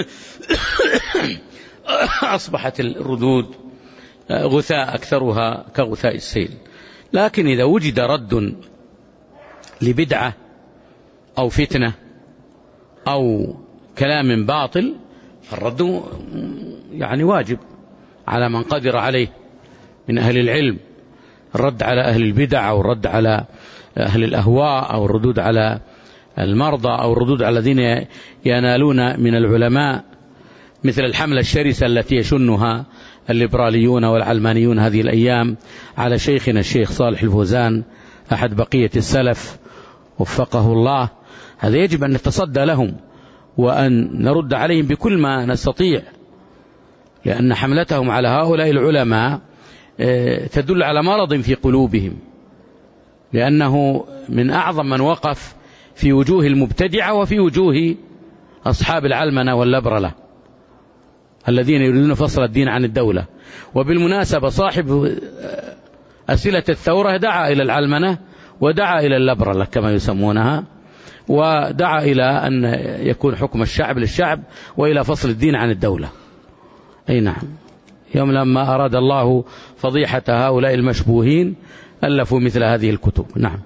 أصبحت الردود غثاء أكثرها كغثاء السيل. لكن إذا وجد رد لبدعة أو فتنة أو كلام باطل فالرد يعني واجب على من قدر عليه من أهل العلم، الرد على أهل البدع أو الرد على أهل الأهواء أو الردود على المرضى أو الردود على الذين ينالون من العلماء، مثل الحملة الشرسة التي يشنها الليبراليون والعلمانيون هذه الأيام على شيخنا الشيخ صالح الفوزان أحد بقية السلف وفقه الله. هذا يجب أن نتصدى لهم وأن نرد عليهم بكل ما نستطيع، لأن حملتهم على هؤلاء العلماء تدل على مرض في قلوبهم، لأنه من أعظم من وقف في وجوه المبتدعة وفي وجوه أصحاب العلمنة واللبرلة الذين يريدون فصل الدين عن الدولة. وبالمناسبة صاحب أسئلة الثورة دعا إلى العلمنة ودعا إلى اللبرلة كما يسمونها، ودعا إلى أن يكون حكم الشعب للشعب وإلى فصل الدين عن الدولة. أي نعم. يوم لما أراد الله فضيحة هؤلاء المشبوهين ألفوا مثل هذه الكتب. نعم.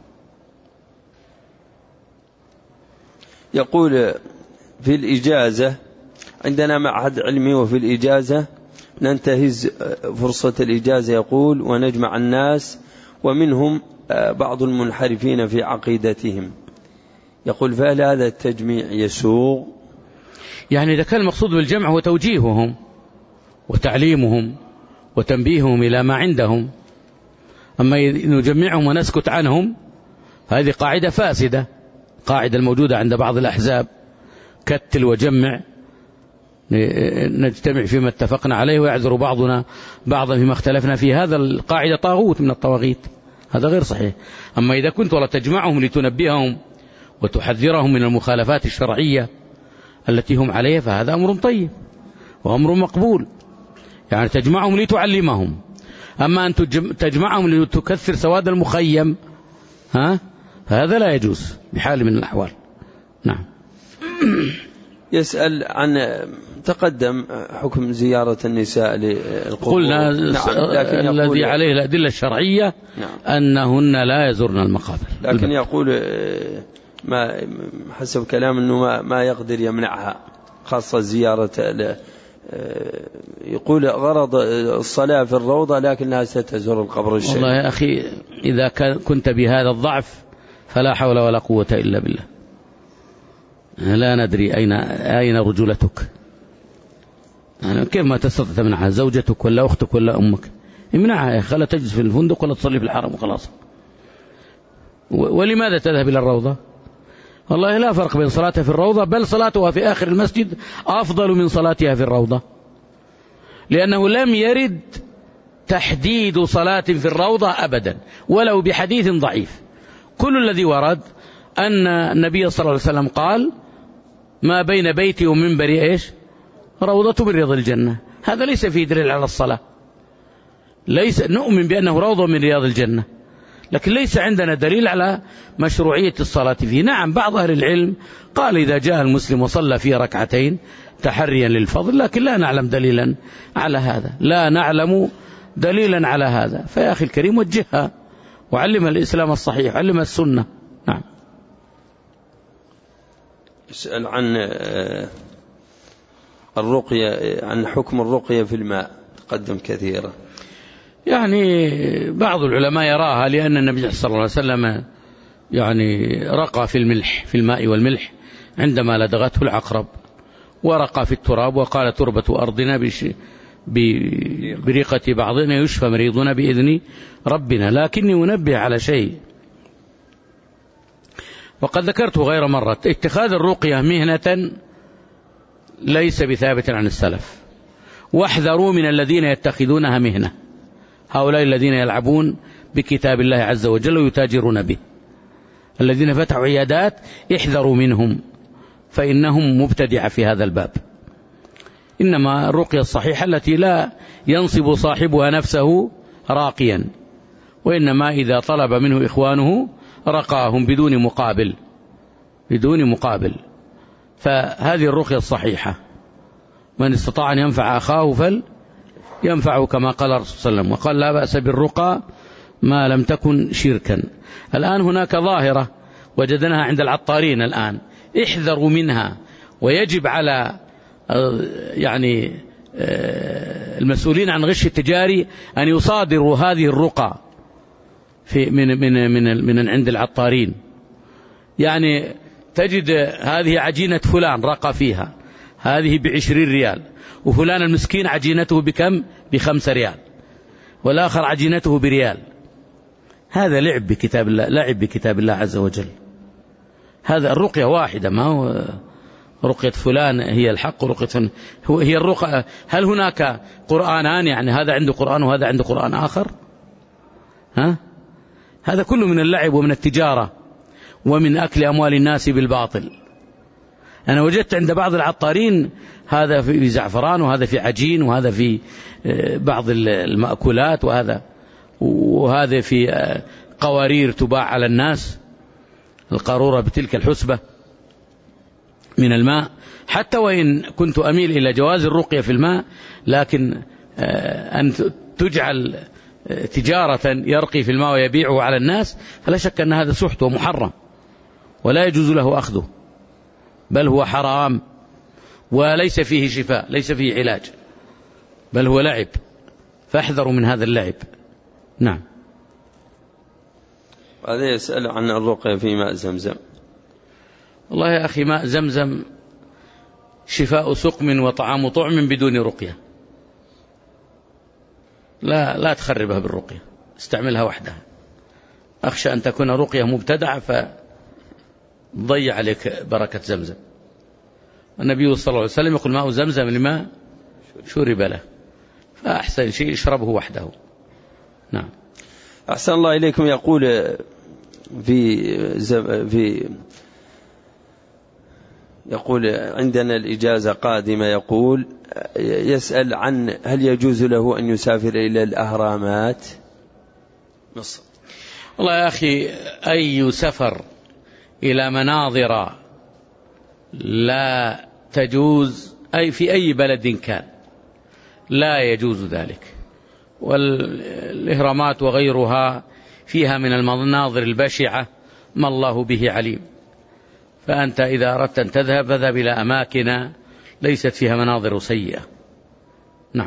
يقول: في الإجازة عندنا معهد علمي، وفي الإجازة ننتهز فرصة الإجازة يقول ونجمع الناس، ومنهم بعض المنحرفين في عقيدتهم. يقول: فهل هذا التجميع يسوغ؟ يعني إذا كان المقصود بالجمع هو توجيههم وتعليمهم وتنبيههم إلى ما عندهم، أما نجمعهم ونسكت عنهم هذه قاعدة فاسدة، قاعدة الموجودة عند بعض الأحزاب، كتل وجمع، نجتمع فيما اتفقنا عليه ويعذر بعضنا بعضا فيما اختلفنا فيه. هذا القاعدة طاغوت من الطواغيت، هذا غير صحيح. أما إذا كنت ولا تجمعهم لتنبههم وتحذرهم من المخالفات الشرعية التي هم عليها فهذا أمر طيب وأمر مقبول. يعني تجمعهم لتعلمهم. أما أن تجمعهم لتكثر سواد المخيم ها هذا لا يجوز بحال من الأحوال. نعم. يسأل عن تقدم حكم زيارة النساء للقبور. قلنا نعم. الذي عليه الأدلة الشرعية نعم. أنهن لا يزورن المقابر. لكن يقول ما حسب كلام أنه ما, ما يقدر يمنعها خاصة زيارة يقول غرض الصلاة في الروضة لكنها ستزور القبر الشريف. والله يا أخي إذا كنت بهذا الضعف فلا حول ولا قوة إلا بالله. لا ندري أين أين رجولتك. يعني كيف ما تستطيع تمنعها؟ زوجتك ولا أختك ولا أمك امنعها، خلا تجلس في الفندق ولا تصلي في الحرم وخلاص. ولماذا تذهب إلى الروضة؟ والله لا فرق بين صلاتها في الروضة، بل صلاتها في آخر المسجد أفضل من صلاتها في الروضة، لأنه لم يرد تحديد صلاة في الروضة أبدا ولو بحديث ضعيف. كل الذي ورد أن النبي صلى الله عليه وسلم قال ما بين بيتي ومنبري إيش؟ روضة من رياض الجنة. هذا ليس فيه دليل على الصلاة، ليس نؤمن بأنه روضة من رياض الجنة، لكن ليس عندنا دليل على مشروعية الصلاة فيه. نعم بعض أهل العلم قال إذا جاء المسلم وصلى فيه ركعتين تحريا للفضل، لكن لا نعلم دليلا على هذا، لا نعلم دليلا على هذا. فيا أخي الكريم وجهها وعلم الإسلام الصحيح، علم السنة. نعم. يسأل عن الرقية، عن حكم الرقية في الماء، تقدم كثيرا. يعني بعض العلماء يراها لأن النبي صلى الله عليه وسلم يعني رقى في الملح في الماء والملح عندما لدغته العقرب، ورقى في التراب وقال تربة أرضنا بريقة بعضنا يشفى مريضنا بإذن ربنا. لكني أنبه على شيء وقد ذكرته غير مرة، اتخاذ الرقية مهنة ليس بثابت عن السلف، واحذروا من الذين يتخذونها مهنة، هؤلاء الذين يلعبون بكتاب الله عز وجل ويتاجرون به، الذين فتحوا عيادات احذروا منهم فإنهم مبتدعة في هذا الباب. إنما الرقية الصحيحة التي لا ينصب صاحبها نفسه راقيا، وإنما إذا طلب منه إخوانه رقاهم بدون مقابل بدون مقابل فهذه الرقية الصحيحة. من استطاع أن ينفع أخاه فل ينفعه كما قال الرسول صلى الله عليه وسلم، وقال لا بأس بالرقى ما لم تكن شركا. الآن هناك ظاهرة وجدناها عند العطارين الآن، احذروا منها، ويجب على يعني المسؤولين عن غش التجاري أن يصادروا هذه الرقى في من من من من عند العطارين. يعني تجد هذه عجينة فلان رقى فيها هذه بعشرين ريال، وفلان المسكين عجينته بكم؟ بخمسة ريال، والآخر عجينته بريال. هذا لعب بكتاب الله، لعب بكتاب الله عز وجل. هذا الرقية واحدة، ما هو رقية فلان هي الحق ورقية هي الرقية. هل هناك قرآنان؟ يعني هذا عنده قرآن وهذا عنده قرآن آخر؟ ها؟ هذا كله من اللعب ومن التجارة ومن أكل أموال الناس بالباطل. أنا وجدت عند بعض العطارين هذا في زعفران وهذا في عجين وهذا في بعض المأكولات وهذا وهذا في قوارير تباع على الناس، القارورة بتلك الحسبة من الماء. حتى وإن كنت أميل إلى جواز الرقية في الماء، لكن أن تجعل تجارة يرقي في الماء ويبيعه على الناس فلا شك أن هذا سحت ومحرم ولا يجوز له أخذه، بل هو حرام وليس فيه شفاء، ليس فيه علاج، بل هو لعب، فاحذروا من هذا اللعب. نعم. هذا يسأل عن الرقية في ماء زمزم. والله يا أخي ماء زمزم شفاء سقم وطعام طعم بدون رقية، لا لا تخربها بالرقية، استعملها وحدها. أخشى أن تكون رقية مبتدعة فضيع عليك بركة زمزم. النبي صلى الله عليه وسلم يقول ماء زمزم لما شرب له، فأحسن شيء اشربه وحده. نعم. أحسن الله إليكم. يقول في في يقول عندنا الإجازة قادمة، يقول يسأل عن هل يجوز له أن يسافر إلى الأهرامات مصر. والله يا أخي أي سفر إلى مناظر لا تجوز أي في أي بلد كان لا يجوز ذلك، والإهرامات وغيرها فيها من المناظر البشعة ما الله به عليم. فأنت إذا أردت أن تذهب فذهب إلى أماكن ليست فيها مناظر سيئة. نعم.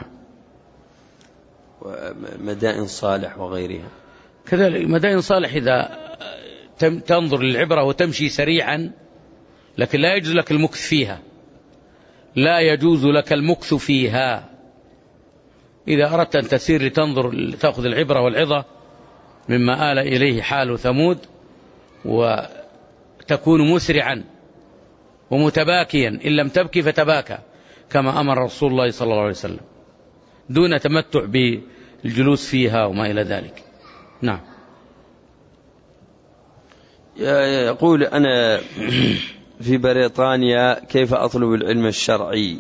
ومدائن صالح وغيرها كذلك مدائن صالح إذا تنظر للعبرة وتمشي سريعا، لكن لا يجوز لك المكث فيها، لا يجوز لك المكث فيها. إذا أردت أن تسير لتنظر تأخذ العبرة والعظة مما آل إليه حال ثمود، وتكون مسرعا ومتباكيا، إن لم تبكي فتباكى كما أمر رسول الله صلى الله عليه وسلم، دون تمتع بالجلوس فيها وما إلى ذلك. نعم. يقول أنا في بريطانيا كيف أطلب العلم الشرعي؟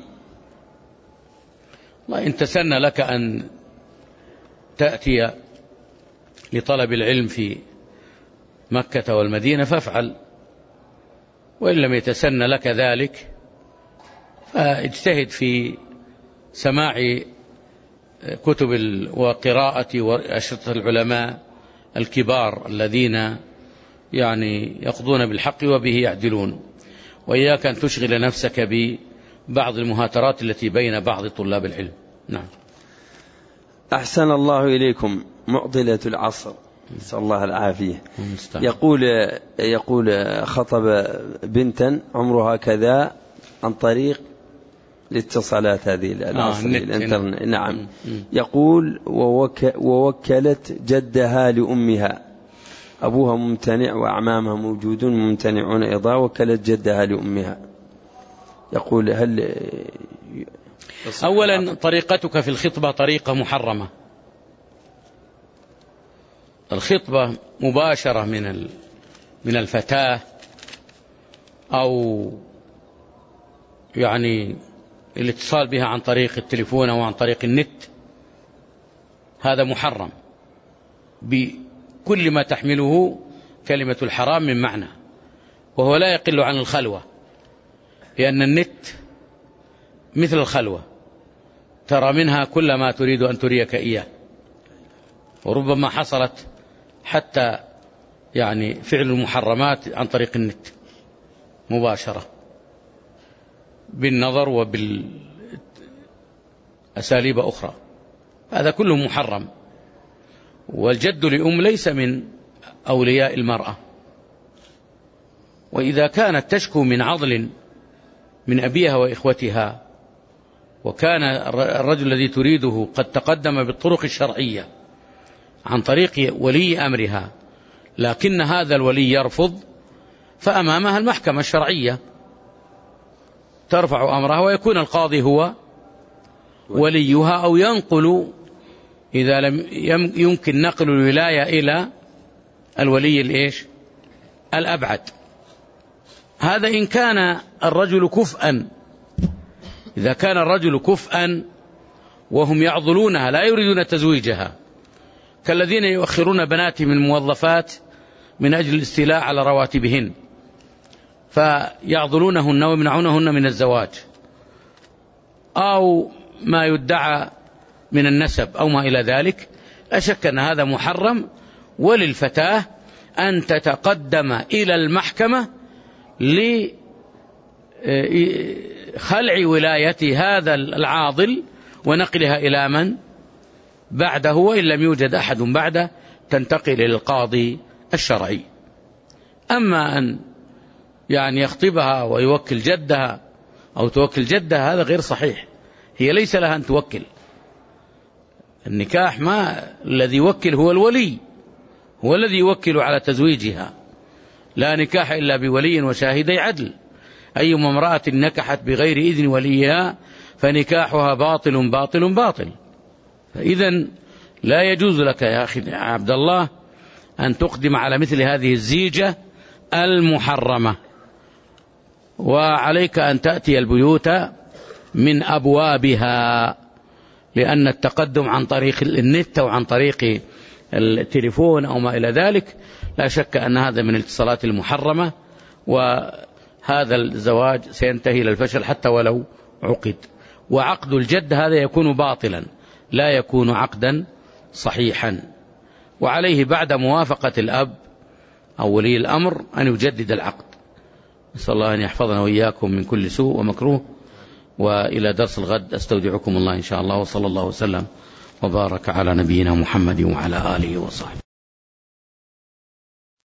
والله إن تسن لك أن تأتي لطلب العلم في مكة والمدينة فافعل، وإن لم يتسن لك ذلك فاجتهد في سماع كتب وقراءة وأشرطة العلماء الكبار الذين يعني يقضون بالحق وبه يعدلون، وإياك أن تشغل نفسك ببعض المهاترات التي بين بعض طلاب العلم. نعم. أحسن الله إليكم. معضلة العصر، نسأل الله العافية. يقول يقول خطب بنتا عمرها كذا عن طريق الاتصالات هذه العصر آه الانترنت. نعم. يقول ووك ووكلت جدها لأمها، أبوها ممتنع وأعمامها موجودون ممتنعون أيضا، وكلت جدها لأمها. يقول هل أولا طريقتك في الخطبة طريقة محرمة. الخطبة مباشرة من من الفتاة أو يعني الاتصال بها عن طريق التليفون أو عن طريق النت، هذا محرم بكل ما تحمله كلمة الحرام من معنى، وهو لا يقل عن الخلوة، لأن النت مثل الخلوة ترى منها كل ما تريد أن تريك إياه، وربما حصلت حتى يعني فعل المحرمات عن طريق النت مباشرة بالنظر وبالأساليب أخرى، هذا كله محرم. والجد لأم ليس من أولياء المرأة، وإذا كانت تشكو من عضل من أبيها وإخوتها، وكان الرجل الذي تريده قد تقدم بالطرق الشرعية عن طريق ولي أمرها، لكن هذا الولي يرفض، فأمامها المحكمة الشرعية ترفع أمرها، ويكون القاضي هو وليها، أو ينقل إذا لم يمكن نقل الولاية إلى الولي الإيش الأبعد. هذا إن كان الرجل كفءا. إذا كان الرجل كفءا وهم يعضلونها لا يريدون تزويجها، كالذين يؤخرون بناتهم الموظفات من أجل الاستيلاء على رواتبهن، فيعضلونهن ويمنعونهن من الزواج، أو ما يدعى من النسب أو ما إلى ذلك، لا شك أن هذا محرم. وللفتاة أن تتقدم إلى المحكمة لخلع ولاية هذا العاضل ونقلها إلى من بعده، وإن لم يوجد أحد بعده تنتقل إلى القاضي الشرعي. أما أن يعني يخطبها ويوكل جدها أو توكل جدها، هذا غير صحيح، هي ليس لها أن توكل. النكاح ما الذي يوكل هو الولي، هو الذي يوكل على تزويجها، لا نكاح إلا بولي وشاهدي عدل. أيما امرأة نكحت بغير إذن وليها فنكاحها باطل باطل باطل. فإذا لا يجوز لك يا أخي يا عبد الله أن تقدم على مثل هذه الزيجة المحرمة. وعليك أن تأتي البيوت من أبوابها، لأن التقدم عن طريق النت أو عن طريق التليفون أو ما إلى ذلك لا شك أن هذا من الاتصالات المحرمة، وهذا الزواج سينتهي إلى الفشل حتى ولو عقد. وعقد الجد هذا يكون باطلا لا يكون عقدا صحيحا، وعليه بعد موافقة الأب أو ولي الأمر أن يجدد العقد. نسأل الله أن يحفظنا وإياكم من كل سوء ومكروه. وإلى درس الغد أستودعكم الله إن شاء الله، وصلى الله وسلم وبارك على نبينا محمد وعلى آله وصحبه.